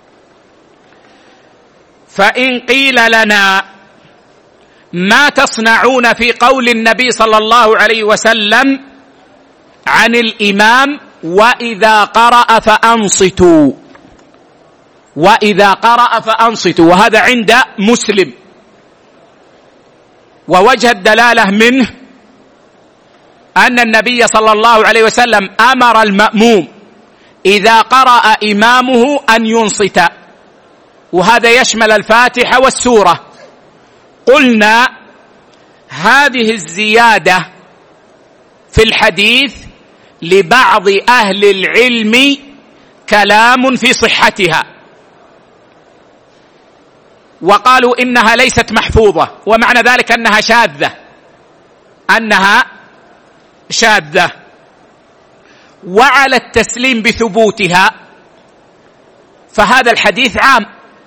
فإن قيل لنا: ما تصنعون في قول النبي صلى الله عليه وسلم عن الإمام وإذا قرأ فأنصتوا، وإذا قرأ فأنصتوا، وهذا عند مسلم، ووجه الدلالة منه أن النبي صلى الله عليه وسلم أمر المأموم إذا قرأ إمامه أن ينصت، وهذا يشمل الفاتحة والسورة. قلنا هذه الزيادة في الحديث لبعض أهل العلم كلام في صحتها، وقالوا إنها ليست محفوظة، ومعنى ذلك أنها شاذة، أنها شاذة. وعلى التسليم بثبوتها فهذا الحديث عام،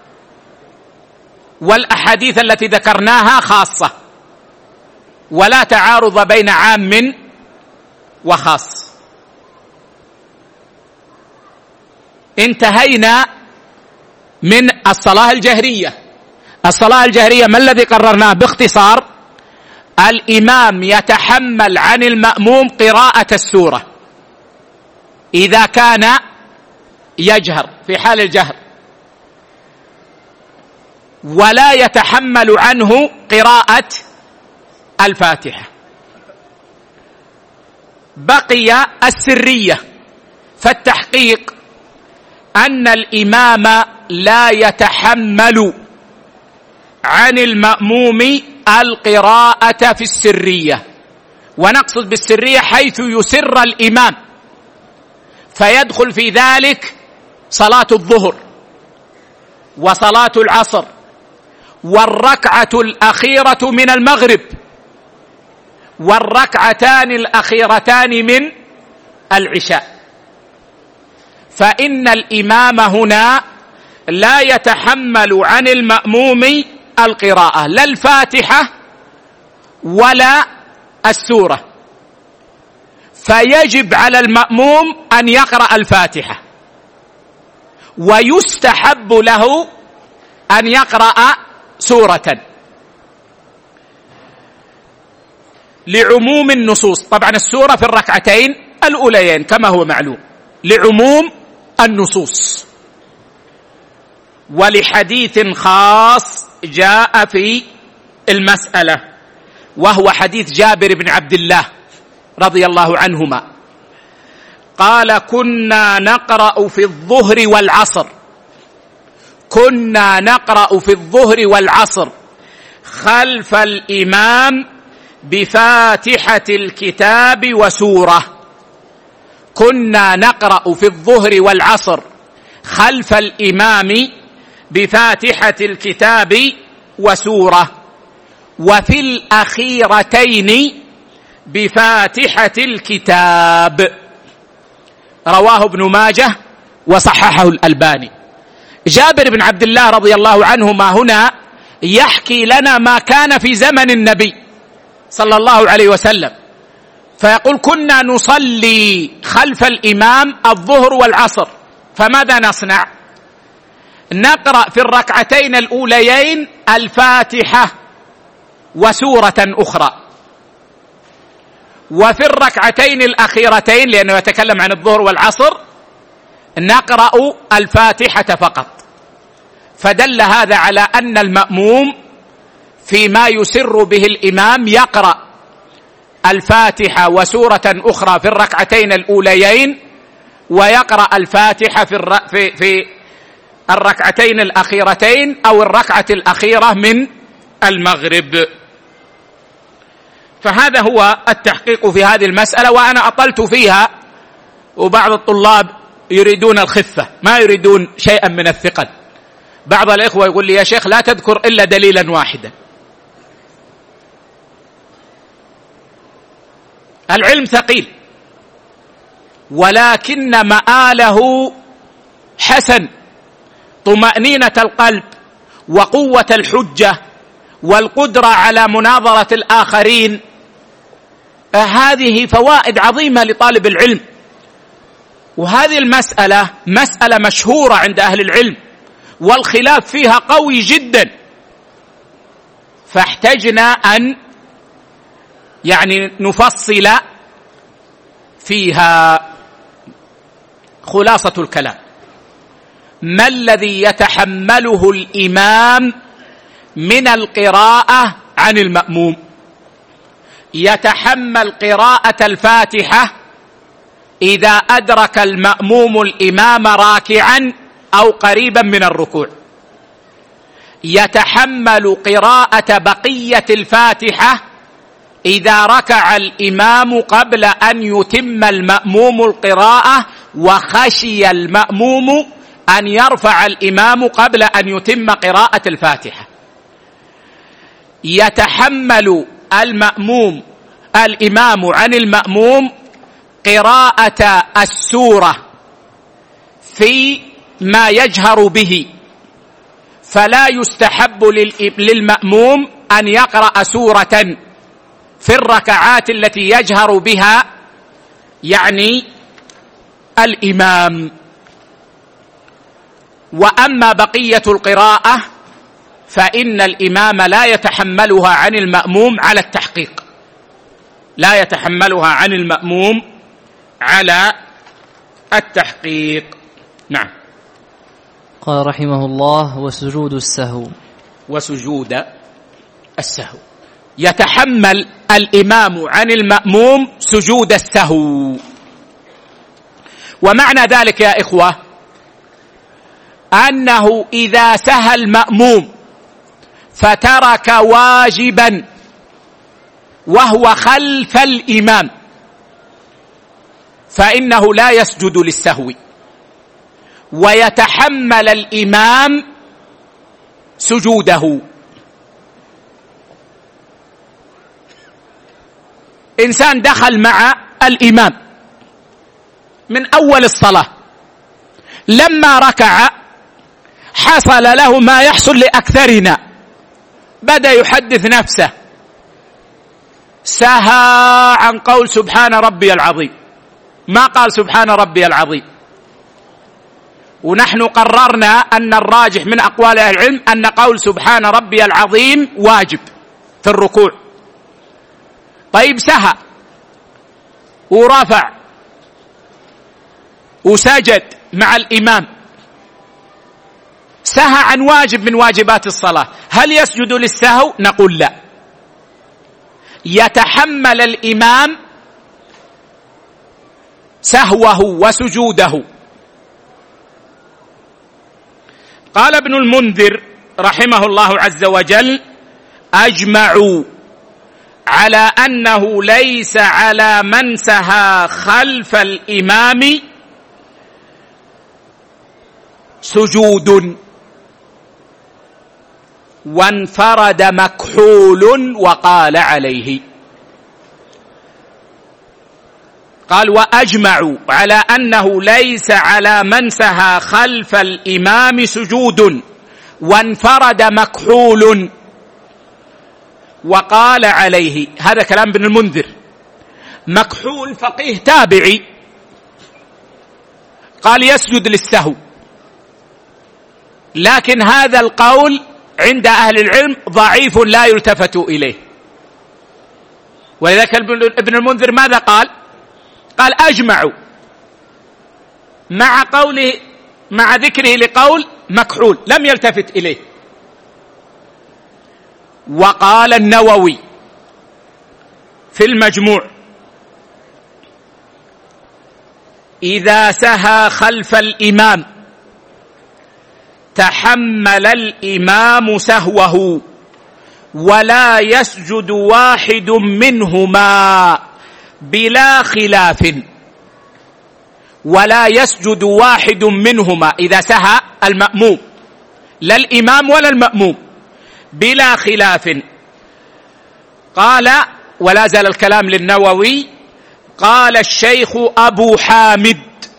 والأحاديث التي ذكرناها خاصة، ولا تعارض بين عام وخاص. انتهينا من الصلاة الجهرية. الصلاة الجهرية ما الذي قررناه باختصار؟ الإمام يتحمل عن المأموم قراءة السورة إذا كان يجهر في حال الجهر، ولا يتحمل عنه قراءة الفاتحة. بقي السرية، فالتحقيق أن الإمام لا يتحمل عن المأموم القراءة في السرية، ونقصد بالسرية حيث يسر الإمام، فيدخل في ذلك صلاة الظهر وصلاة العصر والركعة الأخيرة من المغرب والركعتان الأخيرتان من العشاء. فإن الإمام هنا لا يتحمل عن المأموم القراءة، لا الفاتحة ولا السورة، فيجب على المأموم أن يقرأ الفاتحة، ويستحب له أن يقرأ سورة لعموم النصوص. طبعا السورة في الركعتين الأوليين كما هو معلوم، لعموم النصوص، ولحديث خاص جاء في المسألة، وهو حديث جابر بن عبد الله رضي الله عنهما قال: كنا نقرأ في الظهر والعصر كنا نقرأ في الظهر والعصر خلف الإمام بفاتحة الكتاب وسورة. كنا نقرأ في الظهر والعصر خلف الإمام بفاتحة الكتاب وسورة، وفي الأخيرتين بفاتحة الكتاب. رواه ابن ماجه وصححه الألباني. جابر بن عبد الله رضي الله عنهما هنا يحكي لنا ما كان في زمن النبي صلى الله عليه وسلم، فيقول كنا نصلي خلف الإمام الظهر والعصر، فماذا نصنع؟ نقرأ في الركعتين الأوليين الفاتحة وسورة أخرى، وفي الركعتين الأخيرتين لأنه يتكلم عن الظهر والعصر نقرأ الفاتحة فقط. فدل هذا على أن المأموم فيما يسر به الإمام يقرأ الفاتحة وسورة أخرى في الركعتين الأوليين، ويقرأ الفاتحة في, الر... في... في الركعتين الأخيرتين أو الركعة الأخيرة من المغرب. فهذا هو التحقيق في هذه المسألة، وأنا أطلت فيها، وبعض الطلاب يريدون الخفة ما يريدون شيئا من الثقل. بعض الإخوة يقول لي يا شيخ لا تذكر إلا دليلا واحدا. العلم ثقيل، ولكن مآله حسن، طمأنينة القلب وقوة الحجة والقدرة على مناظرة الآخرين، هذه فوائد عظيمة لطالب العلم. وهذه المسألة مسألة مشهورة عند أهل العلم، والخلاف فيها قوي جدا، فاحتجنا أن يعني نفصل فيها. خلاصة الكلام: ما الذي يتحمله الإمام من القراءة عن المأموم؟ يتحمل قراءة الفاتحة إذا أدرك المأموم الإمام راكعا أو قريبا من الركوع، يتحمل قراءة بقية الفاتحة إذا ركع الإمام قبل أن يتم المأموم القراءة وخشي المأموم أن يرفع الإمام قبل أن يتم قراءة الفاتحة، يتحمل المأموم الإمام عن المأموم قراءة السورة في ما يجهر به، فلا يستحب للمأموم أن يقرأ سورة في الركعات التي يجهر بها يعني الإمام. وأما بقية القراءة فإن الإمام لا يتحملها عن المأموم على التحقيق، لا يتحملها عن المأموم على التحقيق. نعم. قال رحمه الله: وسجود السهو. وسجود السهو يتحمل الإمام عن المأموم سجود السهو. ومعنى ذلك يا إخوة أنه إذا سهى المأموم فترك واجبا وهو خلف الإمام فإنه لا يسجد للسهو، ويتحمل الإمام سجوده. إنسان دخل مع الإمام من أول الصلاة، لما ركع حصل له ما يحصل لأكثرنا، بدأ يحدث نفسه، سهى عن قول سبحان ربي العظيم، ما قال سبحان ربي العظيم. ونحن قررنا أن الراجح من أقوال أهل العلم أن قول سبحان ربي العظيم واجب في الركوع. طيب سهى ورفع وسجد مع الإمام، سهى عن واجب من واجبات الصلاة، هل يسجد للسهو؟ نقول لا، يتحمل الإمام سهوه وسجوده. قال ابن المنذر رحمه الله عز وجل: أجمعوا على أنه ليس على من سهى خلف الإمام سجود، وانفرد مكحول وقال عليه. قال: وأجمعوا على أنه ليس على من سهى خلف الإمام سجود، وانفرد مكحول وقال عليه. هذا كلام ابن المنذر. مكحول فقيه تابعي قال يسجد للسهو، لكن هذا القول عند أهل العلم ضعيف لا يلتفت إليه. ولذلك ابن المنذر ماذا قال؟ قال أجمعوا مع قوله مع ذكره لقول مكحول لم يلتفت إليه. وقال النووي في المجموع إذا سهى خلف الإمام تحمل الإمام سهوه ولا يسجد واحد منهما بلا خلاف، ولا يسجد واحد منهما إذا سهى المأموم، لا الإمام ولا المأموم، بلا خلاف. قال ولا زال الكلام للنووي، قال الشيخ أبو حامد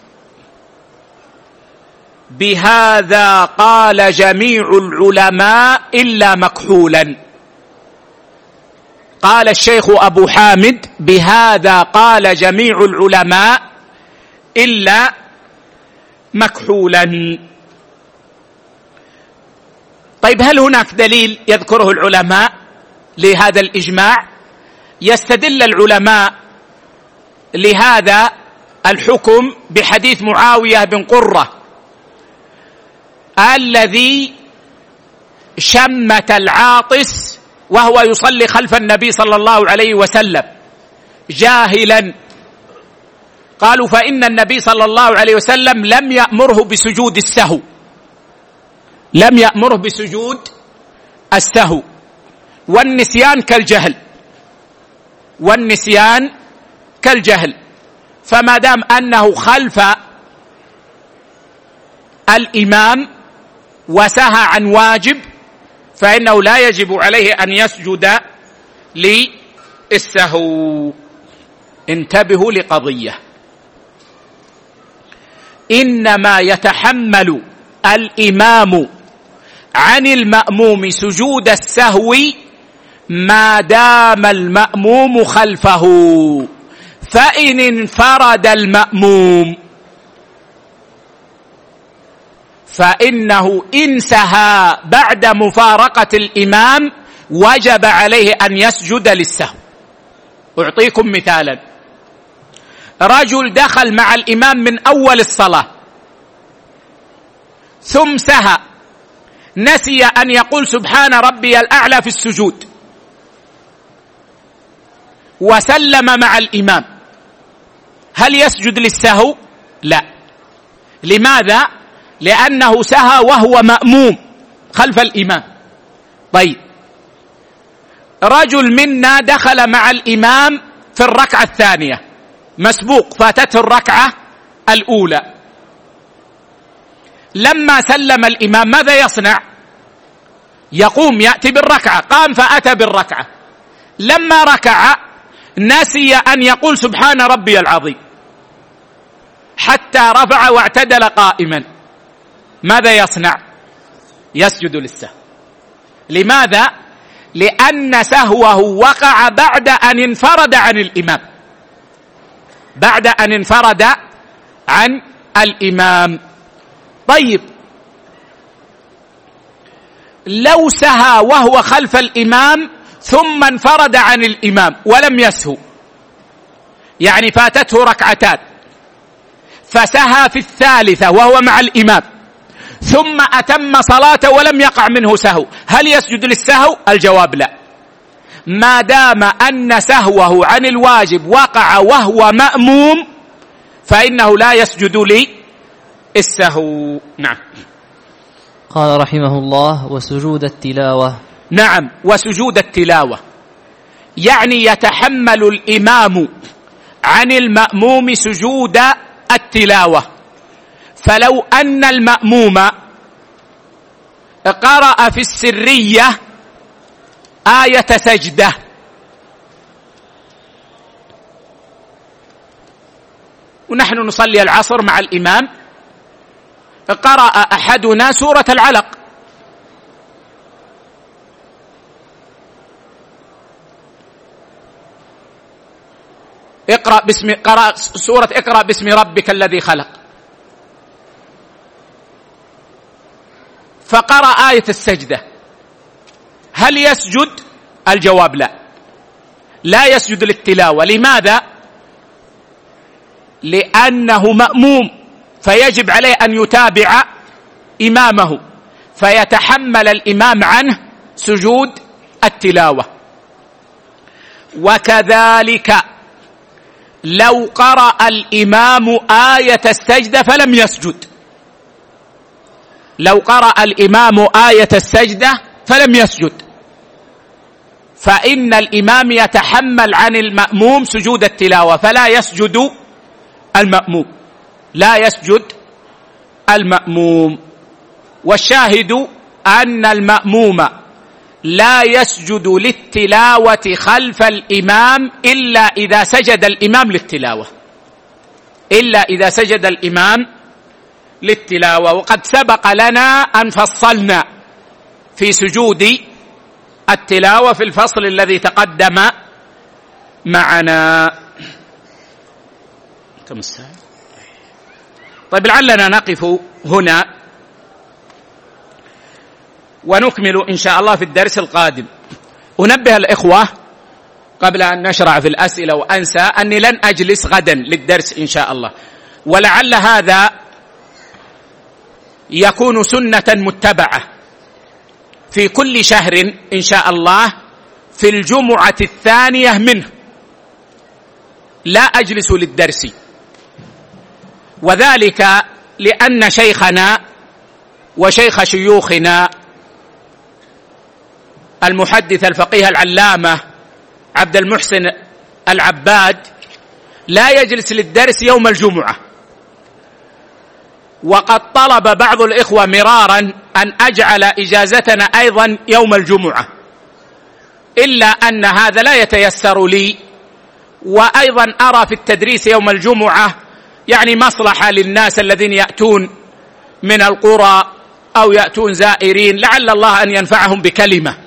بهذا قال جميع العلماء إلا مكحولا. قال الشيخ أبو حامد بهذا قال جميع العلماء إلا مكحولا. طيب هل هناك دليل يذكره العلماء لهذا الإجماع؟ يستدل العلماء لهذا الحكم بحديث معاوية بن قرة الذي شمت العاطس وهو يصلي خلف النبي صلى الله عليه وسلم جاهلا. قالوا فإن النبي صلى الله عليه وسلم لم يأمره بسجود السهو، لم يأمره بسجود السهو، والنسيان كالجهل، والنسيان كالجهل. فما دام أنه خلف الإمام وسهى عن واجب فإنه لا يجب عليه أن يسجد للسهو. انتبهوا لقضية، إنما يتحمل الإمام عن المأموم سجود السهو ما دام المأموم خلفه، فإن انفرد المأموم فإنه إن سهى بعد مفارقة الإمام وجب عليه أن يسجد للسهو. أعطيكم مثالا، رجل دخل مع الإمام من أول الصلاة ثم سهى، نسي أن يقول سبحان ربي الأعلى في السجود وسلم مع الإمام، هل يسجد للسهو؟ لا. لماذا؟ لأنه سهى وهو مأموم خلف الإمام. طيب رجل منا دخل مع الإمام في الركعة الثانية مسبوق، فاتته الركعة الأولى، لما سلم الإمام ماذا يصنع؟ يقوم يأتي بالركعة، قام فأتى بالركعة، لما ركع نسي أن يقول سبحان ربي العظيم حتى رفع واعتدل قائما، ماذا يصنع؟ يسجد للسهو. لماذا؟ لأن سهوه وقع بعد أن انفرد عن الإمام، بعد أن انفرد عن الإمام. طيب لو سهى وهو خلف الإمام ثم انفرد عن الإمام ولم يسهو، يعني فاتته ركعتان فسهى في الثالثة وهو مع الإمام ثم أتم صلاته ولم يقع منه سهو، هل يسجد للسهو؟ الجواب لا، ما دام أن سهوه عن الواجب وقع وهو مأموم فإنه لا يسجد للسهو. نعم. قال رحمه الله وسجود التلاوة. نعم، وسجود التلاوة يعني يتحمل الإمام عن المأموم سجود التلاوة. فلو أن المأموم قرأ في السرية آية سجدة ونحن نصلي العصر مع الإمام، قرأ أحدنا سورة العلق، اقرأ باسم قرأ سورة اقرأ باسم ربك الذي خلق، فقرأ آية السجدة، هل يسجد؟ الجواب لا، لا يسجد للتلاوة. لماذا؟ لأنه مأموم، فيجب عليه أن يتابع إمامه، فيتحمل الإمام عنه سجود التلاوة. وكذلك لو قرأ الإمام آية السجدة فلم يسجد، لو قرأ الإمام آية السجدة فلم يسجد، فإن الإمام يتحمل عن المأموم سجود التلاوة، فلا يسجد المأموم، لا يسجد المأموم. والشاهد أن المأموم لا يسجد للتلاوة خلف الإمام إلا إذا سجد الإمام للتلاوة، إلا إذا سجد الإمام للتلاوة. وقد سبق لنا أن فصلنا في سجود التلاوة في الفصل الذي تقدم معنا. كم الساعة؟ طيب لعلنا نقف هنا ونكمل إن شاء الله في الدرس القادم. أنبه الإخوة قبل أن نشرع في الأسئلة وأنسى أني لن أجلس غدا للدرس إن شاء الله، ولعل هذا يكون سنة متبعة في كل شهر إن شاء الله في الجمعة الثانية منه لا أجلس للدرس، وذلك لأن شيخنا وشيخ شيوخنا المحدث الفقيه العلامة عبد المحسن العباد لا يجلس للدرس يوم الجمعة، وقد طلب بعض الإخوة مرارا أن أجعل إجازتنا أيضا يوم الجمعة، إلا أن هذا لا يتيسر لي، وأيضا أرى في التدريس يوم الجمعة يعني مصلحة للناس الذين يأتون من القرى أو يأتون زائرين، لعل الله أن ينفعهم بكلمة.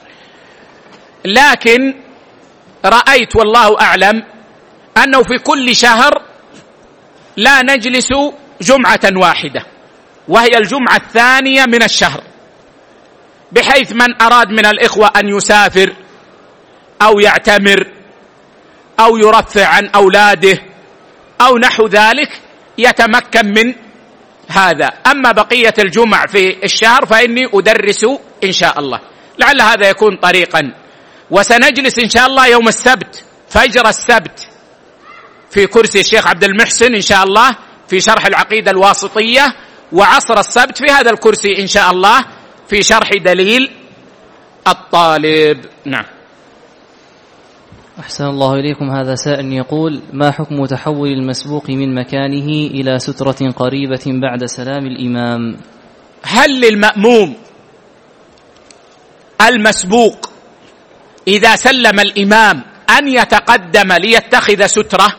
لكن رأيت والله أعلم أنه في كل شهر لا نجلس جمعة واحدة، وهي الجمعة الثانية من الشهر، بحيث من أراد من الإخوة أن يسافر أو يعتمر أو يرفع عن أولاده أو نحو ذلك يتمكن من هذا. أما بقية الجمع في الشهر فإني أدرس إن شاء الله، لعل هذا يكون طريقا. وسنجلس إن شاء الله يوم السبت، فجر السبت في كرسي الشيخ عبد المحسن إن شاء الله في شرح العقيدة الواسطية، وعصر السبت في هذا الكرسي إن شاء الله في شرح دليل الطالب. نعم. أحسن الله إليكم. هذا سائل يقول: ما حكم تحول المسبوق من مكانه إلى سترة قريبة بعد سلام الإمام؟ هل للمأموم المسبوق إذا سلم الإمام أن يتقدم ليتخذ سترة؟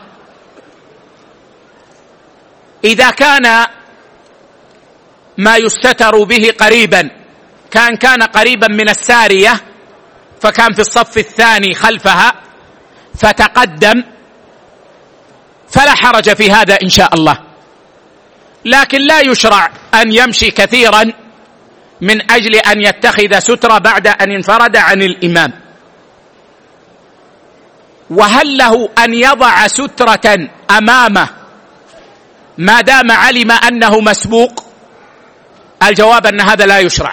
إذا كان ما يستتر به قريبا، كان كان قريبا من السارية فكان في الصف الثاني خلفها فتقدم، فلا حرج في هذا إن شاء الله، لكن لا يشرع أن يمشي كثيرا من أجل أن يتخذ سترة بعد أن انفرد عن الإمام. وهل له أن يضع سترة أمامه ما دام علم أنه مسبوق؟ الجواب أن هذا لا يشرع،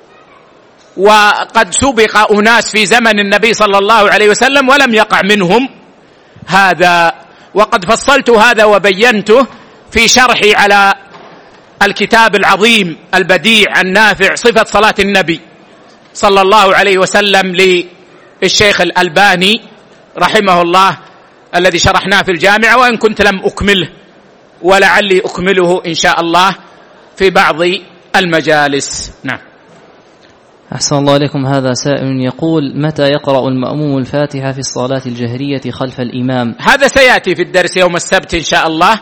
وقد سبق أناس في زمن النبي صلى الله عليه وسلم ولم يقع منهم هذا، وقد فصلت هذا وبينته في شرحي على الكتاب العظيم البديع النافع صفة صلاة النبي صلى الله عليه وسلم للشيخ الألباني رحمه الله الذي شرحناه في الجامعة، وإن كنت لم أكمله ولعلي أكمله إن شاء الله في بعض المجالس. نعم. أحسن الله إليكم. هذا سائل يقول: متى يقرأ المأموم الفاتحة في الصلاة الجهرية خلف الإمام؟ هذا سيأتي في الدرس يوم السبت إن شاء الله،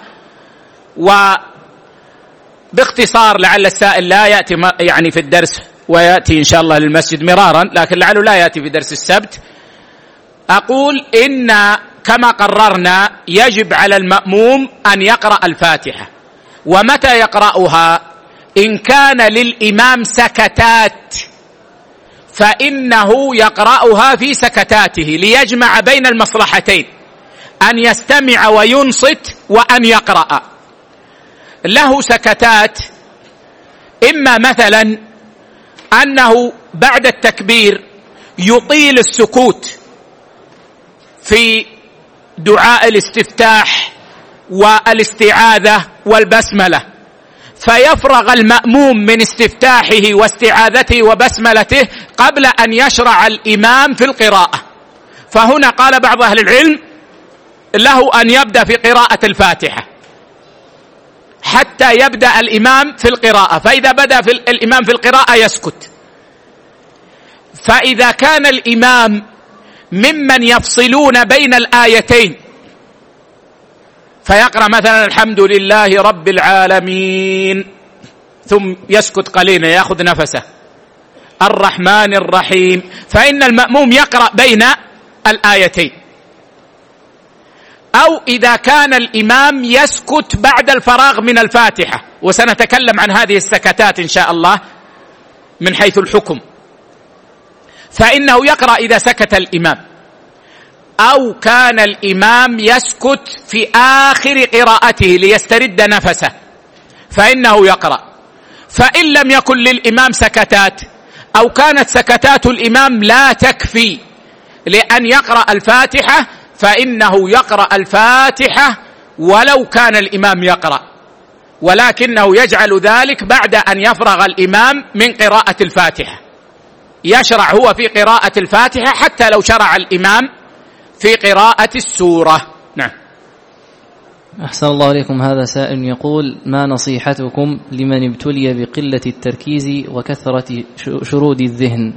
وباختصار لعل السائل لا يأتي يعني في الدرس ويأتي إن شاء الله للمسجد مرارا، لكن لعله لا يأتي في درس السبت. أقول إن كما قررنا يجب على المأموم أن يقرأ الفاتحة. ومتى يقرأها؟ إن كان للإمام سكتات فإنه يقرأها في سكتاته ليجمع بين المصلحتين، أن يستمع وينصت وأن يقرأ. له سكتات، إما مثلا أنه بعد التكبير يطيل السكوت في دعاء الاستفتاح والاستعاذة والبسملة، فيفرغ المأموم من استفتاحه واستعاذته وبسملته قبل أن يشرع الإمام في القراءة. فهنا قال بعض أهل العلم له أن يبدأ في قراءة الفاتحة حتى يبدأ الإمام في القراءة، فإذا بدأ في الإمام في القراءة يسكت. فإذا كان الإمام ممن يفصلون بين الآيتين فيقرأ مثلا الحمد لله رب العالمين ثم يسكت قليلا يأخذ نفسه، الرحمن الرحيم، فإن المأموم يقرأ بين الآيتين. أو إذا كان الإمام يسكت بعد الفراغ من الفاتحة، وسنتكلم عن هذه السكتات إن شاء الله من حيث الحكم، فإنه يقرأ إذا سكت الإمام. أو كان الإمام يسكت في آخر قراءته ليسترد نفسه فإنه يقرأ. فإن لم يكن للإمام سكتات أو كانت سكتات الإمام لا تكفي لأن يقرأ الفاتحة فإنه يقرأ الفاتحة ولو كان الإمام يقرأ، ولكنه يجعل ذلك بعد أن يفرغ الإمام من قراءة الفاتحة، يشرع هو في قراءة الفاتحة حتى لو شرع الإمام في قراءة السورة. نعم. أحسن الله عليكم. هذا سائل يقول: ما نصيحتكم لمن ابتلي بقلة التركيز وكثرة شرود الذهن؟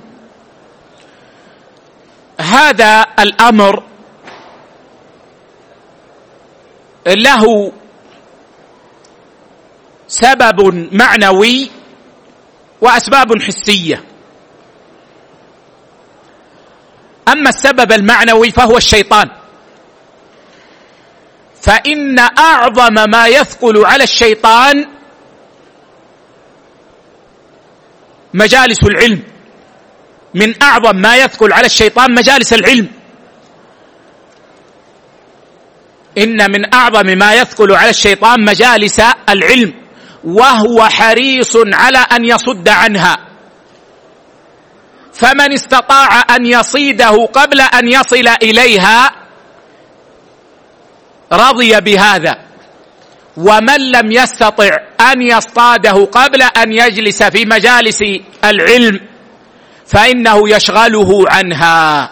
هذا الأمر له سبب معنوي وأسباب حسية. أما السبب المعنوي فهو الشيطان، فإن أعظم ما يثقل على الشيطان مجالس العلم، من أعظم ما يثقل على الشيطان مجالس العلم. إن من أعظم ما يثقل على الشيطان مجالس العلم، وهو حريص على أن يصد عنها، فمن استطاع أن يصيده قبل أن يصل إليها رضي بهذا، ومن لم يستطع أن يصطاده قبل أن يجلس في مجالس العلم فإنه يشغله عنها.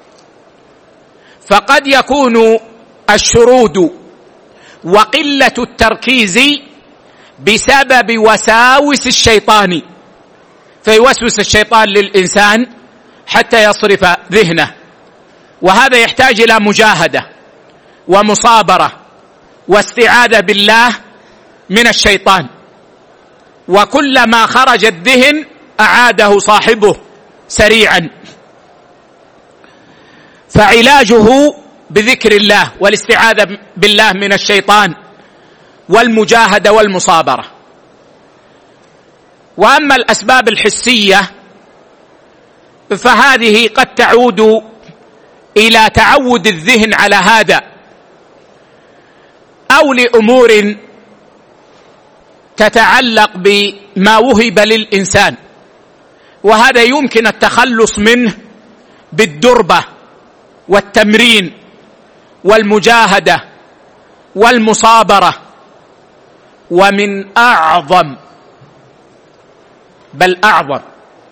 فقد يكون الشرود وقلة التركيز بسبب وساوس الشيطان، فيوسوس الشيطان للإنسان حتى يصرف ذهنه، وهذا يحتاج إلى مجاهدة ومصابرة واستعاذة بالله من الشيطان، وكلما خرج الذهن أعاده صاحبه سريعا. فعلاجه بذكر الله والاستعاذة بالله من الشيطان والمجاهدة والمصابرة. وأما الأسباب الحسية فهذه قد تعود إلى تعود الذهن على هذا، أو لأمور تتعلق بما وهب للإنسان، وهذا يمكن التخلص منه بالدربة والتمرين والمجاهدة والمصابرة. ومن أعظم بل أعظم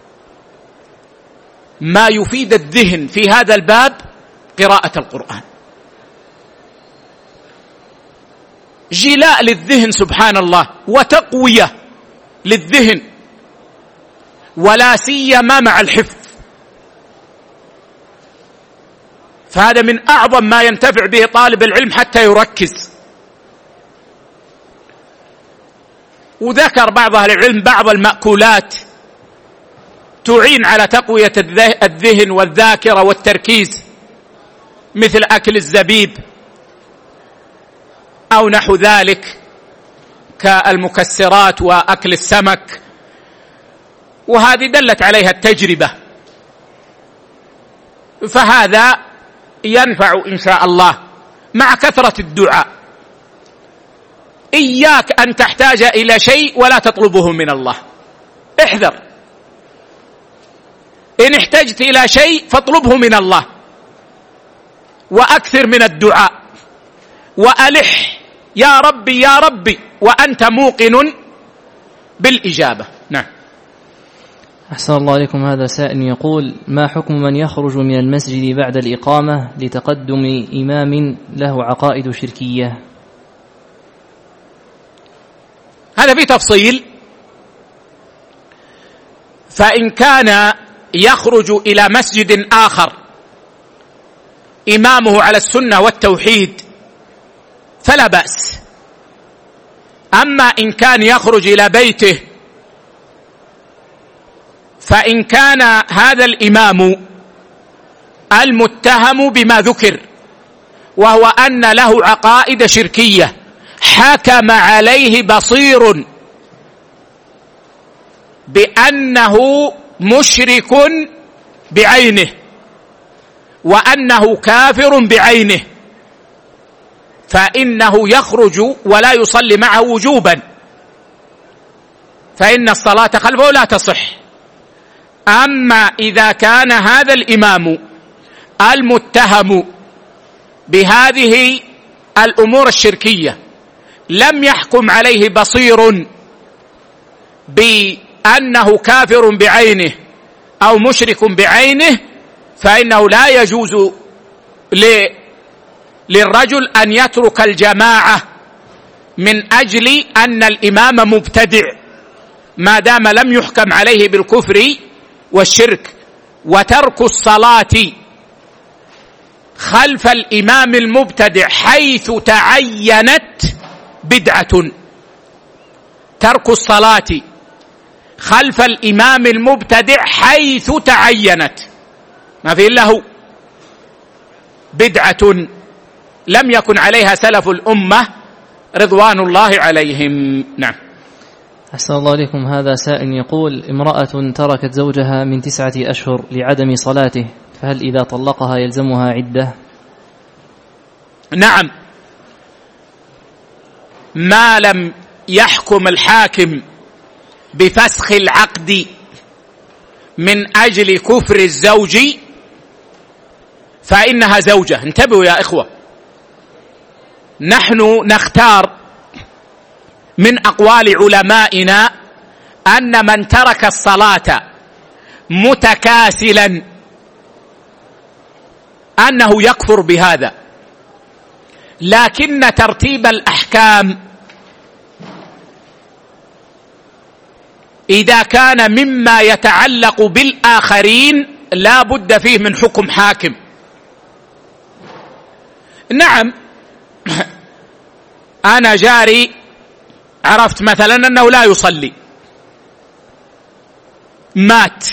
ما يفيد الذهن في هذا الباب قراءة القرآن، جلاء للذهن سبحان الله وتقوية للذهن، ولا سيما مع الحفظ. فهذا من أعظم ما ينتفع به طالب العلم حتى يركز. وذكر بعض أهل العلم بعض المأكولات تعين على تقوية الذهن والذاكرة والتركيز، مثل أكل الزبيب أو نحو ذلك كالمكسرات وأكل السمك، وهذه دلت عليها التجربة، فهذا ينفع إن شاء الله مع كثرة الدعاء. إياك أن تحتاج إلى شيء ولا تطلبه من الله، احذر. إن احتجت إلى شيء فاطلبه من الله، وأكثر من الدعاء، وألح يا ربي يا ربي وأنت موقن بالإجابة. نعم. أحسن الله عليكم. هذا سائل يقول: ما حكم من يخرج من المسجد بعد الإقامة لتقدم إمام له عقائد شركية؟ هذا في تفصيل. فإن كان يخرج إلى مسجد آخر إمامه على السنة والتوحيد فلا بأس. أما إن كان يخرج إلى بيته، فإن كان هذا الإمام المتهم بما ذكر وهو أن له عقائد شركية حكم عليه بصير بأنه مشرك بعينه وأنه كافر بعينه، فإنه يخرج ولا يصلي معه وجوبا، فإن الصلاة خلفه لا تصح. أما إذا كان هذا الإمام المتهم بهذه الأمور الشركية لم يحكم عليه بصير بأنه كافر بعينه أو مشرك بعينه، فإنه لا يجوز للرجل أن يترك الجماعة من أجل أن الإمام مبتدع ما دام لم يحكم عليه بالكفر والشرك. وترك الصلاة خلف الإمام المبتدع حيث تعينت بدعة. ترك الصلاة خلف الإمام المبتدع حيث تعينت، ما في إلا هو، بدعة لم يكن عليها سلف الأمة رضوان الله عليهم. نعم. أحسن الله عليكم. هذا سائل يقول: امرأة تركت زوجها من تسعة أشهر لعدم صلاته، فهل إذا طلقها يلزمها عدة؟ نعم، ما لم يحكم الحاكم بفسخ العقد من أجل كفر الزوج فإنها زوجة. انتبهوا يا إخوة، نحن نختار من أقوال علمائنا أن من ترك الصلاة متكاسلا أنه يكفر بهذا، لكن ترتيب الأحكام إذا كان مما يتعلق بالآخرين لا بد فيه من حكم حاكم. نعم، أنا جاري عرفت مثلا أنه لا يصلي، مات،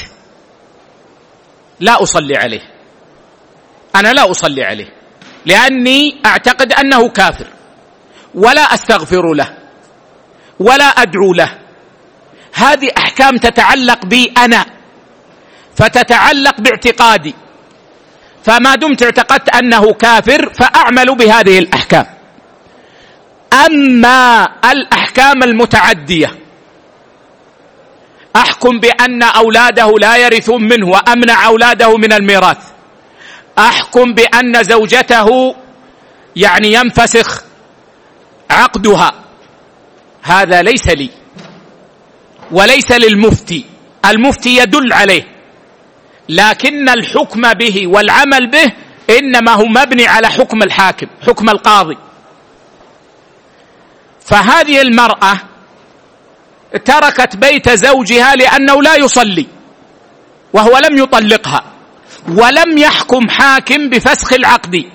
لا أصلي عليه، أنا لا أصلي عليه لأني أعتقد أنه كافر، ولا أستغفر له ولا أدعو له. هذه أحكام تتعلق بي أنا، فتتعلق باعتقادي، فما دمت اعتقدت أنه كافر فأعمل بهذه الأحكام. أما الأحكام المتعدية، أحكم بأن أولاده لا يرثون منه وأمنع أولاده من الميراث، أحكم بأن زوجته يعني ينفسخ عقدها، هذا ليس لي وليس للمفتي. المفتي يدل عليه، لكن الحكم به والعمل به إنما هو مبني على حكم الحاكم، حكم القاضي. فهذه المرأة تركت بيت زوجها لأنه لا يصلي وهو لم يطلقها، ولم يحكم حاكم بفسخ العقد،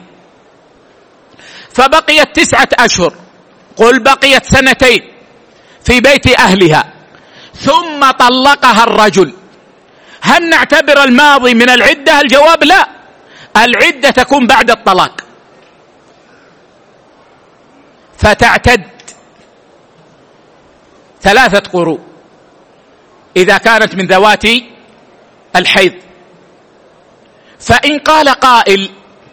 فبقيت تسعة أشهر، قل بقيت سنتين في بيت أهلها، ثم طلقها الرجل. هل نعتبر الماضي من العدة؟ الجواب لا. العدة تكون بعد الطلاق، فتعتد ثلاثة قروء إذا كانت من ذوات الحيض. فإن قال قائل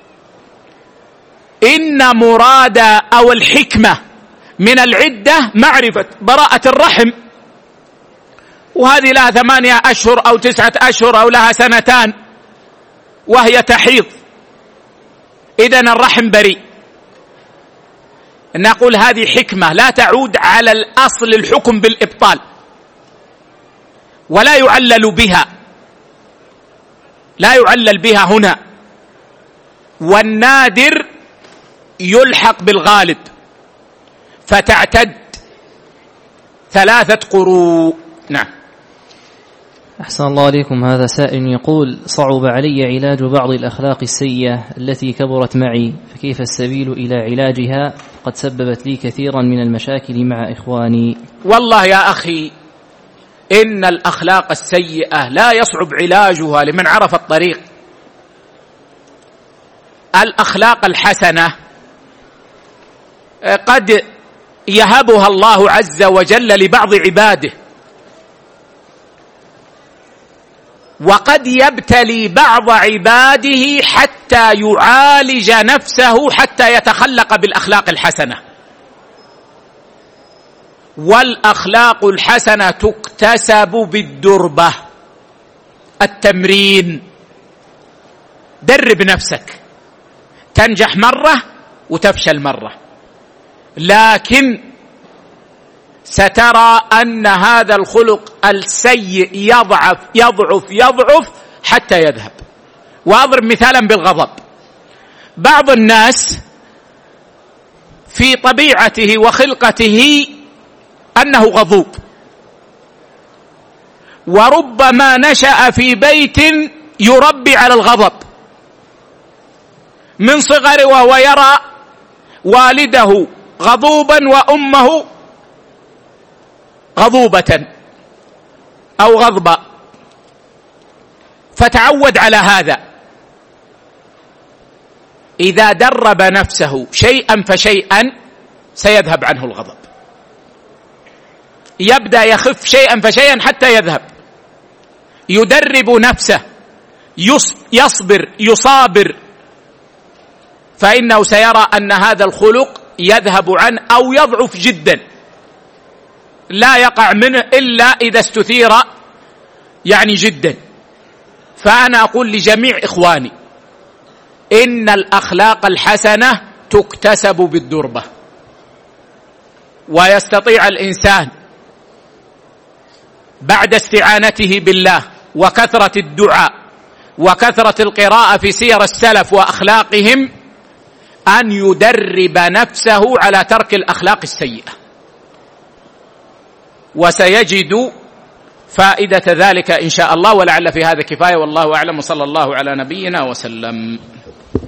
إن مراد أو الحكمة من العدة معرفة براءة الرحم، وهذه لها ثمانية أشهر أو تسعة أشهر أو لها سنتان وهي تحيض، إذن الرحم بريء، نقول هذه حكمة لا تعود على الأصل الحكم بالإبطال، ولا يعلل بها، لا يعلل بها هنا، والنادر يلحق بالغالب، فتعتد ثلاثة قروء. نعم. أحسن الله عليكم. هذا سائل يقول: صعب علي علاج بعض الأخلاق السيئة التي كبرت معي، فكيف السبيل إلى علاجها؟ قد سببت لي كثيرا من المشاكل مع إخواني. والله يا أخي، إن الأخلاق السيئة لا يصعب علاجها لمن عرف الطريق. الأخلاق الحسنة قد يهبها الله عز وجل لبعض عباده، وقد يبتلي بعض عباده حتى يعالج نفسه حتى يتخلق بالأخلاق الحسنة. والأخلاق الحسنة تكتسب بالدربة، التمرين. درب نفسك، تنجح مرة وتفشل مرة، لكن سترى أن هذا الخلق السيء يضعف يضعف يضعف حتى يذهب. وأضرب مثالا بالغضب. بعض الناس في طبيعته وخلقته أنه غضوب، وربما نشأ في بيت يربي على الغضب من صغره، وهو يرى والده غضوبا وأمه غضوبة أو غضبة، فتعود على هذا. إذا درب نفسه شيئا فشيئا سيذهب عنه الغضب، يبدأ يخف شيئا فشيئا حتى يذهب. يدرب نفسه، يصبر يصابر، فإنه سيرى أن هذا الخلق يذهب عنه أو يضعف جدا، لا يقع منه إلا إذا استثير يعني جدا. فأنا أقول لجميع إخواني إن الأخلاق الحسنة تكتسب بالدربة، ويستطيع الإنسان بعد استعانته بالله وكثرة الدعاء وكثرة القراءة في سير السلف وأخلاقهم أن يدرب نفسه على ترك الأخلاق السيئة، وسيجد فائدة ذلك إن شاء الله. ولعل في هذا كفاية، والله أعلم، وصلى الله على نبينا وسلم.